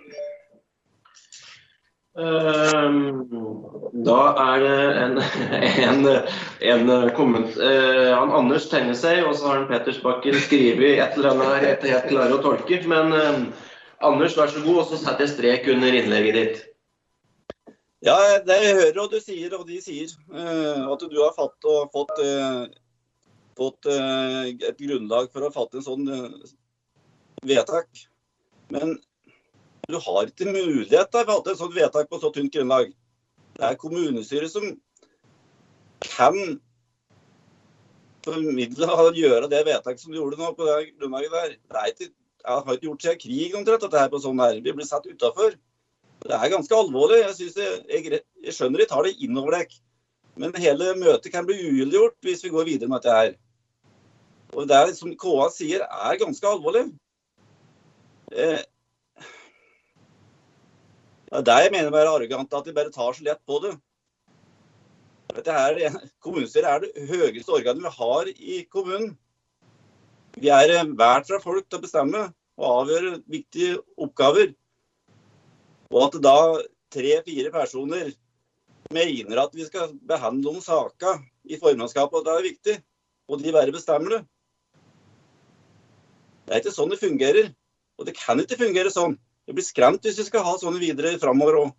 Da det en komment. Anders tegner seg, og så har Petter Spakken skrivet et eller annet her etter helt klare å tolke. Men Anders, vær så god, og så setter jeg strek under innlegget ditt. Ja, det jeg hører og du sier, og de sier, at du har fått et grunnlag for å fatte en sånn vedtak. Men du har ikke mulighet til å fatte et sånt vedtak på så tynt grunnlag. Det kommunestyret som kan formidle og gjøre det vedtak som du gjorde nå på det grunnlaget der. Jeg har ikke gjort seg krig omtrent dette her på sånn her. Vi blir satt utenfor. Det ganske alvorlig. Jeg skjønner de tar det innover deg. Men hele møtet kan bli ugyldiggjort hvis vi går videre med dette her. Og det som KA sier ganske alvorlig. Det jeg mener er arrogant, at de bare tar så lett på det. Kommunestyret det høyeste organet vi har i kommunen. Vi vært fra folk til å bestemme og avgjøre viktige oppgaver. Og at da 3-4 personer mener at vi skal behandle noen saker i formannskapet, og det viktig, og de bare bestemmer det. Det ikke sånn det fungerer, og det kan ikke fungere sånn. Det blir skremt hvis vi skal ha sånne videre fremover også.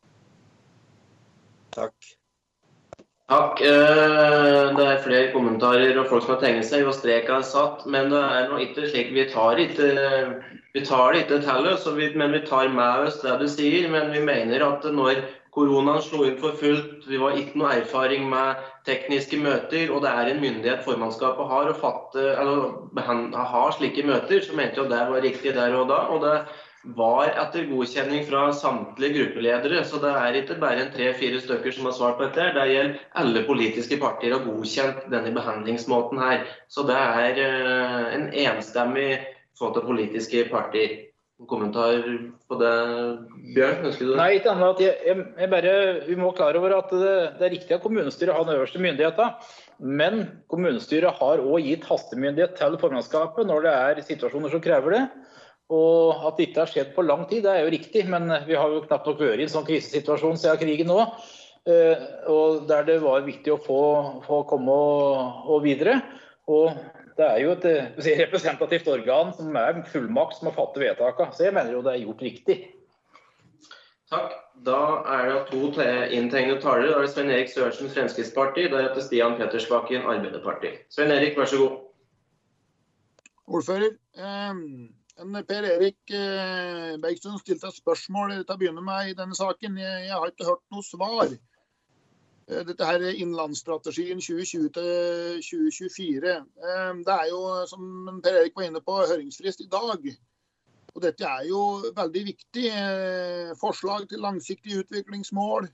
Takk. Takk. Det flere kommentarer og folk som har tegnet seg, og streken satt, men det nå ikke slik. Vi tar det ikke til oss, men vi tar med oss det du sier, men vi mener at når koronaen slo inn for fullt, vi var ikke noe erfaring med tekniske møter, og det en myndighet formannskapet har å ha slike møter, så mente jeg at det var riktig der og da, og det var etter godkjenning fra samtlige gruppeledere, så det ikke bare 3-4 stykker som har svart på dette. Det gjelder alle politiske partier har godkjent denne behandlingsmåten her. Så det en enstemmig forhold til politiske partier. En kommentar på det, Bjørn? Ønsker du det? Nei, ikke annet at vi må klare over at det riktig at kommunestyret har den øverste myndigheten, men kommunestyret har også gitt hastemyndighet til formannskapet når det situasjoner som krever det. Og at det ikke har skjedd på lang tid, det jo riktig, men vi har jo knapt nok vært i en sånn krisesituasjon siden krigen nå. Og der det var viktig å få komme og videre. Og det jo et representativt organ som fullmakt som har fattet vedtakene. Så jeg mener jo det gjort riktig. Takk. Da det 2 inntegnede talere. Da det Svein Erik Sørensen, Fremskrittspartiet. Da det Stian Petersbakken, Arbeiderpartiet. Svein Erik, vær så god. Ordfører, Per Erik Bergstuen stilte et spørsmål til å begynne med i denne saken. Jeg har ikke hørt noe svar. Dette her innlandsstrategien 2020 til 2024. Det jo, som Per Erik var inne på, høringsfrist i dag. Og dette jo veldig viktig. Forslag til langsiktige utviklingsmål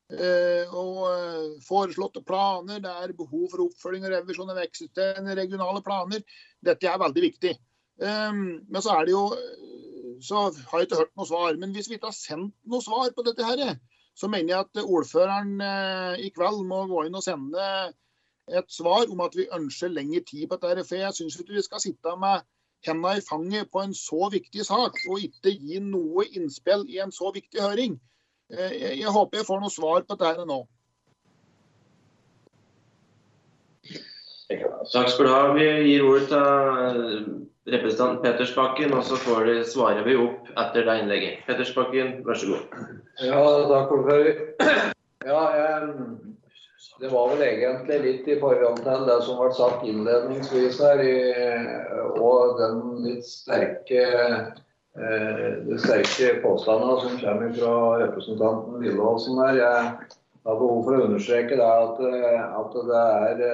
og foreslåtte planer. Det behov for oppfølging og revisjon av eksisterende regionale planer. Dette veldig viktig. Men så det jo, så har jeg ikke hørt noe svar. Men hvis vi ikke har sendt noe svar på dette her, så mener jeg at ordføreren i kveld må gå inn og sende et svar om at vi ønsker lengre tid på dette. For jeg synes ikke vi skal sitte med hendene i fanget på en så viktig sak, og ikke gi noe innspill i en så viktig høring. Jeg håper jeg får noe svar på dette nå. Takk skal du ha. Vi gir ordet til representant Petersbakken, og så svarer vi opp etter det innlegget. Petersbakken, vær så god. Ja, takk ordfører. Ja, det var vel egentlig litt i forhold til det som ble sagt innledningsvis her, og den litt de sterke påstandene som kommer fra representanten Lillåsen her. Jeg har behov for å understreke det at det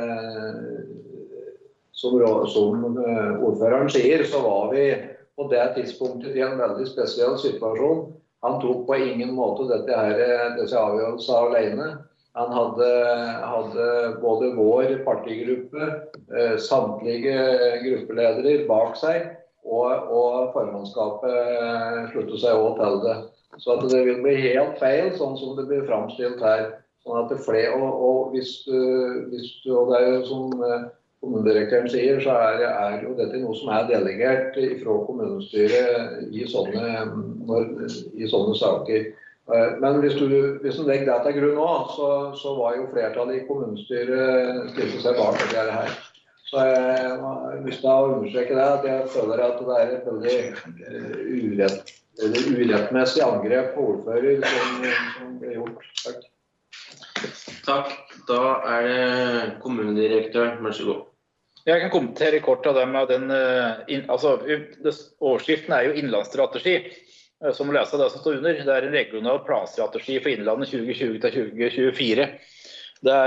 som ordføreren sier, så var vi på det tidspunktet i en veldig spesiell situasjon. Han tok på ingen måte disse avgjørelsene alene. Han hadde både vår partigruppe, samtlige gruppeledere bak seg, og formannskapet sluttet seg også til det. Så at det vil bli helt feil, sånn som det blir fremstilt her. Sånn at det flere, og hvis og det jo som kommunedirektøren sier, så jo dette noe som delegert fra kommunestyret i sånne saker. Men hvis du legger det til grunn også, så var jo flertallet i kommunestyret stilte seg bak det her. Så jeg har lyst til å understreke det, at jeg føler at det et veldig urettmessig angrep på ordfører som ble gjort. Takk. Takk. Da det kommunedirektøren. Vær så god. Jeg kan kommentere kort av det med den, overskriften jo innlandsstrategi, som leser det som står under. Det en regional planstrategi for innlandet 2020 til 2024. Det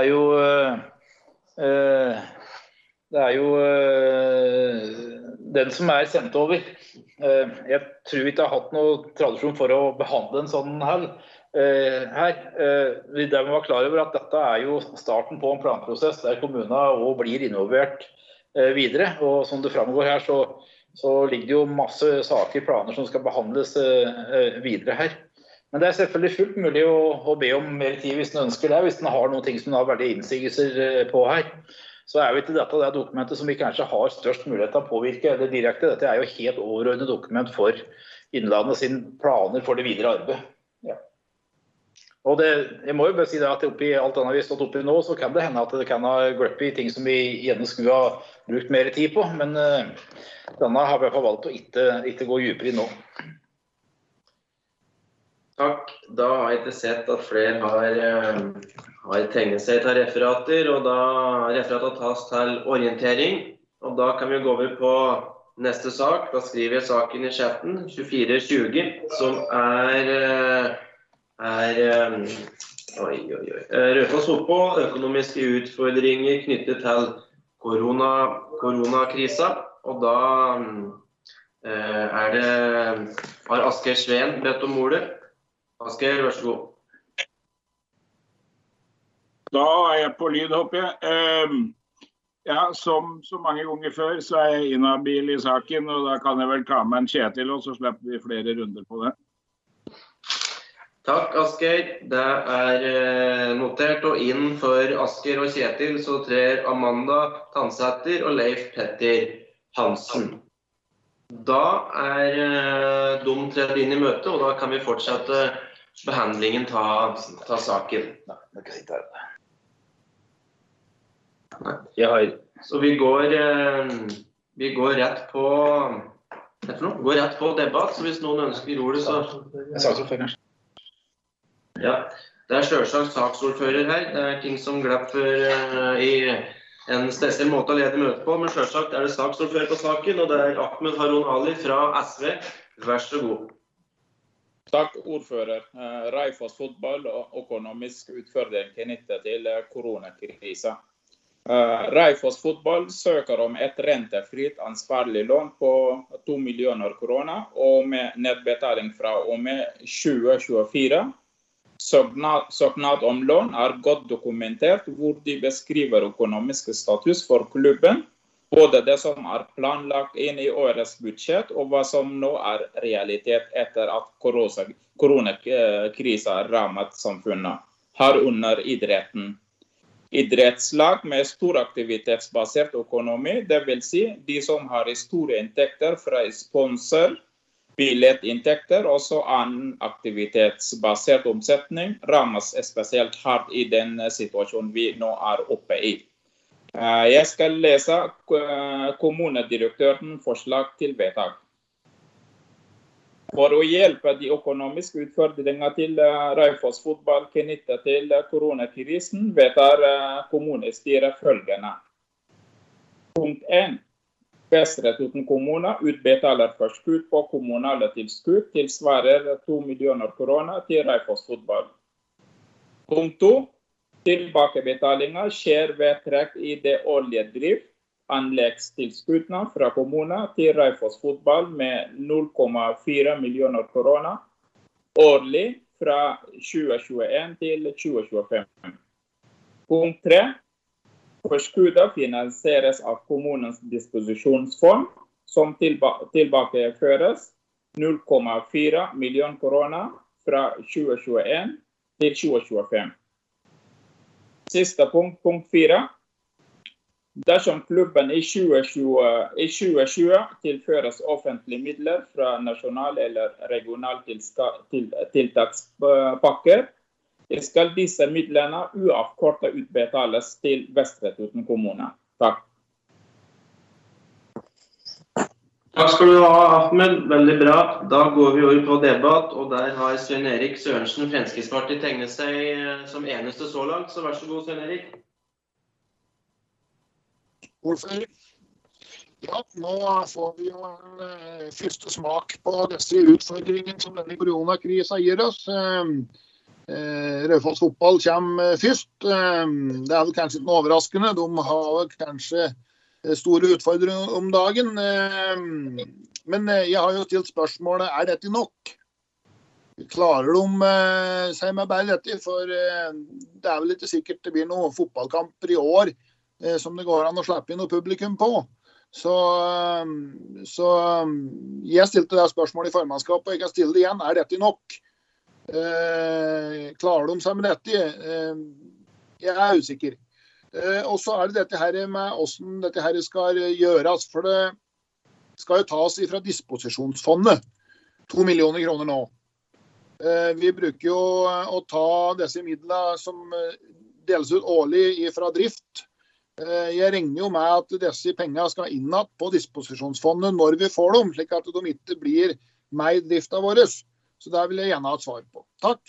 jo den som sendt over. Jeg tror vi ikke har hatt noen tradisjon for å behandle en sånn her. Vi må være klar over at dette jo starten på en planprosess der kommunene også blir involvert videre, og som det framgår her så ligger det jo masse saker, planer som skal behandles videre her. Men det selvfølgelig fullt mulig å be om mer tid hvis den ønsker det, hvis den har noen ting som den har veldig innsigelser på her. Så vi til dette det dokumentet som vi kanskje har størst mulighet til å påvirke eller direkte. Dette jo helt overordnet dokument for Innlandet sin planer for det videre arbeidet. Ja. Og jeg må jo bare si det at oppi alt annet vi har stått oppi nå, så kan det hende at det kan ha gløpt i ting som vi gjerne skulle ha brukt mer tid på, men denne har vi i hvert fall valgt å ikke gå dypere i nå. Takk. Da har jeg ikke sett at flere har tegnet seg til referater, og da referatet tas til orientering. Og da kan vi gå over på neste sak. Da skriver jeg saken i chatten, 2420, som Raufoss Fotball, økonomiske utfordringer knyttet til koronakrisa, og da har Asgeir Sveen bedt om ordet. Asgeir, vær så god. Da jeg på lyd, håper jeg. Ja, som så mange ganger før, så jeg inhabil i saken, og da kan jeg vel ta med en Kjetil, og så slipper vi flere runder på det. Takk, Asgeir. Det notert, og inn for Asgeir og Kjetil så trer Amanda Tannsæter og Leif Petter Hansen. Da de tredd inn I møte, og da kan vi fortsette behandlingen ta saken. Så vi går rett på debatt, så hvis noen ønsker ordet, så... Saksordfører. Ja, det selvsagt saksordfører her. Det ting som glapper I en spesiell måte å lede møte på, men selvsagt det saksordfører på saken, og det Ahmed Harun Ali fra SV. Vær så god. Takk, ordfører. Raufoss fotball og økonomisk utfordring knyttet til koronakrisen. Raufoss fotball søker om et rentefritt ansvarlig lån på 2 millioner kroner og med nedbetaling fra og med 2024. Søknad om lån godt dokumentert hvor de beskriver økonomisk status for klubben, både det som planlagt inn I årets budsjett og hva som nå realitet etter at koronakrisen rammet samfunnet, herunder idretten. Idrettslag med stor aktivitetsbasert økonomi, det vil si de som har store inntekter fra sponsor, billettinntekter og så annen aktivitetsbasert omsetning, rammes spesielt hardt I den situasjonen vi nå oppe I. Jeg skal lese kommunedirektøren forslag til vedtak. For å hjelpe de økonomiske utfordringene til Raufoss fotball knyttet til koronakrisen, vedtar kommunestyret følgende. Punkt 1. Vestre Toten kommune utbetaler forskudd på kommunale tilskudd tilsvarer 2 millioner kroner til Raufoss fotball. Punkt 2. Tilbakebetalinger skjer ved trekk I det årlige drift, anleggstilskuddene fra kommunen til Raufoss fotball med 0,4 millioner kroner årlig fra 2021 til 2025. Punkt 3. Forskuddet finansieres av kommunens disposisjonsfond, som tilbakeføres 0,4 millioner kroner fra 2021 til 2025. Siste punkt, punkt 4. Dersom klubben I 2020 tilføres offentlige midler fra nasjonal eller regional tiltakspakker, skal disse midlene uavkortet utbetales til Vestre Toten kommune. Takk. Takk skal du ha, Ahmed. Veldig bra. Da går vi over på debatt, og der har Svein Erik Sørensen Fremskrittspartiet tegnet seg som eneste så langt, så vær så god, Svein Erik. Ordfører. Ja, nå får vi jo en første smak på disse utfordringene som denne koronakrisen gir oss. Raufoss fotball kommer først. Det vel kanskje ikke overraskende. De har kanskje store utfordringer om dagen. Men jeg har jo stilt spørsmålet, dette nok? Klarer de seg med bare dette? For det vel ikke sikkert det blir noen fotballkamper I år som det går an å slippe inn noe publikum på. Så jeg stilte det spørsmålet I formannskapet, og jeg kan stille det igjen. Dette nok? Klarer de seg med dette? Jeg usikker. Og så det dette her med hvordan dette her skal gjøres, for det skal jo tas fra disposisjonsfondet. 2 millioner kroner nå. Vi bruker jo å ta disse midlene som deles ut årlig fra drift. Jeg regner jo med at disse pengene skal innad på disposisjonsfondet når vi får dem, slik at de ikke blir med I driften vår. Så der vil jeg gjerne ha et svar på. Takk.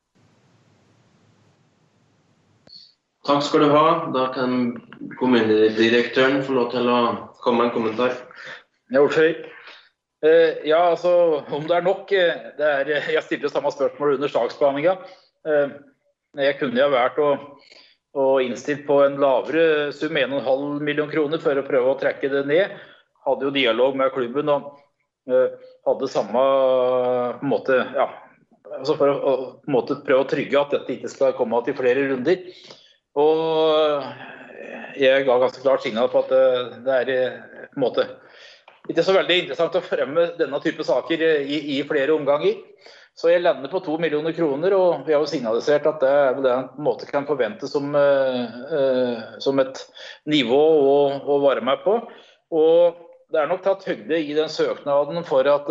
Takk skal du ha. Da kan kommunedirektøren få lov til å komme med en kommentar. Ja, ordfører. Ja, altså, om det nok, jeg stilte samme spørsmål under saksbehandlingen. Jeg kunne jo vært og innstilt på en lavere sum 1,5 million kroner for å prøve å trekke det ned. Hadde jo dialog med klubben og hadde samme på en måte, ja, altså for å på en måte prøve å trygge at dette ikke skal komme til flere runder. Og jeg ga ganske klart signal på at det på en måte ikke så veldig interessant å fremme denne type saker I flere omganger. Så jeg lander på 2 millioner kroner, og vi har jo signalisert at det det på en måte kan forventes som et nivå å være med på. Og det nok tatt høyde i den søknaden for at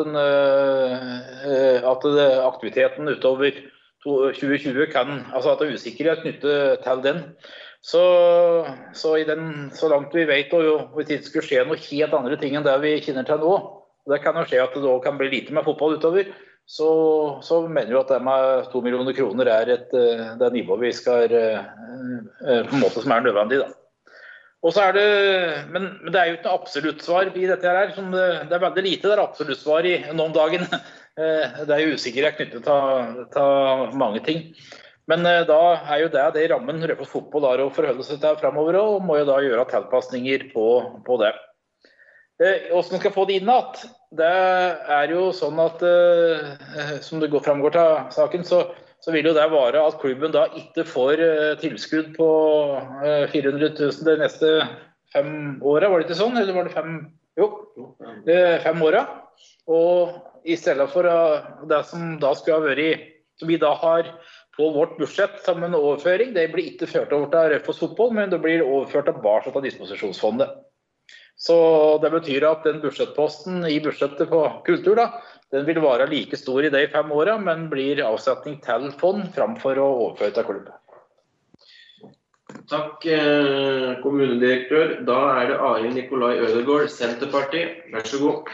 aktiviteten utover 2020 kan, altså at det usikkerhet knyttet til den. Så langt vi vet, og hvis det skulle skje noe helt andre ting enn det vi kjenner til nå, og det kan jo skje at det da kan bli lite med fotball utover, så mener vi at det med 2 millioner kroner det nivået vi skal på en måte som nødvendig da. Og så det, men det jo ikke noe absolutt svar i dette her, det veldig lite det absolutt svar i noen dagen. Det jo usikkerhet knyttet til mange ting. Men da jo det i rammen Raufoss Fotball å forholde seg til fremover, og må jo da gjøre tilpasninger på det. Hvordan man skal få det inn at, det jo sånn at, som det framgår til saken, så vil jo det være at klubben da ikke får tilskudd på 400 000 de neste 5 årene, var det ikke sånn? Eller var det 5? Jo, 5 årene. Og i stedet for det som da skulle ha vært, som vi da har på vårt budsjett som en overføring, det blir ikke ført over til Raufoss Fotball, men det blir overført tilbake til disposisjonsfondet. Så det betyr at den budsjettposten i budsjettet på kultur da, den vil være like stor i de 5 årene, men blir avsetning til fond framfor å overføre til klubben. Takk, kommunedirektør. Da det Arild Nikolai Ødegaard, Senterpartiet. Vær så god.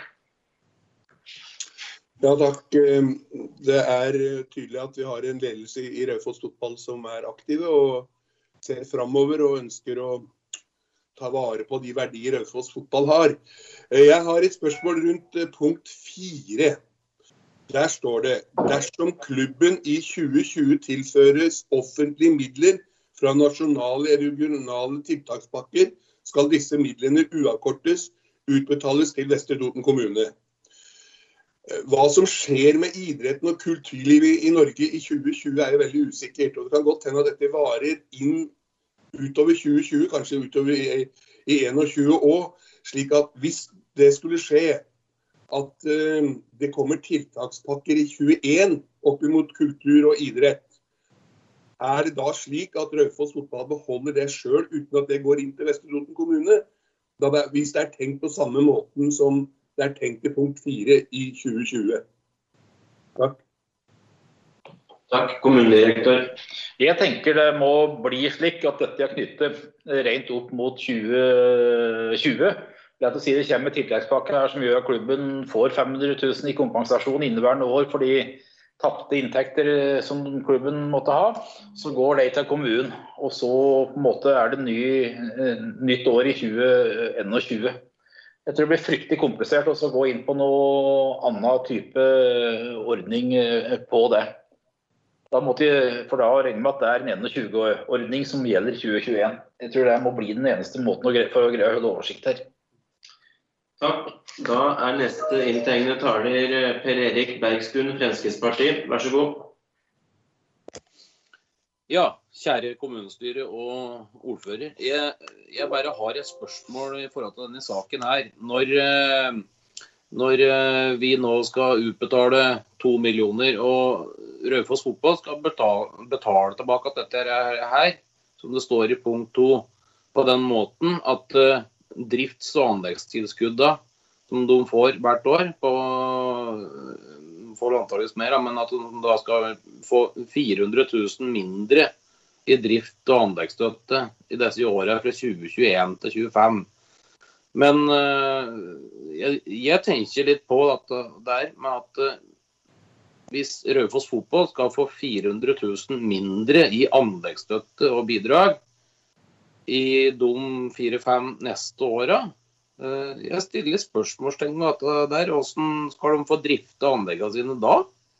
Ja, takk. Det tydelig at vi har en ledelse i Raufoss Fotball som aktive og ser fremover og ønsker å ta vare på de verdier Raufoss Fotball har. Jeg har et spørsmål rundt punkt 4. Der står det, dersom klubben i 2020 tilføres offentlige midler fra nasjonale eller regionale tiltakspakker, skal disse midlene uavkortes utbetales til Vestre Toten kommune. Hva som skjer med idretten og kulturlivet i Norge i 2020 jo veldig usikkert, og det kan godt hende at dette varer inn utover 2020, kanskje utover i 21 år, slik at hvis det skulle skje at det kommer tiltakspakker i 21 opp imot kultur og idrett, det da slik at Raufoss Fotball beholder det selv uten at det går inn til Vestre Toten kommune, hvis det tenkt på samme måten som det tenkt i punkt 4 i 2020? Takk. Takk, kommunedirektør. Jeg tenker det må bli slik at dette knyttet rent opp mot 2020. Det å si det kommer med tiltakspakke her som gjør at klubben får 500 000 i kompensasjon inneværende år for de tappte inntekter som klubben måtte ha, så går det til kommunen, og så på en måte det nytt år i 2021. Jeg tror det blir fryktelig komplisert å gå inn på noe annen type ordning på det. Da måtte jeg, for da regne med at det en 21-ordning som gjelder 2021. Jeg tror det må bli den eneste måten for å greie å holde oversikt her. Takk. Da neste inntegnende taler Per Erik Bergstuen, Fremskrittspartiet. Vær så god. Ja, kjære kommunestyre og ordfører. Jeg bare har et spørsmål i forhold til denne saken her. Når vi nå skal utbetale 2 millioner, og Raufoss Fotball skal betale tilbake at dette her, som det står i punkt 2, på den måten at drifts- og anleggstilskudda som de får hvert år, får antageligvis mer, men at de da skal få 400 000 mindre i drift- og anleggsstøtte i disse årene fra 2021 til 2025. Men jeg tenker litt på med at hvis Raufoss Fotball skal få 400 000 mindre i anleggsstøtte og bidrag i de 4-5 neste årene, jeg stiller spørsmålstegn med dette der. Hvordan skal de få drifte anleggene sine da?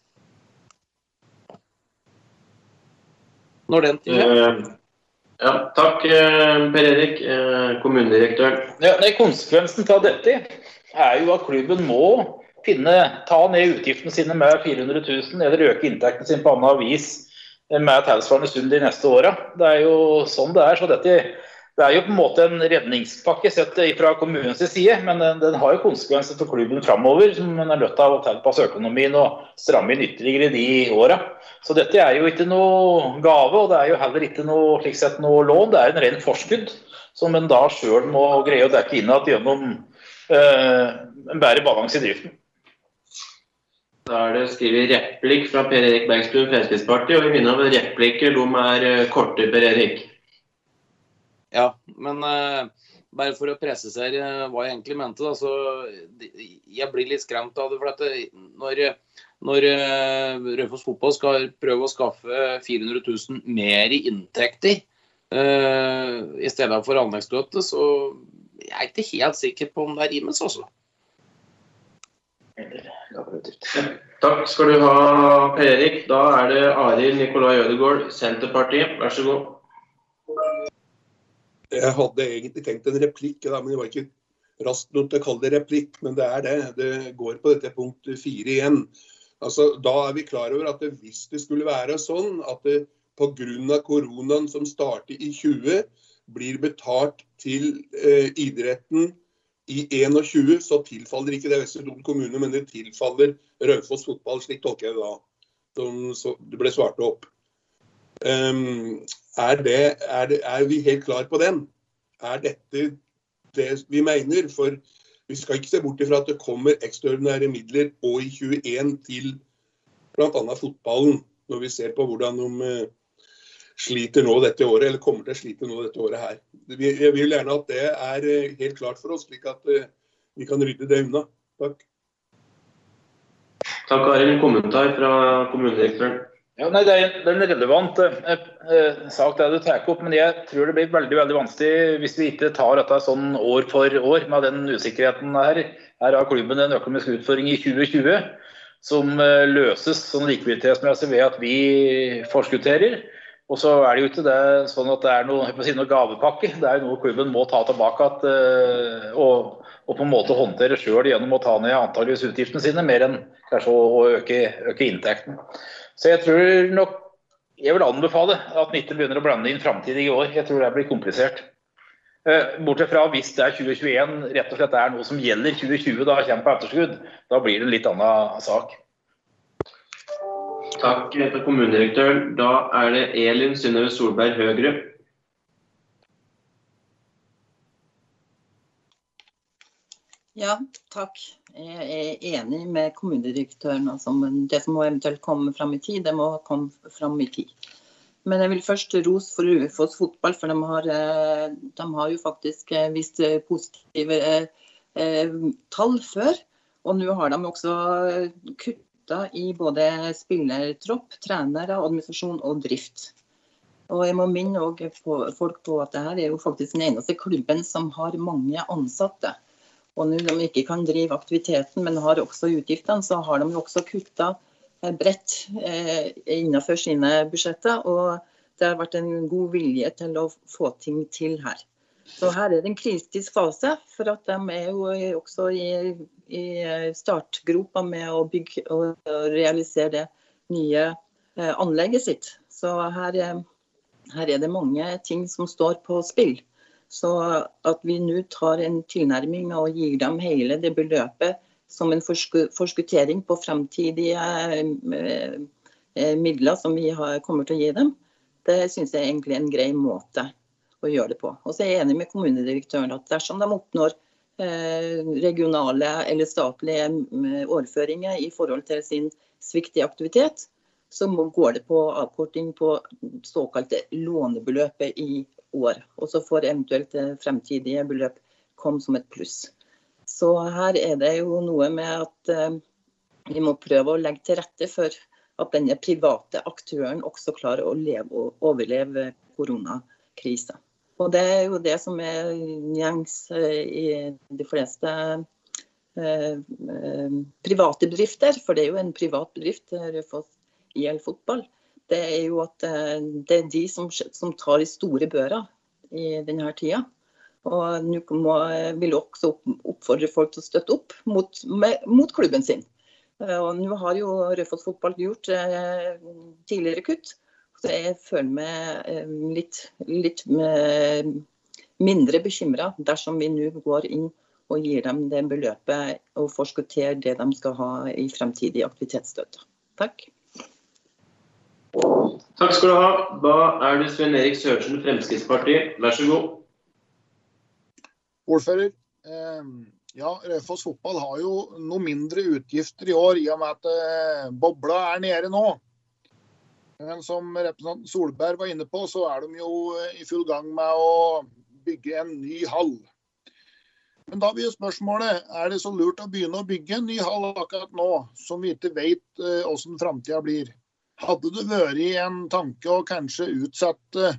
Når den tid Ja, takk Per Erik, kommunedirektør. Ja, konsekvensen av dette jo at klubben må ta ned utgiftene sine med 400 000 eller øke inntekten sin på annen vis med tilsvarende sum de neste årene. Det jo sånn det så dette det jo på en måte en redningspakke sett fra kommunens side, men den har jo konsekvenser for klubben fremover, som man nødt til å tilpasse økonomien og stramme inn ytterligere de årene. Så dette jo ikke noe gave, og det jo heller ikke noe, slik sett, noe lån, det en ren forskudd, som man da selv må greie å dekke inn gjennom en bedre balanse I driften. Da det skrevet replikk fra Per Erik Bergstuen, Fremskrittspartiet, og vi minner om replikker, de korte, Per Erik. Ja, men bare for å presisere hva jeg egentlig mente, da, så jeg blir litt skremt av det, for at når Raufoss fotball skal prøve å skaffe 400 000 mer I inntekter, I stedet for anleggsstøtte, så jeg ikke helt sikker på om det rimes også. Takk skal du ha, Per Erik. Da det Arild Nikolai Ødegård, Senterpartiet. Vær så god. Jeg hadde egentlig tenkt en replikk, men det var ikke raskt nok til å kalle det replikk, men det det. Det går på dette punkt 4 igjen. Altså, da vi klar over at hvis det skulle være sånn at det på grunn av koronaen som startet I 20 blir betalt til idretten I 21, så tilfaller ikke det Vestre Toten kommune, men det tilfaller Raufoss fotball, slik tolker jeg det da, som det ble svart opp. Vi helt klar på den? Dette det vi mener? For vi skal ikke se bort ifra at det kommer ekstraordinære midler og I 21 til blant annet fotballen, når vi ser på hvordan de sliter nå dette året, eller kommer til å slite nå dette året her. Jeg vil gjerne at det helt klart for oss, slik at vi kan rydde det unna. Takk. Takk, Arild. En kommentar fra kommunedirektøren. Ja, nei, det en relevant sak det du tar opp, men jeg tror det blir veldig, veldig vanskelig hvis vi ikke tar dette sånn år for år med den usikkerheten her. Her har klubben en økonomisk utfordring I 2020 som løses sånn likviditetsmessig ved at vi forskutterer. Og så det jo ikke det sånn at det noe gavepakke. Det noe klubben må ta tilbake og på en måte håndtere selv gjennom å ta ned antageligvis utgiftene sine, mer enn kanskje å øke inntekten. Så jeg tror nok, jeg vil anbefale at man ikke begynner å blande inn fremtidige år. Jeg tror det blir komplisert. Bortsett fra hvis det 2021 rett og slett noe som gjelder 2020, da kommer på etterskudd, da blir det en litt annen sak. Takk til kommunedirektøren. Da det Elin Synnøve Solberg Høgre. Ja, takk. Jeg enig med kommunedirektøren. Altså, det som må eventuelt komme frem I tid, det må komme frem I tid. Men jeg vil først ros for Raufoss fotball, for de har jo faktisk vist positive tall før. Og nå har de også kuttet I både spillertropp, trenere, administrasjon og drift. Og jeg må minne folk på at dette jo faktisk den eneste klubben som har mange ansatte. Og når de ikke kan drive aktiviteten, men har også utgiftene, så har de jo også kuttet bredt innenfor sine budsjetter, og det har vært en god vilje til å få ting til her. Så her det en kritisk fase, for at de jo også I startgropa med å bygge og realisere det nye anlegget sitt. Så her det mange ting som står på spill. Så at vi nå tar en tilnærming og gir dem hele det beløpet som en forskuttering på fremtidige midler som vi kommer til å gi dem, det synes jeg egentlig en grei måte å gjøre det på. Og så jeg enig med kommunedirektøren at dersom de oppnår regionale eller statlige overføringer I forhold til sin sviktige aktivitet, så går det på avkorting på såkalte lånebeløpet I år. Og så får eventuelt fremtidige beløp komme som et pluss. Så her det jo noe med at vi må prøve å legge til rette for at denne private aktøren også klarer å leve og overleve koronakrisen. Og det jo det som gjengs I de fleste private bedrifter, for det jo en privat bedrift, Raufoss IL fotball. Det jo at det de som tar de store børa I denne tida. Og nå vil også oppfordre folk til å støtte opp mot klubben sin. Og nå har jo Raufoss fotball gjort tidligere kutt. Så jeg føler meg litt mindre bekymret dersom vi nå går inn og gir dem det beløpet og forskutterer det de skal ha I fremtidig aktivitetsstøtte. Takk. Takk skal du ha. Da det Sven Erik Sørensen, Fremskrittspartiet. Vær så god. Ordfører, Ja, Raufoss fotball har jo noe mindre utgifter i år, i og med at bobla nede nå. Men som representanten Solberg var inne på, så de jo i full gang med å bygge en ny hall. Men da blir jo spørsmålet, det så lurt å begynne å bygge en ny hall akkurat nå, som vi ikke vet hvordan fremtiden blir? Hadde det vært en tanke å kanskje utsette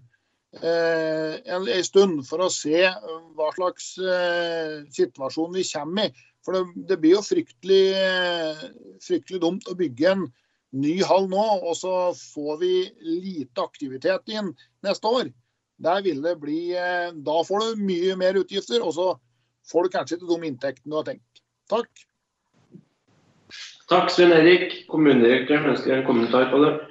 en stund for å se hva slags situasjon vi kommer i? For det blir jo fryktelig dumt å bygge en ny hall nå, og så får vi lite aktivitet inn neste år. Der vil det bli, da får du mye mer utgifter, og så får du kanskje ikke de inntektene du har tenkt. Takk. Takk, Svein Erik. Kommunedirektøren ønsker en kommentar på det.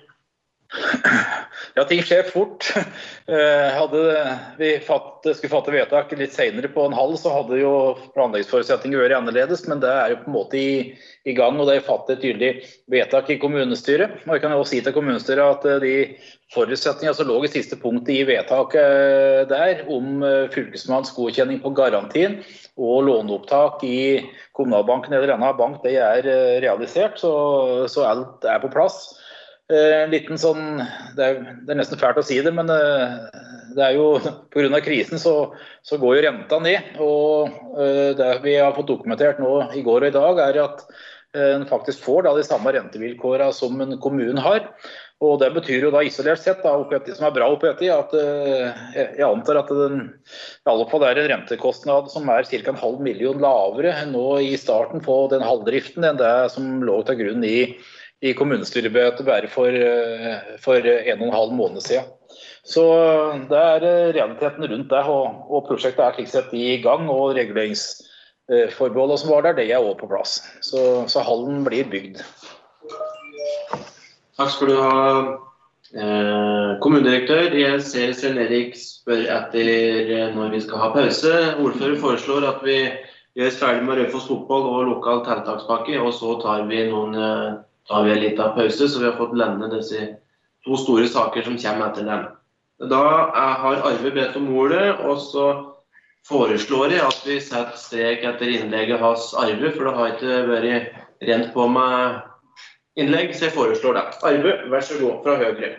Ja, ting skjer fort. Hadde vi skulle fatte vedtak litt senere på en halv, så hadde jo planleggingsforutsetninger vært annerledes, men det jo på en måte i gang, og det fattet et tydelig vedtak i kommunestyret. Og jeg kan også si til kommunestyret at de forutsetninger som lå i siste punkt i vedtaket der, om fylkesmannens godkjenning på garantien og låneopptak i kommunalbanken eller annen bank, det realisert, så alt på plass. Liten sånn, det nesten fælt å si det, men det jo på grunn av krisen så går jo renta ned, og det vi har fått dokumentert nå i går og i dag at en faktisk får da de samme rentevilkårene som en kommune har, og det betyr jo da isolert sett, da, som bra oppetti, at jeg antar at den i alle fall en rentekostnad som ca. 500 000 lavere nå i starten på den halvdriften enn det som lå til grunn i kommunestyrebøtet bare for 1,5 måned siden. Så det realiteten rundt det, og prosjektet slik sett i gang, og reguleringsforbeholdet som var der, det også på plass. Så hallen blir bygd. Takk skal du ha, kommunedirektør. Jeg ser Svein Erik spør etter når vi skal ha pause. Ordfører foreslår at vi gjør oss ferdig med Raufoss fotball og lokal tiltakspakke, og så tar vi en liten pause, så vi har fått lande disse 2 store saker som kommer etter dem. Da har Arve bedt om ordet, og så foreslår jeg at vi setter strek etter innlegget hans Arve, for det har ikke vært rent på med innlegg, så jeg foreslår det. Arve, vær så god, fra Høyre.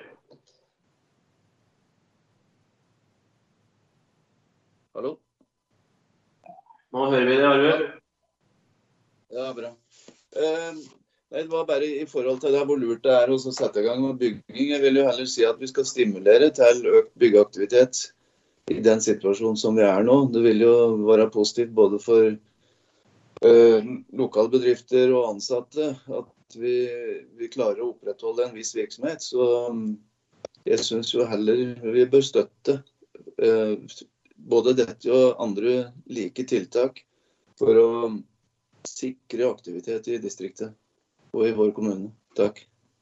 Hallo? Nå hører vi det, Arve. Ja, bra. Det var bare i forhold til det hvor lurt det å sette i gang med bygging. Jeg vil jo heller si at vi skal stimulere til økt byggeaktivitet i den situasjonen som vi nå. Det vil jo være positivt både for lokale bedrifter og ansatte at vi klarer å opprettholde en viss virksomhet. Så jeg synes jo heller vi bør støtte både dette og andre like tiltak for å sikre aktivitet i distriktet og i vår kommune. Takk.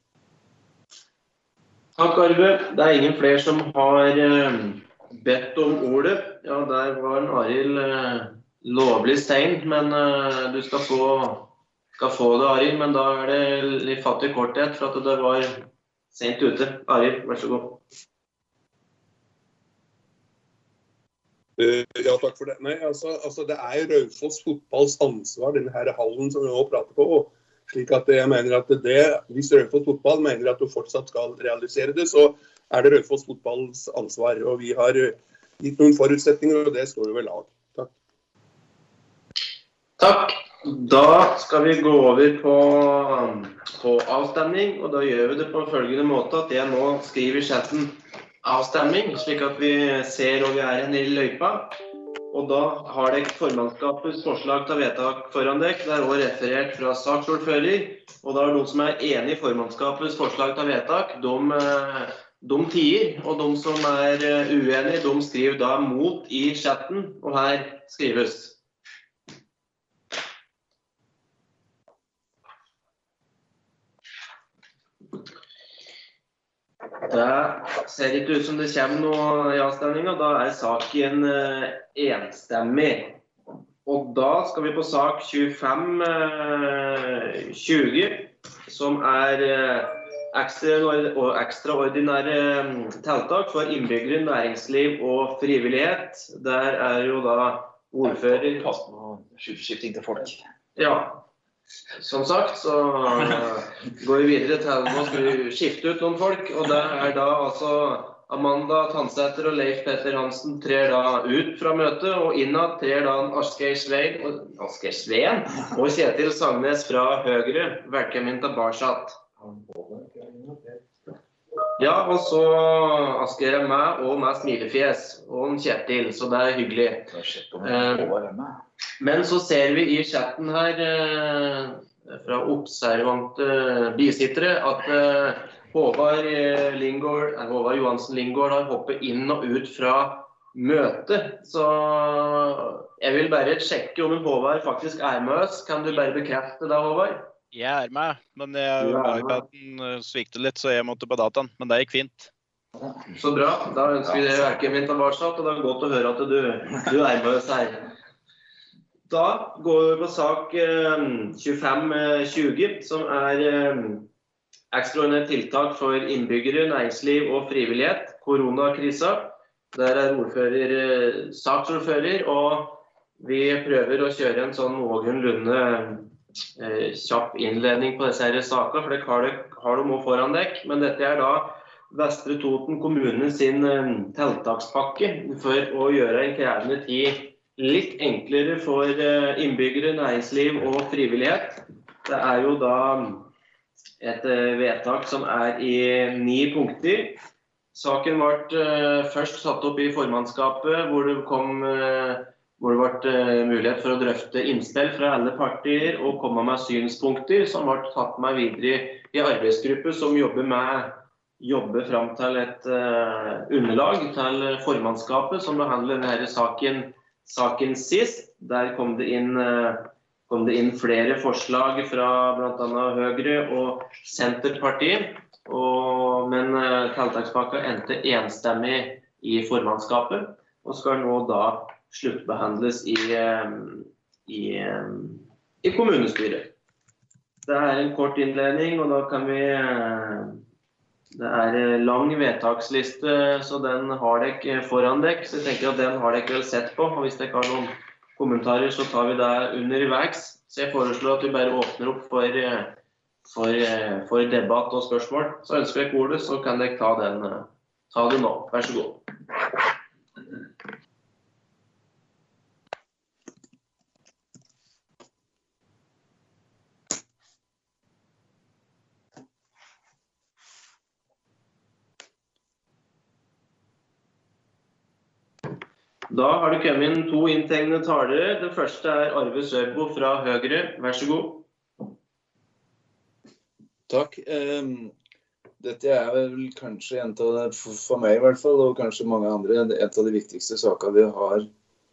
Takk, Arve. Det ingen flere som har bedt om ordet. Ja, der var Arild lovlig sein, men du skal få det, Arild, men da det litt fattig korthet for at det var sent ute. Arild, vær så god. Ja, takk for det. Nei, altså det jo Raufoss fotballs ansvar, denne her hallen som vi nå prater på, slik at jeg mener at hvis Raufoss fotball mener at du fortsatt skal realisere det, så det Raufoss fotballs ansvar, og vi har gitt noen forutsetninger, og det står jo ved lag. Takk. Takk. Da skal vi gå over på avstemning, og da gjør vi det på følgende måte at jeg nå skriver i chatten avstemning, slik at vi ser om vi en i løypa. Og da har dere formannskapets forslag til vedtak foran dere. Det også referert fra saksordfører. Og da noen som enig i formannskapets forslag til vedtak, de tier. Og de som uenige, de skriver da mot i chatten. Og her skrives. Det ser ikke ut som det kommer noe i avstemningen, da saken enstemmig. Og da skal vi på sak 25-20, som ekstraordinære tiltak for innbyggere, næringsliv og frivillighet. Der jo da ordfører. Pass på skifting til folk. Ja, som sagt så går vi videre til nå skal vi skifte ut noen folk, og det da altså Amanda Tandsæter og Leif Petter Hansen trer da ut fra møtet, og innad trer da Asgeir Sveen og Kjetil Sagnes fra Høyre. Velkommen tilbake. Ja, og så Asgeir med, og med smilefjes, og Kjetil, så det hyggelig. Men så ser vi i chatten her, fra observante bisittere, at Håvard Johansen Lingård har hoppet inn og ut fra møtet, så jeg vil bare sjekke om Håvard faktisk med oss. Kan du bare bekrefte det, Håvard? Jeg med, men iPaden svikte litt, så jeg måtte på dataen, men det gikk fint. Så bra, da ønsker vi deg velkommen tilbake, og det godt å høre at du med oss her. Da går vi på sak 2520, som ekstraordinære tiltak for innbyggere, næringsliv og frivillighet, koronakrisa. Der ordfører, saksordfører, og vi prøver å kjøre en sånn noenlunde kjapp innledning på disse her saker, for det har du må foran dekk. Men dette da Vestre Toten kommune sin tiltakspakke for å gjøre en krevende tid litt enklere for innbyggere, næringsliv og frivillighet. Det jo da et vedtak som i 9 punkter. Saken ble først satt opp i formannskapet, hvor det ble mulighet for å drøfte innspill fra alle partier og komme med synspunkter som ble tatt med videre i arbeidsgruppe som jobber frem til et underlag til formannskapet som behandler denne saken sist. Der kom det inn flere forslag fra blant annet Høyre og Senterpartiet, men tiltakspakka endte enstemmig i formannskapet, og skal nå da sluttbehandles i kommunestyret. Det en kort innledning, og da kan vi... Det lang vedtaksliste, så den har dere foran dere, så jeg tenker at den har dere vel sett på, og hvis dere har noen kommentarer, så tar vi det underveis. Så jeg foreslår at vi bare åpner opp for debatt og spørsmål. Så ønsker jeg ordet, så kan dere ta det nå. Vær så god. Da har det kommet inn 2 inntegnede talere. Det første Arve Søbo fra Høyre. Vær så god. Takk. Dette vel kanskje en av det, for meg i hvert fall, og kanskje mange andre, en av de viktigste sakene vi har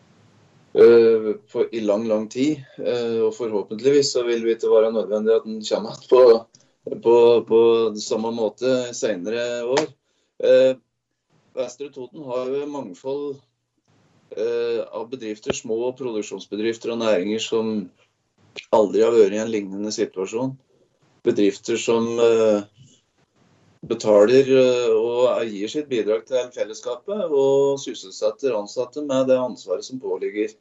i lang tid. Og forhåpentligvis så vil vi ikke være nødvendig at den kommer på samme måte senere år. Vestre Toten har jo mangfold av bedrifter, små produksjonsbedrifter og næringer som aldri har vært i en lignende situasjon. Bedrifter som betaler og gir sitt bidrag til fellesskapet og sysselsetter ansatte med det ansvaret som påligger.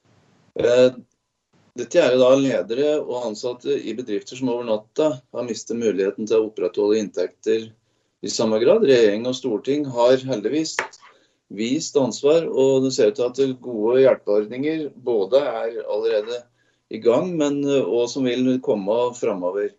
Dette jo da ledere og ansatte i bedrifter som over natta har mistet muligheten til å opprettholde inntekter i samme grad. Regjering og storting har heldigvis vist ansvar, og det ser ut til at gode hjelpeordninger både allerede i gang, men også som vil komme fremover.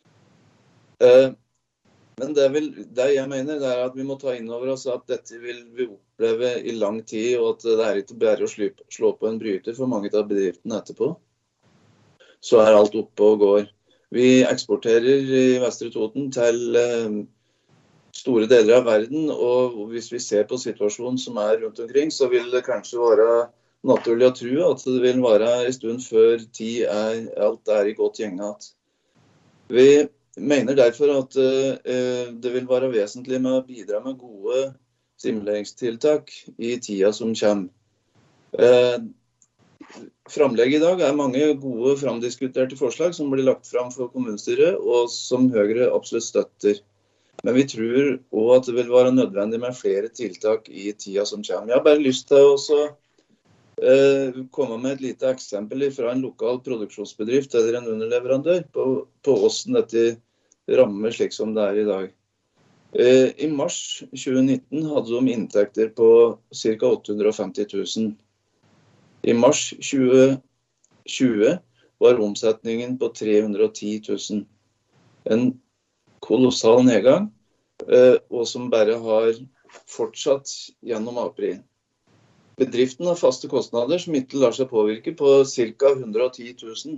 Men det jeg mener at vi må ta inn over oss at dette vil vi oppleve i lang tid, og at det ikke bare å slå på en bryter for mange av bedriftene etterpå. Så alt oppe og går. Vi eksporterer i Vestre Toten til store deler av verden, og hvis vi ser på situasjonen som rundt omkring, så vil det kanskje være naturlig å tro at det vil være en stund før alt i godt gjengat. Vi mener derfor at det vil være vesentlig med å bidra med gode stimuleringstiltak i tida som kommer. Framlegget i dag mange gode framdiskuterte forslag som blir lagt fram for kommunestyret, og som Høyre absolutt støtter. Men vi tror også at det vil være nødvendig med flere tiltak i tida som kommer. Jeg har bare lyst til å komme med et lite eksempel fra en lokal produksjonsbedrift eller en underleverandør på hvordan dette rammer slik som det i dag. I mars 2019 hadde de inntekter på ca. 850 000. I mars 2020 var omsetningen på 310 000. En kolossal nedgang, og som bare har fortsatt gjennom april. Bedriften har faste kostnader som ikke lar seg påvirke på ca. 110 000.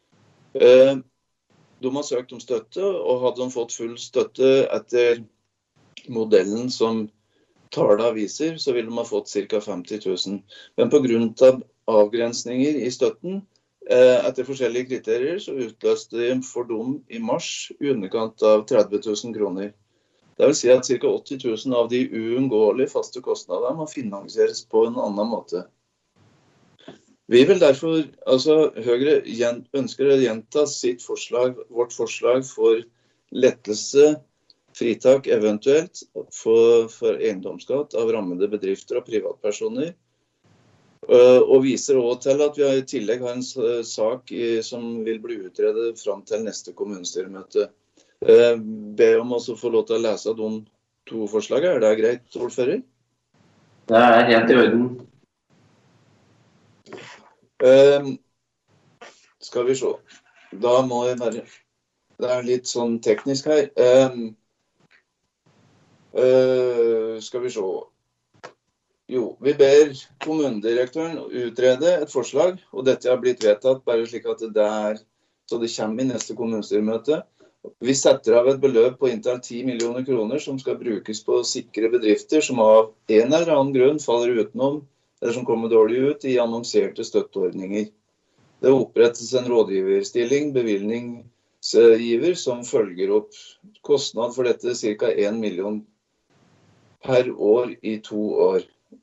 De har søkt om støtte, og hadde de fått full støtte etter modellen som tallene viser, så ville de ha fått ca. 50 000. Men på grunn av avgrensninger i støtten, etter forskjellige kriterier, så utløste de for dem i mars i underkant av 30 000 kroner. Det vil si at ca. 80 000 av de uunngåelige faste kostnadene må finansieres på en annen måte. Vi vil derfor, Høyre ønsker å gjenta vårt forslag for lettelse, fritak eventuelt for eiendomsskatt av rammede bedrifter og privatpersoner, og viser også til at vi i tillegg har en sak som vil bli utredet fram til neste kommunestyremøte. Be om å få lov til å lese de 2 forslagene. Det greit, ordfører? Det helt i orden. Skal vi se. Da må jeg bare... Det litt sånn teknisk her. Skal vi se. Jo, vi ber kommunedirektøren utrede et forslag, og dette har blitt vedtatt bare slik at det så det kommer i neste kommunestyremøte. Vi setter av et beløp på inntil 10 millioner kroner som skal brukes på å sikre bedrifter som av en eller annen grunn faller utenom, eller som kommer dårlig ut i annonserte støtteordninger. Det opprettes en rådgiverstilling, bevilgningsgiver, som følger opp kostnad for dette ca. 1 million per år i 2 år.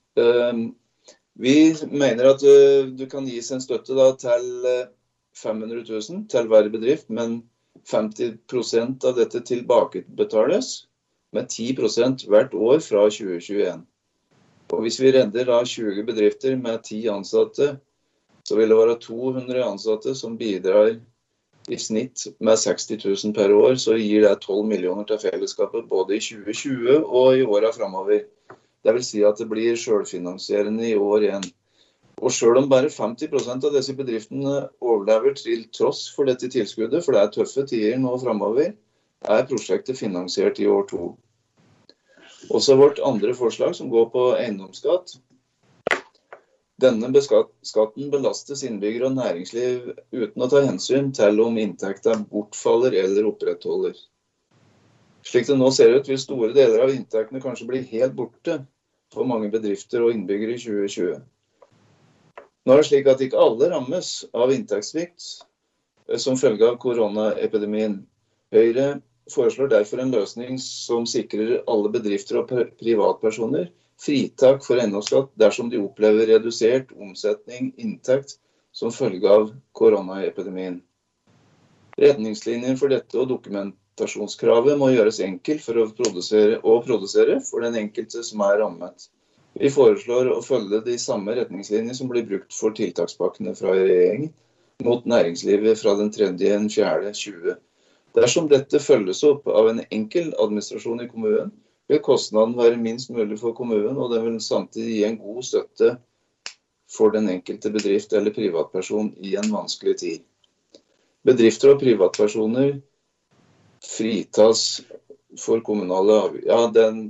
Vi mener at du kan gis en støtte til 500 000 til hver bedrift, men 50% av dette tilbakebetales med 10% hvert år fra 2021. Og hvis vi redder 20 bedrifter med 10 ansatte, så vil det være 200 ansatte som bidrar i snitt med 60 000 per år, så gir det 12 millioner til fellesskapet både i 2020 og i årene fremover. Det vil si at det blir selvfinansierende i år igjen. Og selv om bare 50% av disse bedriftene overlever til tross for dette tilskuddet, for det tøffe tider nå fremover, prosjektet finansiert i år 2. Også vårt andre forslag som går på eiendomsskatt. Denne skatten belastes innbyggere og næringsliv uten å ta hensyn til om inntekten bortfaller eller opprettholder. Slik det nå ser ut, vil store deler av inntektene kanskje bli helt borte for mange bedrifter og innbyggere i 2020. Nå det slik at ikke alle rammes av inntektssvikt som følge av koronaepidemien. Høyre foreslår derfor en løsning som sikrer alle bedrifter og privatpersoner fritak for eiendomsskatt dersom de opplever redusert omsetning, inntekt som følge av koronaepidemien. Retningslinjer for dette og dokumentasjonskravet må gjøres enkelt for å produsere for den enkelte som rammet. Vi foreslår å følge de samme retningslinjer som blir brukt for tiltakspakkene fra regjeringen mot næringslivet fra den 3.4.20. Dersom dette følges opp av en enkel administrasjon i kommunen, vil kostnaden være minst mulig for kommunen, og det vil samtidig gi en god støtte for den enkelte bedrift eller privatperson i en vanskelig tid. Bedrifter og privatpersoner fritas for kommunale avgifter. Ja,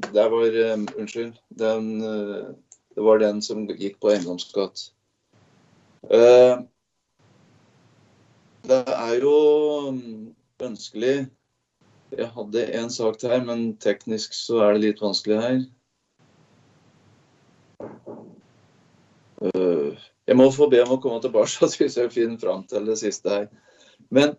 det var den som gikk på eiendomsskatt. Det jo ønskelig. Jeg hadde en sak her, men teknisk så det litt vanskelig her. Jeg må få be om å komme tilbake hvis jeg finner frem til det siste her. Men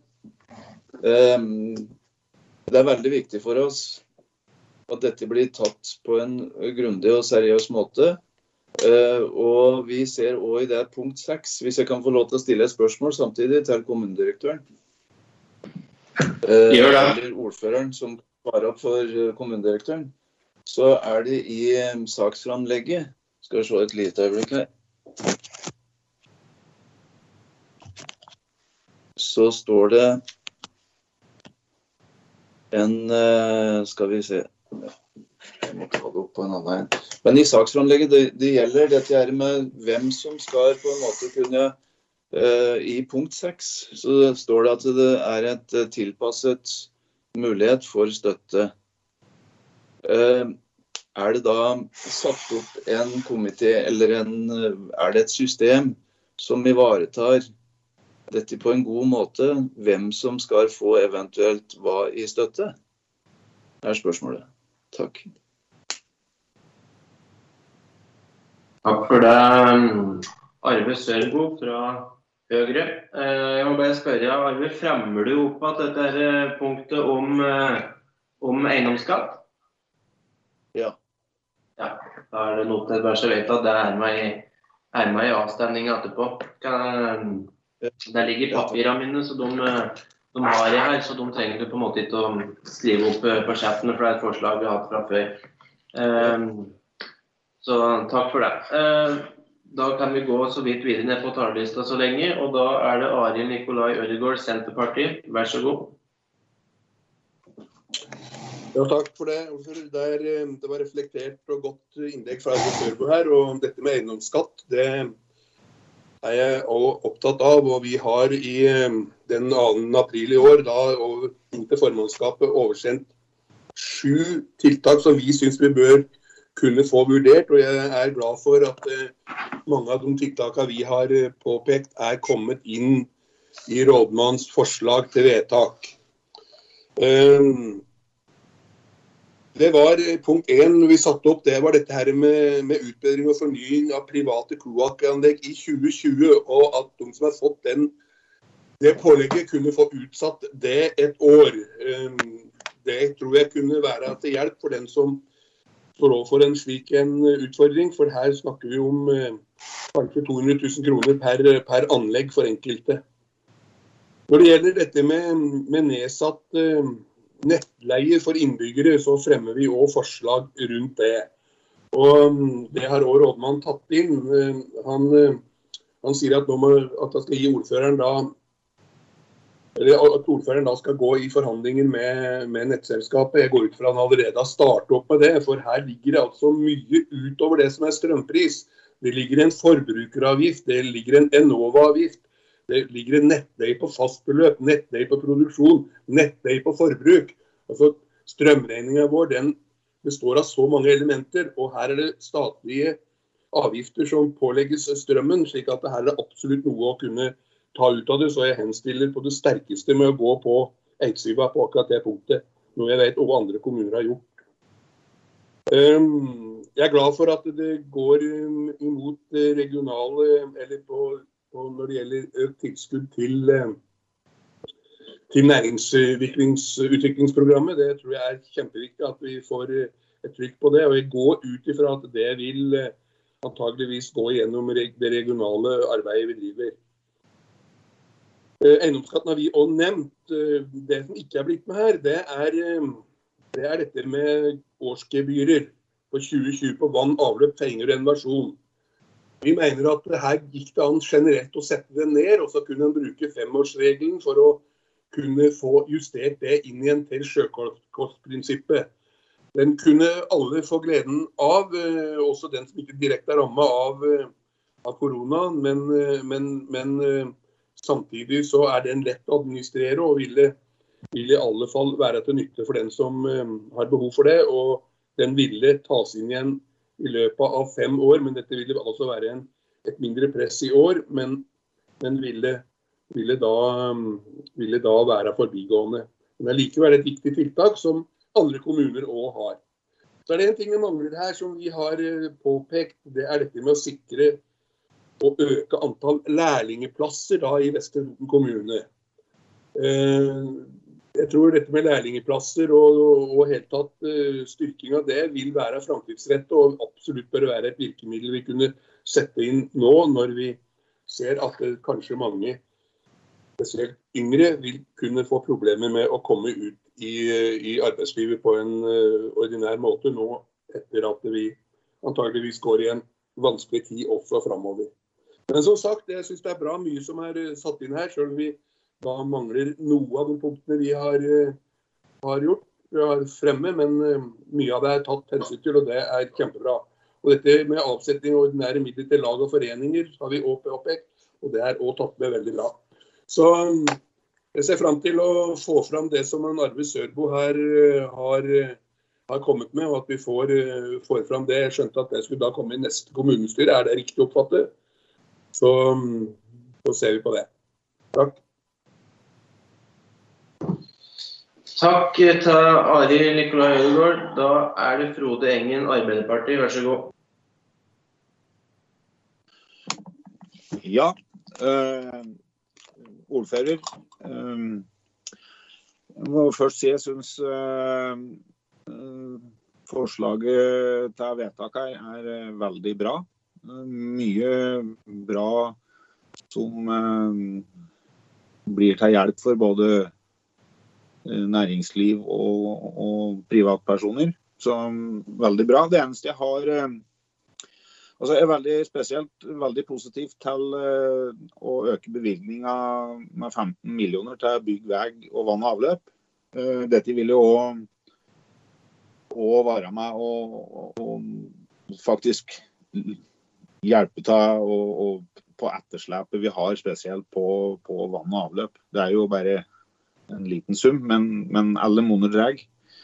det veldig viktig for oss at dette blir tatt på en grundig og seriøs måte. Og vi ser også i det punkt 6, hvis jeg kan få lov til å stille et spørsmål samtidig til kommunedirektøren. Eller ordføreren som svarer opp for kommunedirektøren, så det i saksframlegget, skal vi se et lite øyeblikk her. så står det skal vi se, jeg må ta det opp på en annen. Men i saksframlegget, det gjelder dette her med hvem som skal på en måte kunne, i punkt 6, så står det at det et tilpasset mulighet for støtte. Det da satt opp en komité, eller det et system som ivaretar dette på en god måte, hvem som skal få eventuelt hva i støtte? Det spørsmålet. Takk. Takk for det, Arve Sørbo fra Høyre. Jeg må bare spørre, Arve, fremmer du opp at dette punktet om eiendomsskatt? Ja. Ja, da det noe til bare så vet at det med i avstemningen etterpå. Der ligger papirene mine, så de har jeg her, så de trenger du på en måte ikke å skrive opp på chattene, for det et forslag vi har hatt fra før. Så takk for det. Da kan vi gå så vidt videre ned på talerlista så lenge, og da det Arild Nikolai Ødegård, Senterpartiet. Vær så god. Ja, takk for det. Det var reflektert og godt innlegg fra Sørbo her, og dette med eiendomsskatt, det jeg også opptatt av, og vi har i den 2. april i år da til formannskapet oversendt 7 tiltak som vi synes vi bør kunne få vurdert, og jeg glad for at mange av de tiltakene vi har påpekt kommet inn i rådmanns forslag til vedtak. Det var punkt 1 vi satte opp, det var dette her med utbedring og fornying av private kloakkanlegg i 2020, og at de som har fått det pålegget kunne få utsatt det et år. Det tror jeg kunne være til hjelp for den som står overfor en slik utfordring, for her snakker vi om kanskje 200 000 kroner per anlegg for enkelte. Når det gjelder dette med nedsatt nettleie for innbyggere, så fremmer vi også forslag rundt det. Og det har også rådmannen tatt inn. Han sier at han skal gi ordføreren da, eller at ordføreren da skal gå i forhandlinger med nettselskapet. Jeg går ut fra at han allerede har startet opp med det, for her ligger det altså mye utover det som strømpris. Det ligger en forbrukeravgift, det ligger en Enova-avgift, det ligger en nettleie på fastbeløp, nettleie på produksjon, nettleie på forbruk. Altså strømregningen vår, den består av så mange elementer, og her det statlige avgifter som pålegges strømmen, slik at her det absolutt noe å kunne ta ut av det, så jeg henstiller på det sterkeste med å gå på Eidsiva på akkurat det punktet, noe jeg vet hva andre kommuner har gjort. Jeg glad for at det går imot regionale, eller når det gjelder økt tilskudd til næringsutviklingsprogrammet. Det tror jeg kjempeviktig at vi får et trykk på det, og jeg går ut ifra at det vil antageligvis gå gjennom det regionale arbeidet vi driver. Eiendomsskatten har vi også nevnt. Det som ikke blitt med her, det dette med årsgebyrer på 2020 på vann, avløp, penger og renovasjon. Vi mener at her gikk det an generelt å sette det ned, og så kunne en bruke 5-årsregelen for å kunne få justert det inn igjen til sjøkostprinsippet. Den kunne alle få gleden av, også den som ikke direkte rammet av koronaen, men samtidig så den lett å administrere og ville i alle fall være til nytte for den som har behov for det, og den ville tas inn igjen i løpet av 5 år, men dette ville altså være et mindre press i år, men ville da være forbigående. Men det likevel et viktig tiltak som andre kommuner også har. Så det en ting vi mangler her som vi har påpekt, det dette med å sikre og øke antall lærlingeplasser da i Vestre Toten kommune. Jeg tror dette med lærlingeplasser og helt tatt styrking av det vil være fremtidsrettet og absolutt bør være et virkemiddel vi kunne sette inn nå når vi ser at kanskje mange, spesielt yngre, vil kunne få problemer med å komme ut i arbeidslivet på en ordinær måte nå etter at vi antageligvis går i en vanskelig tid også fremover. Men som sagt, jeg synes det bra mye som satt inn her, selv om vi Da mangler noe av de punktene vi har gjort. Vi har fremme, men mye av det tatt hensyn til, og det kjempebra. Og dette med avsetning og ordinære midler til lag og foreninger har vi oppvekt, og det også tatt med veldig bra. Så jeg ser frem til å få fram det som Arve Sørbo her har kommet med, og at vi får fram det. Jeg skjønte at det skulle da komme i neste kommunestyre. Det riktig oppfattet? Så ser vi på det. Takk. Takk til Arild Nikolai Ødegaard. Da det Frode Engen, Arbeiderpartiet. Vær så god. Ja, ordfører. Jeg må først si jeg synes forslaget til vedtak her veldig bra. Mye bra som blir til hjelp for både næringsliv og privatpersoner. Så veldig bra. Det eneste jeg har veldig spesielt, veldig positivt til å øke bevilgningen med 15 millioner til bygg, veg og vann og avløp. Dette vil jo også være med og faktisk hjelpe til og på etterslepet vi har spesielt på vann og avløp. Det jo bare en liten sum, men alle måneder dreg.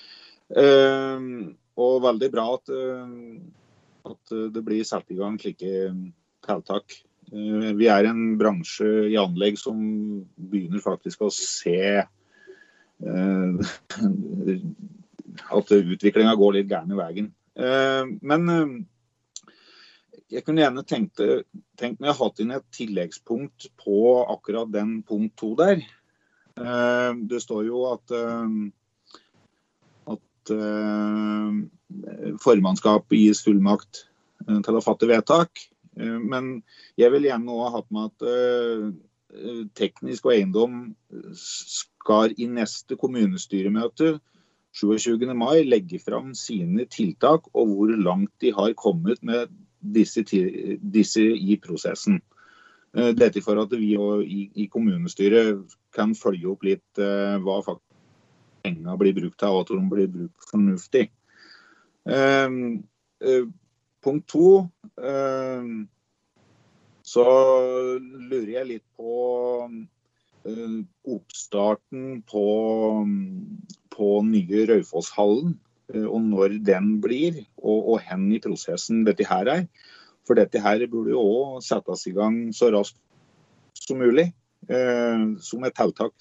Og veldig bra at det blir satt i gang slike tiltak. Vi en bransje i anlegg som begynner faktisk å se at utviklingen går litt gærne veien. Men jeg kunne gjerne tenkt meg å ha hatt inn et tilleggspunkt på akkurat den punkt 2 der. Det står jo at formannskap gis fullmakt til å fatte vedtak, men jeg vil gjerne også ha hatt med at teknisk og eiendom skal i neste kommunestyremøte 27. mai legge fram sine tiltak og hvor langt de har kommet med disse i prosessen. Dette for at vi i kommunestyret kan følge opp litt hva faktisk pengene blir brukt til, og at de blir brukt fornuftig. Punkt 2, så lurer jeg litt på oppstarten på nye Raufosshallen, og når den blir, og hen i prosessen dette her For dette her burde jo også settes i gang så raskt som mulig, som et tiltak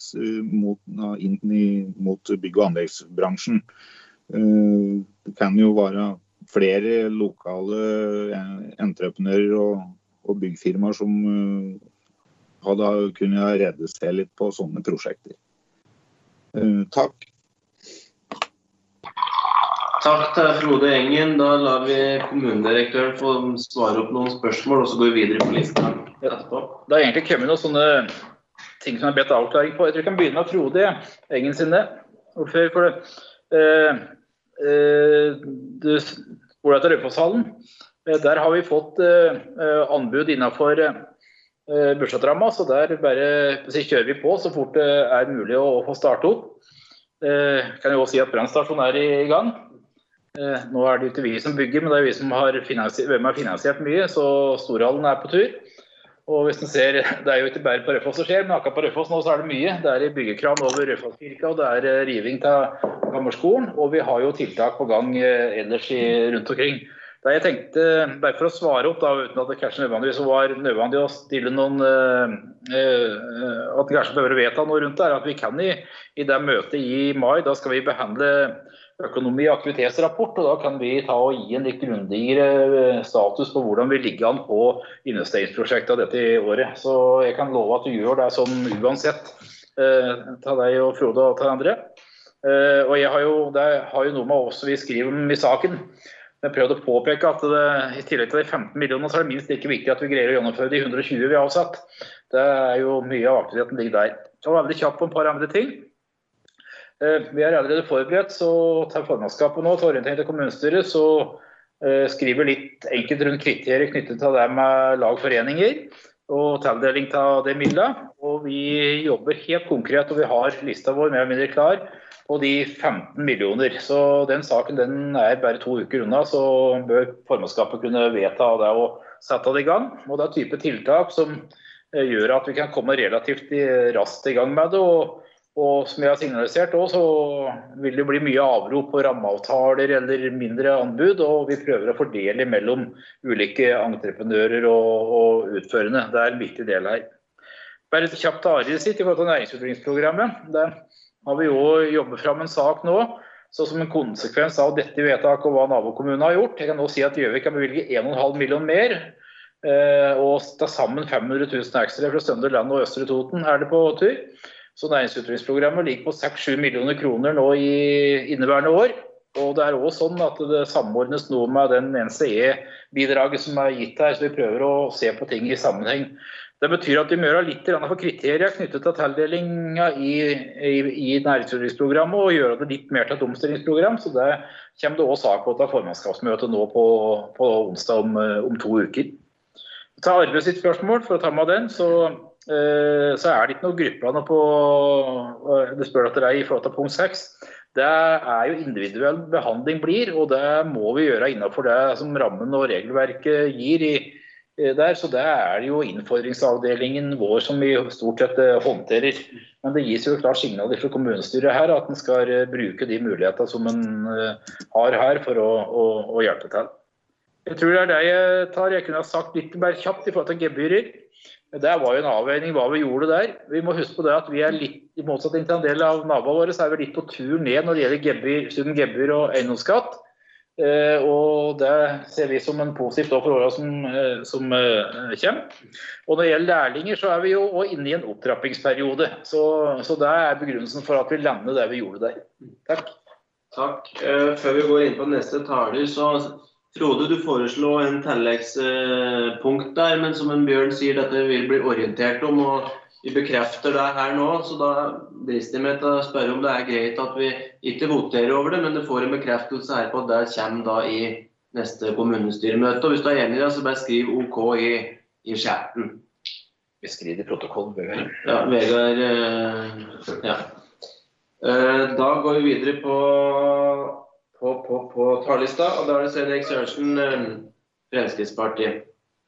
mot bygg- og anleggsbransjen. Det kan jo være flere lokale entreprenører og byggfirmaer som hadde kunnet redde seg litt på sånne prosjekter. Takk. Takk til Frode Engen. Da lar vi kommunedirektøren få svare opp noen spørsmål, og så går vi videre på lista etterpå. Det har egentlig kommet noen sånne ting som bedt avklaring på. Jeg tror vi kan begynne med Frode Engen sinne, ordfører for det. Du spør etter Raufosshallen. Der har vi fått anbud innenfor budsjettramma, så der bare kjører vi på så fort det mulig å få starte opp. Kan jo også si at brannstasjonen i gang. Nå det jo ikke vi som bygger, men det vi som har finansiert mye, så Storhallen på tur. Og hvis du ser, det jo ikke bare på Raufoss som skjer, men akkurat på Raufoss nå så det mye. Det i byggekran over Raufosskirka, og det riving til Gammelskolen, og vi har jo tiltak på gang ellers rundt omkring. Da jeg tenkte, bare for å svare opp, da, uten at det kanskje nødvendigvis var nødvendig å stille noen, at det kanskje behøver å vedta noe rundt det, at vi kan i det møtet i mai, da skal vi behandle økonomi- og aktivitetsrapport, og da kan vi ta og gi en litt grundigere status på hvordan vi ligger an på investeringsprosjektet av dette året. Så jeg kan love at du gjør det sånn uansett, ta deg og Frode og ta andre. Og det har jo noe med oss vi skriver om i saken. Jeg prøvde å påpeke at i tillegg til de 15 millionene så det minst like viktig at vi greier å gjennomføre de 120 vi har avsatt. Det jo mye av aktiviteten ligger der. Så veldig kjapt på en par andre ting. Vi allerede forberedt, så til formannskapet nå, til orientering til kommunestyret, så skriver litt enkelt rundt kriterier knyttet til det med lagforeninger. og tildeling av det midlet. Og vi jobber helt konkret, og vi har lista vår mer eller mindre klar på de 15 millioner. Så den saken den bare 2 uker unna, så bør formannskapet kunne vedta det og sette det i gang. Og det type tiltak som gjør at vi kan komme relativt raskt i gang med det, og som jeg har signalisert også, så vil det bli mye avrop på rammeavtaler eller mindre anbud, og vi prøver å fordele mellom ulike entreprenører og utførende. Det en viktig del her. Bare litt kjapt til Arild sitt i forhold til næringsutviklingsprogrammet. Der har vi jo jobbet fram en sak nå, så som en konsekvens av dette vedtaket og hva nabokommunen har gjort. Jeg kan nå si at Gjøvik kan bevilge 1,5 million mer, og ta sammen 500 000 ekstra fra Søndre Land og Østre Toten det på tur. Så næringsutviklingsprogrammet ligger på 6-7 millioner kroner nå i inneværende år. Og det også sånn at det samordnes nå med den NCE-bidraget som gitt her, så vi prøver å se på ting i sammenheng. Det betyr at vi må gjøre litt for kriterier knyttet til tildelingen i næringsutviklingsprogrammet og gjøre det litt mer til et omstillingsprogram, så det kommer det også sak på til formannskapsmøtet nå på onsdag om 2 uker. Ta Arve sitt spørsmål, for å ta med den, så det ikke noen grupper på, det spør dere i forhold til punkt 6, det jo individuell behandling blir, og det må vi gjøre innenfor det som rammen og regelverket gir der, så det jo innfordringsavdelingen vår som vi stort sett håndterer. Men det gis jo klart signaler fra kommunestyret her at den skal bruke de mulighetene som den har her for å hjelpe til. Jeg tror det det tar. Jeg kunne ha sagt litt mer kjapt i forhold til gebyrer. Det var jo en avveining hva vi gjorde der. Vi må huske på det at vi litt, i motsetning til en del av naboene våre, så vi litt på tur ned når det gjelder gebyr og eiendomsskatt. Og det ser vi som en positivt for årene som kommer. Og når det gjelder lærlinger, så vi jo også inne i en opptrappingsperiode. Så det begrunnelsen for at vi lander det vi gjorde der. Takk. Takk. Før vi går inn på neste taler, så Frode, du foreslår en tilleggspunkt der, men som en Bjørn sier, dette vil bli orientert om, og vi bekrefter det her nå, så da drister jeg meg til å spørre om det greit at vi ikke voterer over det, men du får en bekreftelse her på at det kommer da i neste kommunestyremøte, og hvis du enig i det, så bare skriv OK i chatten. Vi skriver i protokollen, Vegard. Ja, Vegard, ja. Da går vi videre på talerlista, og da det Svein Erik Sørensen, Fremskrittspartiet.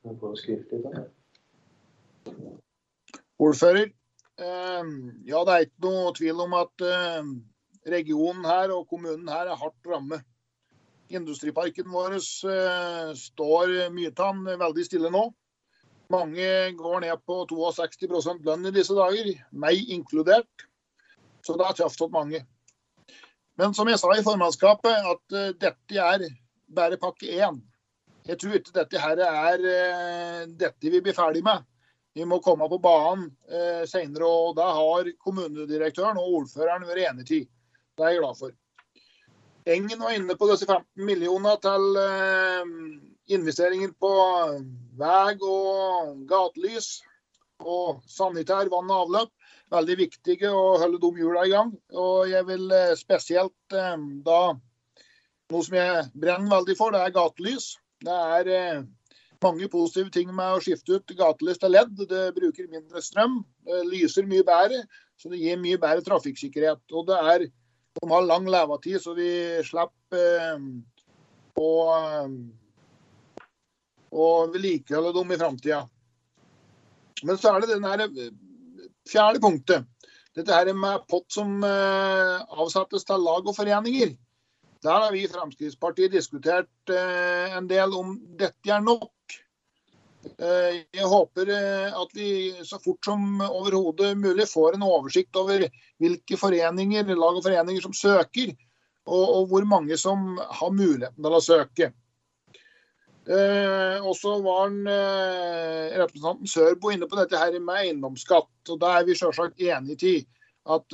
Ordfører, ja, det ikke noe tvil om at regionen her og kommunen her hardt rammet. Industriparken vår står mye tann veldig stille nå. Mange går ned på 62% lønn i disse dager, meg inkludert, så det traffet mange. Men som jeg sa i formannskapet, at dette bare pakke 1. Jeg tror ikke dette her dette vi blir ferdig med. Vi må komme på banen senere, og da har kommunedirektøren og ordføreren vært enige i. Det jeg glad for. Engen var inne på disse 15 millioner til investeringer på vei og gatelys og sanitær vann og avløp. Veldig viktige å holde de hjulene i gang. Og jeg vil spesielt da, noe som jeg brenner veldig for, det gatelys. Det mange positive ting med å skifte ut gatelys til LED. Det bruker mindre strøm, det lyser mye bedre, så det gir mye bedre trafikksikkerhet. Og det de har lang levetid, så vi slipper å vedlikeholde dem i fremtiden. Men så det den her 4. punktet. Dette her med pott som avsettes til lag og foreninger. Der har vi i Fremskrittspartiet diskutert en del om dette nok. Jeg håper at vi så fort som overhodet mulig får en oversikt over hvilke foreninger, lag og foreninger som søker, og hvor mange som har muligheten til å søke. Og så var representanten Sørbo inne på dette her med eiendomsskatt, og da vi selvsagt enige i at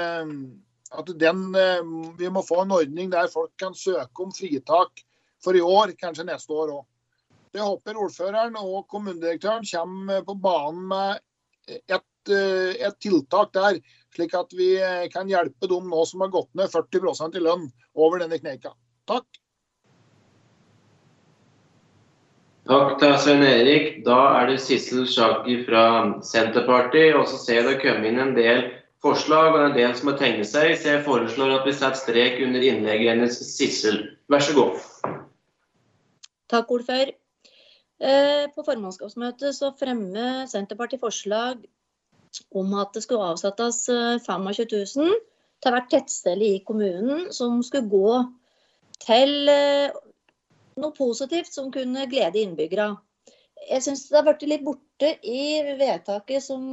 vi må få en ordning der folk kan søke om fritak for i år, kanskje neste år også. Jeg håper ordføreren og kommunedirektøren kommer på banen med et tiltak der, slik at vi kan hjelpe dem nå som har gått ned 40% i lønn over denne kneika. Takk. Takk til Svein Erik. Da det Sissel Sjaki fra Senterpartiet, og så ser jeg det kommer inn en del forslag og en del som har tegnet seg, så jeg foreslår at vi setter strek under innlegget hennes Sissel. Vær så god. Takk, ordfører. På formannskapsmøtet så fremmer Senterpartiet forslag om at det skulle avsettes 25 000 til hvert tettsted i kommunen som skulle gå til noe positivt som kunne glede innbyggere. Jeg synes det har vært litt borte i vedtaket som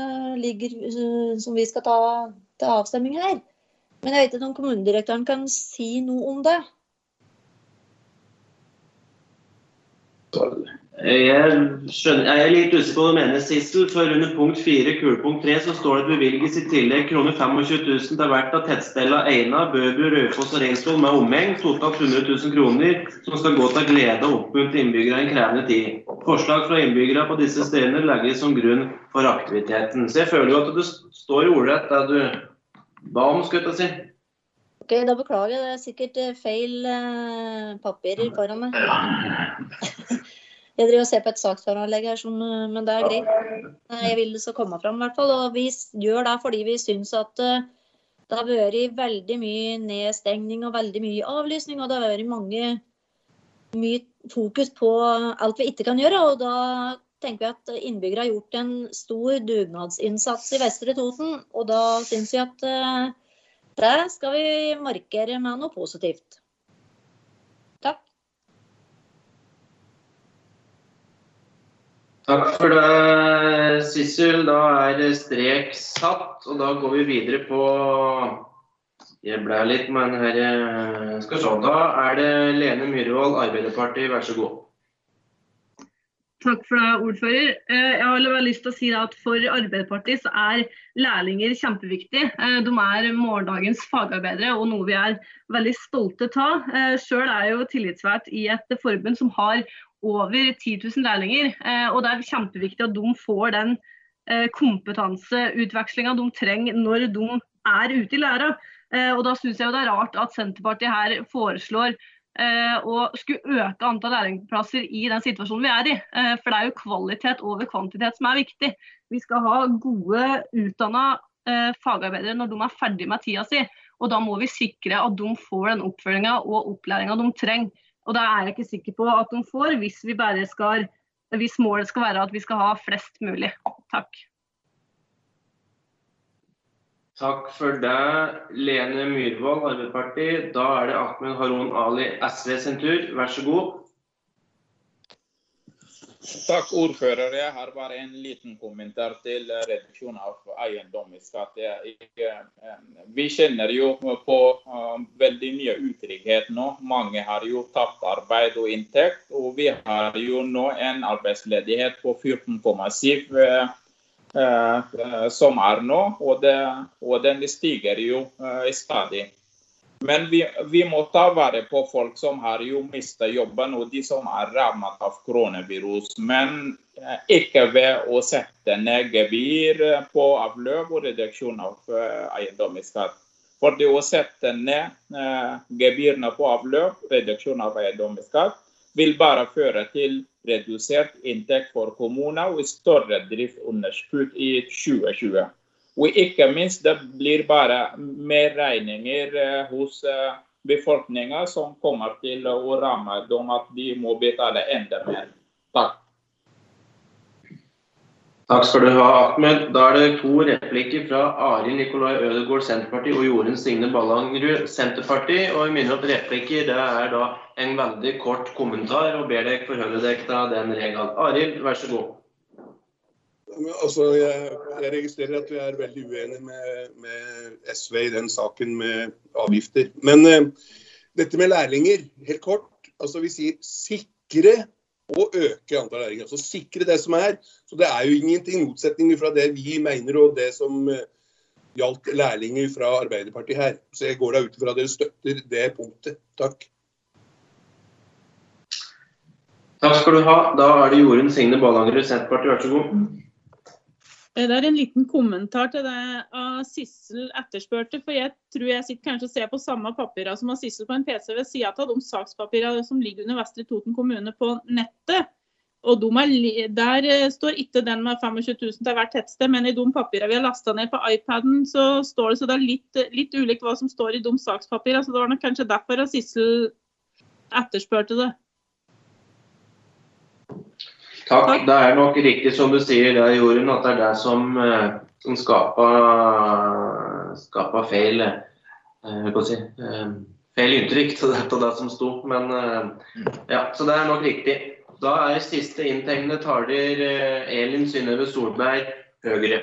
vi skal ta til avstemming her. Men jeg vet ikke om kommunedirektøren kan si noe om det. Jeg litt usikker på hva du mener, Sissel, for under punkt 4, kulepunkt 3, så står det bevilges i tillegg kroner 25 000 til hvert av tettstedene Eina, Bøbu, Rødfoss og Reinsvoll med omheng, totalt 100 000 kroner, som skal gå til glede og oppmuntre innbyggere i en krevende tid. Forslag fra innbyggere på disse stedene legges som grunn for aktiviteten. Så jeg føler jo at det står i ordrett det du ba om, skal jeg si. Ok, da beklager jeg. Det sikkert feil papirer foran meg. Jeg driver og ser på et saksforanlegg her, men det greit. Jeg vil det skal komme fram i hvert fall, og vi gjør det fordi vi synes at det har vært veldig mye nedstengning og veldig mye avlysning, og det har vært mye fokus på alt vi ikke kan gjøre, og da tenker vi at innbyggere har gjort en stor dugnadsinnsats i Vestre Toten, og da synes vi at det skal vi markere med noe positivt. Takk for det, Sissel. Da det strek satt, og da går vi videre på... Jeg ble litt med den her... Skal vi se, da det Lene Myhrvold, Arbeiderpartiet, vær så god. Takk for det, ordfører. Jeg har bare lyst til å si at for Arbeiderpartiet så lærlinger kjempeviktig. De morgendagens fagarbeidere, og noe vi veldig stolte av. Selv jeg jo tillitsvalgt i et forbund som har over 10 000 lærlinger, og det kjempeviktig at de får den kompetanseutvekslingen de trenger når de ute i læra. Og da synes jeg jo det rart at Senterpartiet her foreslår å skulle øke antall lærlingplasser i den situasjonen vi i. For det jo kvalitet over kvantitet som viktig. Vi skal ha gode, utdannede fagarbeidere når de ferdig med tida si, og da må vi sikre at de får den oppfølgingen og opplæringen de trenger. Og det jeg ikke sikker på at de får hvis målet skal være at vi skal ha flest mulig. Takk. Takk for det, Lene Myhrvold, Arbeiderpartiet. Da det Ahmed Harun Ali, SV sin tur. Vær så god. Takk, ordfører. Jeg har bare en liten kommentar til reduksjon av eiendomsskatt. Vi kjenner jo på veldig mye utrygghet nå. Mange har jo tapt arbeid og inntekt, og vi har jo nå en arbeidsledighet på 14,7 som nå, og den stiger jo stadig. Men vi må ta vare på folk som har jo mistet jobben, og de som rammet av koronavirus. Men ikke ved å sette ned gebyr på avløp og reduksjon av eiendomsskatt. For det å sette ned gebyrene på avløp, reduksjon av eiendomsskatt, vil bare føre til redusert inntekt for kommuner og større driftunderskudd i 2020. Og ikke minst, det blir bare mer regninger hos befolkningen som kommer til å ramme dem at de må betale enda mer. Takk. Takk skal du ha, Ahmed. Da det 2 replikker fra Arild Nikolai Ødegård, Senterpartiet, og Jorunn Signe Ballangerud, Senterpartiet. Og jeg minner at replikker, det da en veldig kort kommentar, og ber deg forholde deg til den regelen. Arild, vær så god. Altså, jeg registrerer at vi veldig uenige med SV i den saken med avgifter. Men dette med lærlinger, helt kort, altså vi sier sikre og øke antall lærlinger. Altså sikre det som så det jo ingenting motsetning fra det vi mener og det som gjaldt lærlinger fra Arbeiderpartiet her. Så jeg går da ut fra at dere støtter det punktet. Takk. Takk skal du ha. Da det Jorunn Signe Ballangerud, Senterpartiet, vær så god. Det en liten kommentar til det Sissel etterspørte, for jeg tror jeg sitter kanskje og ser på samme papirer som Sissel på en PC ved siden av de sakspapirene som ligger under Vestre Toten kommune på nettet. Og der står ikke den med 25 000 til hvert tettsted, men i de papirene vi har lastet ned på iPaden, så står det, så det litt ulikt hva som står i de sakspapirene, så det var nok kanskje derfor at Sissel etterspørte det. Takk, det nok riktig som du sier der, Jorunn, at det det som skapet feil, feil inntrykk til det som stod, men ja, så det nok riktig. Da siste inntegnende taler Elin Synnøve Solberg, Høyre.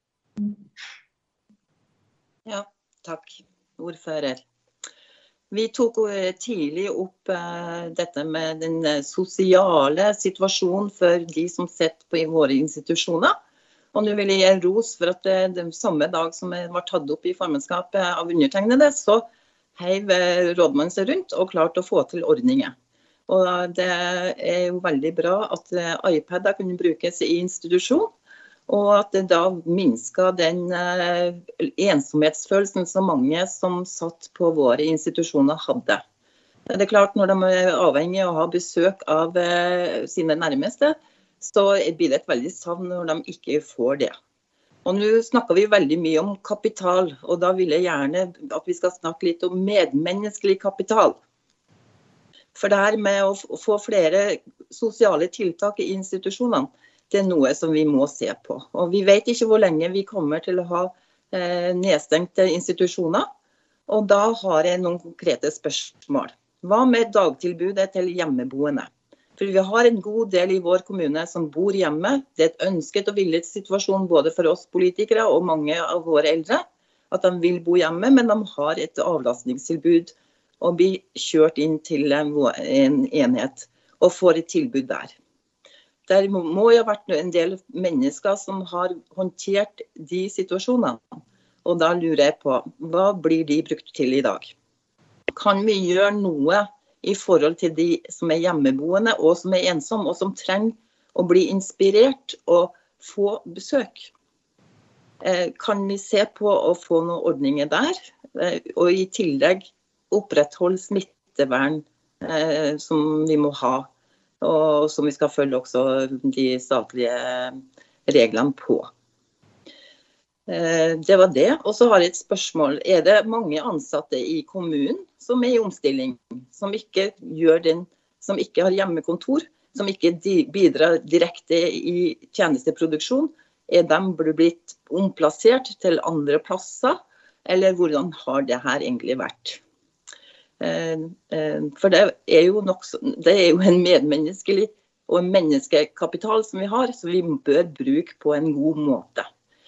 Ja, takk, ordfører. Vi tok tidlig opp dette med den sosiale situasjonen for de som sitter på i våre institusjoner. Og nå vil jeg gi ros for at den samme dag som det var tatt opp i formannskapet av undertegnede, så heiv rådmannen seg rundt og klarte å få til ordninger. Og det jo veldig bra at iPader kunne brukes i institusjon, og at det da minsker den ensomhetsfølelsen som mange som satt på våre institusjoner hadde. Det klart, når de avhengig av å ha besøk av sine nærmeste, så blir det et veldig savn når de ikke får det. Og nå snakker vi veldig mye om kapital, og da vil jeg gjerne at vi skal snakke litt om medmenneskelig kapital. For det her med å få flere sosiale tiltak i institusjonene, det noe som vi må se på. Og vi vet ikke hvor lenge vi kommer til å ha nedstengte institusjoner, og da har jeg noen konkrete spørsmål. Hva med dagtilbudet til hjemmeboende? For vi har en god del i vår kommune som bor hjemme. Det et ønsket og villet situasjon både for oss politikere og mange av våre eldre, at de vil bo hjemme, men de har et avlastningstilbud og blir kjørt inn til en enhet og får et tilbud der. Det må jo ha vært en del mennesker som har håndtert de situasjonene, og da lurer jeg på, hva blir de brukt til i dag? Kan vi gjøre noe i forhold til de som hjemmeboende og som ensomme, og som trenger å bli inspirert og få besøk? Kan vi se på å få noen ordninger der, og i tillegg opprettholde smittevern som vi må ha, og som vi skal følge også de statlige reglene på. Det var det. Og så har jeg et spørsmål. Det mange ansatte i kommunen som i omstilling, som ikke har hjemmekontor, som ikke bidrar direkte i tjenesteproduksjon? De blitt omplassert til andre plasser, eller hvordan har det her egentlig vært? For det jo en medmenneskelig og en menneskekapital som vi har, så vi bør bruke på en god måte.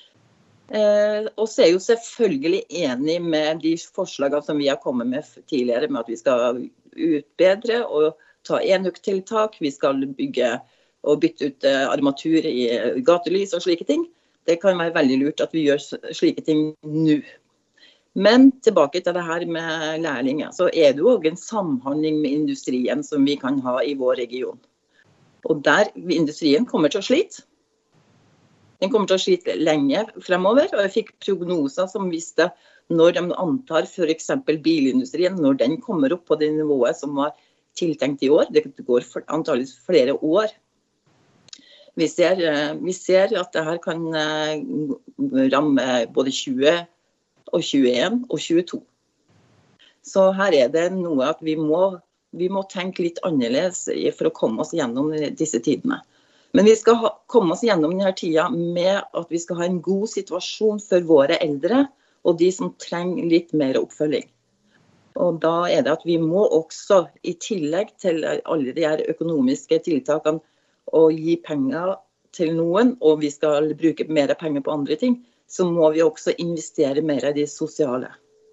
Og så jeg jo selvfølgelig enig med de forslagene som vi har kommet med tidligere, med at vi skal utbedre og ta enøktiltak, vi skal bygge og bytte ut armatur i gatelys og slike ting. Det kan være veldig lurt at vi gjør slike ting nå. Men tilbake til det her med lærlinger, så det jo også en samhandling med industrien som vi kan ha i vår region. Og der industrien kommer til å slite. Den kommer til å slite lenge fremover, og jeg fikk prognoser som viste når de antar for eksempel bilindustrien, når den kommer opp på det nivået som var tiltenkt i år. Det går antageligvis flere år. Vi ser at det her kan ramme både 20 og 21 og 22. Så her det noe at vi må tenke litt annerledes for å komme oss gjennom disse tidene. Men vi skal komme oss gjennom denne tiden med at vi skal ha en god situasjon for våre eldre og de som trenger litt mer oppfølging. Og da det at vi må også, i tillegg til alle de her økonomiske tiltakene, å gi penger til noen, og vi skal bruke mer penger på andre ting, så må vi også investere mer i det sosiale.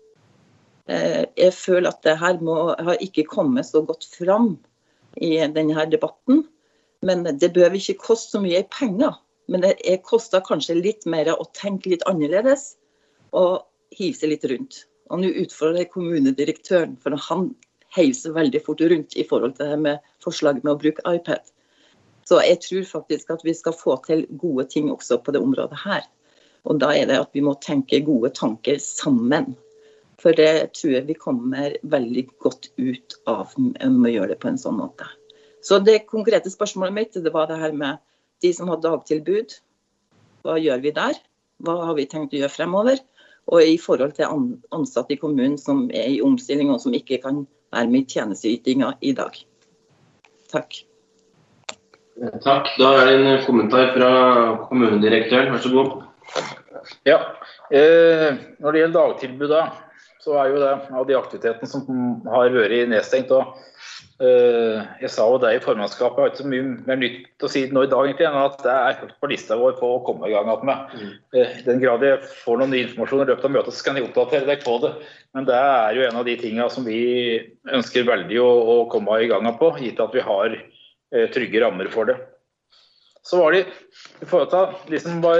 Jeg føler at det her har ikke kommet så godt fram i denne debatten, men det bør ikke koste så mye penger. Men det koster kanskje litt mer å tenke litt annerledes og hive seg litt rundt. Og nå utfordrer jeg kommunedirektøren, for han heiv seg veldig fort rundt i forhold til det med forslaget med å bruke iPad. Så jeg tror faktisk at vi skal få til gode ting også på det området her. Og da det at vi må tenke gode tanker sammen. For det tror jeg vi kommer veldig godt ut av å gjøre det på en sånn måte. Så det konkrete spørsmålet mitt, det var det her med de som har dagtilbud. Hva gjør vi der? Hva har vi tenkt å gjøre fremover? Og i forhold til ansatte i kommunen som i omstilling og som ikke kan være med i tjenesteytinga i dag. Takk. Takk. Da det en kommentar fra kommunedirektøren. Vær så god. Ja, når det gjelder dagtilbud da, så jo det av de aktivitetene som har vært nedstengt da. Jeg sa jo det i formannskapet, jeg har ikke så mye mer nytt å si nå i dag egentlig, enn at det høyt på lista vår på å komme i gang med. I den grad jeg får noen ny informasjon i løpet av møtet, så kan jeg oppdatere deg på det. Men det jo en av de tingene som vi ønsker veldig å komme i gang på, gitt at vi har trygge rammer for det. Så var det i forhold til de som var,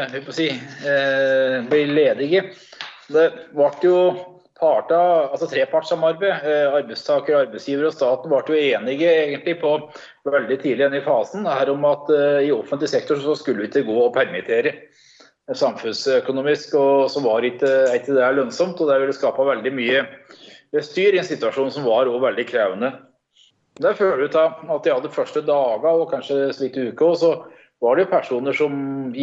ble ledige. Det var jo altså trepartssamarbeid, arbeidstaker, arbeidsgiver og staten var jo enige egentlig på veldig tidlig enn i fasen her om at i offentlig sektor så skulle vi ikke gå og permittere samfunnsøkonomisk, og så var ikke det lønnsomt, og det ville skapet veldig mye styr i en situasjon som var også veldig krevende. Der føler vi at de hadde første dager og kanskje så vidt uke, og så var det jo personer som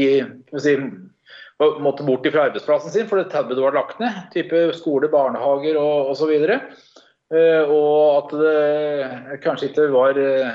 måtte bort fra arbeidsplassen sin, for det tilbudet var lagt ned, type skole, barnehager og så videre. Og at det kanskje ikke var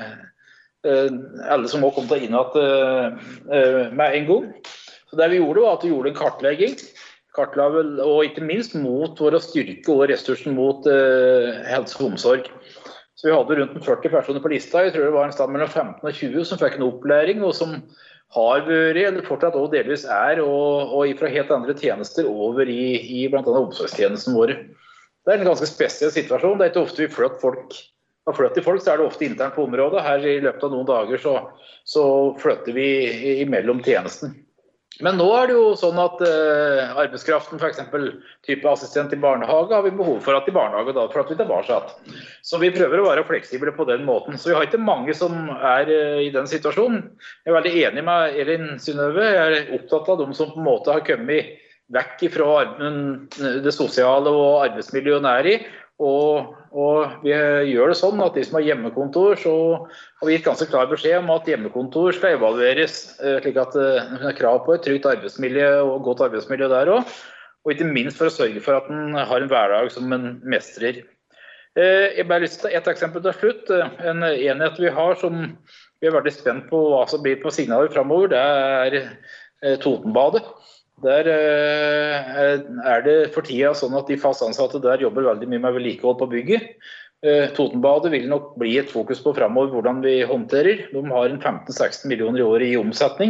alle som må komme til inn med en gang. Så det vi gjorde var at vi gjorde en kartlegging, og ikke minst mot vår styrke og ressursen mot helse og omsorg. Så vi hadde rundt 40 personer på lista, jeg tror det var en sted mellom 15 og 20 som fikk en opplæring, og som har vært, eller fortsatt også delvis og fra helt andre tjenester over i blant annet omsorgstjenesten våre. Det en ganske spesiell situasjon, det ikke ofte vi flytter folk, så det ofte internt på området. Her i løpet av noen dager så flytter vi imellom tjenesten. Men nå det jo sånn at arbeidskraften, for eksempel type assistent i barnehage, har vi behov for at i barnehage da, for at vi tilbake. Så vi prøver å være fleksible på den måten. Så vi har ikke mange som i den situasjonen. Jeg veldig enig med Elin Synnøve. Jeg opptatt av de som på en måte har kommet vekk fra det sosiale og arbeidsmiljøet nær i. Og vi gjør det sånn at de som har hjemmekontor, så har vi gitt ganske klar beskjed om at hjemmekontor skal evalueres, slik at det krav på et trygt arbeidsmiljø og godt arbeidsmiljø der også, og ikke minst for å sørge for at den har en hverdag som en mestrer. Jeg bare lyst til et eksempel til slutt. En enhet vi har som vi veldig spent på hva som blir på signaler fremover, det Totenbadet. Der det for tida sånn at de fast ansatte der jobber veldig mye med vedlikehold på bygget. Totenbadet vil nok bli et fokus på fremover hvordan vi håndterer. De har en 15-16 millioner i året i omsetning,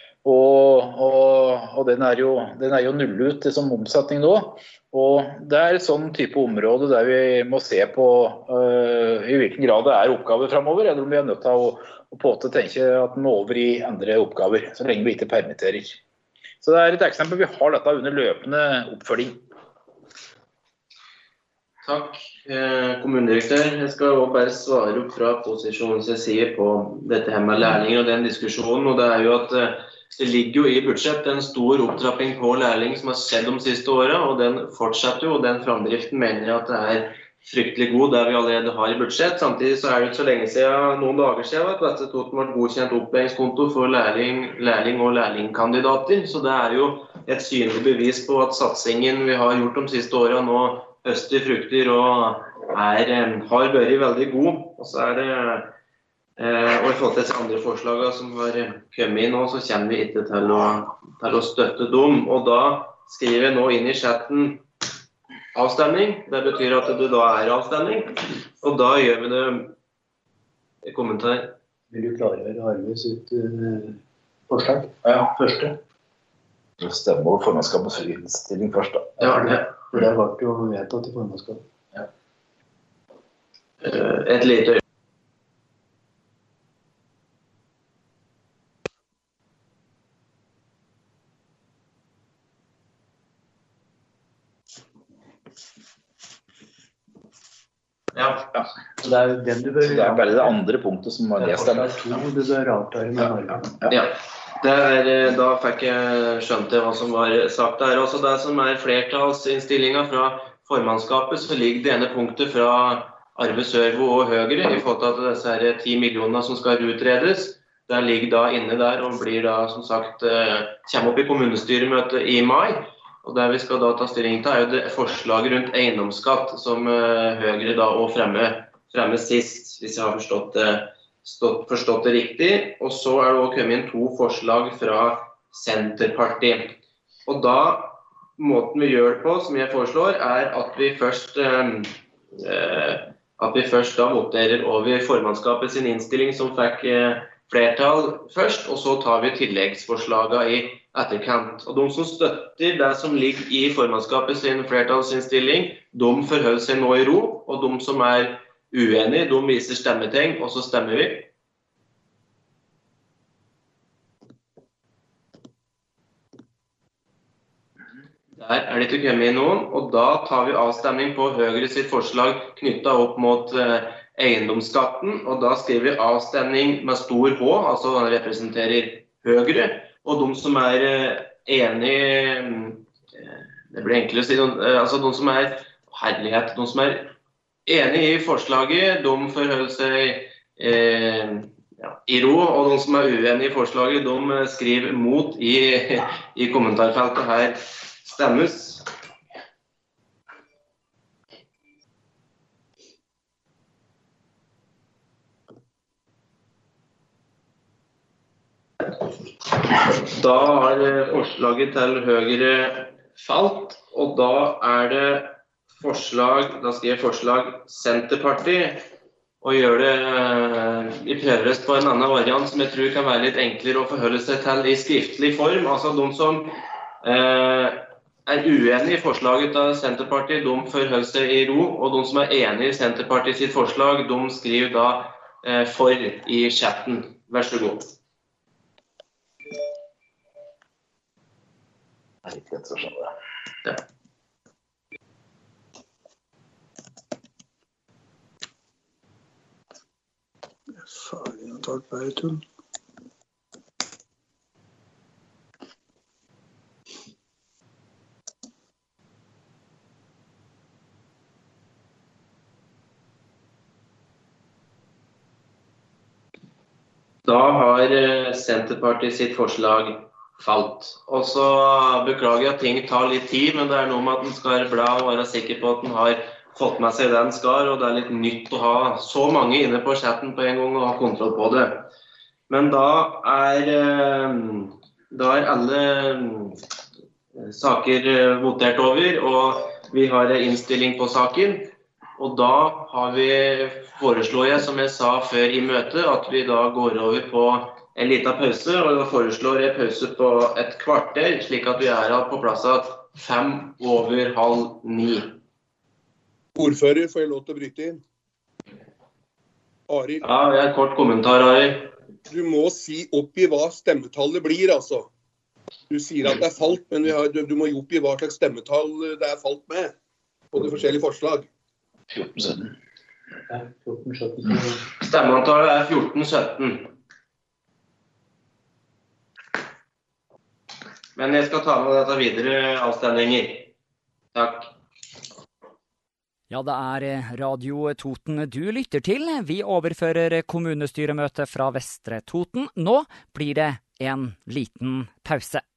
og den jo null ut som omsetning nå. Og det et sånn type område der vi må se på i hvilken grad det oppgaver fremover, eller om vi nødt til å på å tenke at den må over i andre oppgaver, så lenge vi ikke permitterer. Så det et eksempel, vi har dette under løpende oppfølging. Takk, kommunedirektør. Jeg skal også bare svare opp fra posisjonens side på dette her med lærlinger og den diskusjonen. Og det jo at det ligger jo i budsjett en stor opptrapping på lærling som har skjedd de siste årene, og den fortsetter jo, og den framdriften mener jeg at det fryktelig god der vi allerede har i budsjett. Samtidig så det ikke så lenge siden, noen dager siden, at Vestre Toten ble godkjent opplæringskonto for lærling og lærlingkandidater. Så det jo et synlig bevis på at satsingen vi har gjort de siste årene nå høster frukter og har vært veldig god. Og så det, og i forhold til disse andre forslagene som har kommet inn nå, så kommer vi ikke til å støtte dem. Og da skriver jeg nå inn i chatten avstemning. Det betyr at det da avstemning. Og da gjør vi det kommentar. Vil du klargjøre Arves ut forslag? Ja, første. Det stemmer formannskapets innstilling først da. Ja, for det ble jo vedtatt i formannskapet. Ja. Et lite øyeblikk. Ja. Så det den du bør... Så det bare det andre punktet som var nedstemt. Det to du bør avtale med Norge. Ja. Da fikk jeg skjønt hva som var sagt der. Også det som flertallsinnstillingen fra formannskapet, så ligger det ene punktet fra Arve Sørvo og Høyre i forhold til disse her 10 millioner som skal utredes. Det ligger da inne der og blir da som sagt kommer opp i kommunestyremøtet i mai. Og det vi skal da ta stilling til jo det forslaget rundt eiendomsskatt som Høyre da også fremme sist, hvis jeg har forstått det riktig. Og så det også kommet inn 2 forslag fra Senterpartiet. Og da, måten vi gjør det på, som jeg foreslår, at vi først da voterer over formannskapet sin innstilling som fikk flertall først, og så tar vi tilleggsforslagene i etterkant. Og de som støtter det som ligger i formannskapet sin flertallsinnstilling, de forholder seg nå i ro, og de som uenige, de viser stemmetegn, og så stemmer vi. Der det ikke kommet inn noen, og da tar vi avstemning på Høyre sitt forslag knyttet opp mot eiendomsskatten, og da skriver vi avstemning med stor H, altså den representerer Høyre, og de som enige, det blir enklere å si, altså de som herlighet, de som enige i forslaget, de forholder seg i ro, og de som uenige i forslaget, de skriver mot i kommentarfeltet her. Stemmes. Da har forslaget til Høyre falt, og da det forslag, da skal jeg forslag Senterpartiet, og gjør det, vi prøver oss på en annen variant som jeg tror kan være litt enklere å forholde seg til i skriftlig form. Altså de som uenige i forslaget av Senterpartiet, de forholder seg i ro, og de som enige i Senterpartiet sitt forslag, de skriver da for i chatten. Vær så god. Det litt lett å skjønne det. Ferdig å ta bare tull. Da har Senterpartiet sitt forslag falt. Og så beklager jeg at ting tar litt tid, men det noe med at den skal bla og være sikker på at den har fått med seg det den skal, og det litt nytt å ha så mange inne på chatten på en gang og ha kontroll på det. Men da alle saker votert over, og vi har innstilling på saken. Og da foreslår jeg, som jeg sa før i møtet, at vi da går over på en liten pause, og da foreslår jeg pause på et kvarter, slik at vi på plass 8:05. Ordfører, får jeg lov til å bryte inn? Arild? Ja, jeg har en kort kommentar, Arild. Du må si opp i hva stemmetallet blir, altså. Du sier at det falt, men du må gi opp i hva slags stemmetall det falt med på de forskjellige forslag. 14-17. Ja, 14-17. Stemmeantallet 14-17. Men jeg skal ta med dette videre avstemninger. Takk. Ja, det Radio Toten du lytter til. Vi overfører kommunestyremøtet fra Vestre Toten. Nå blir det en liten pause.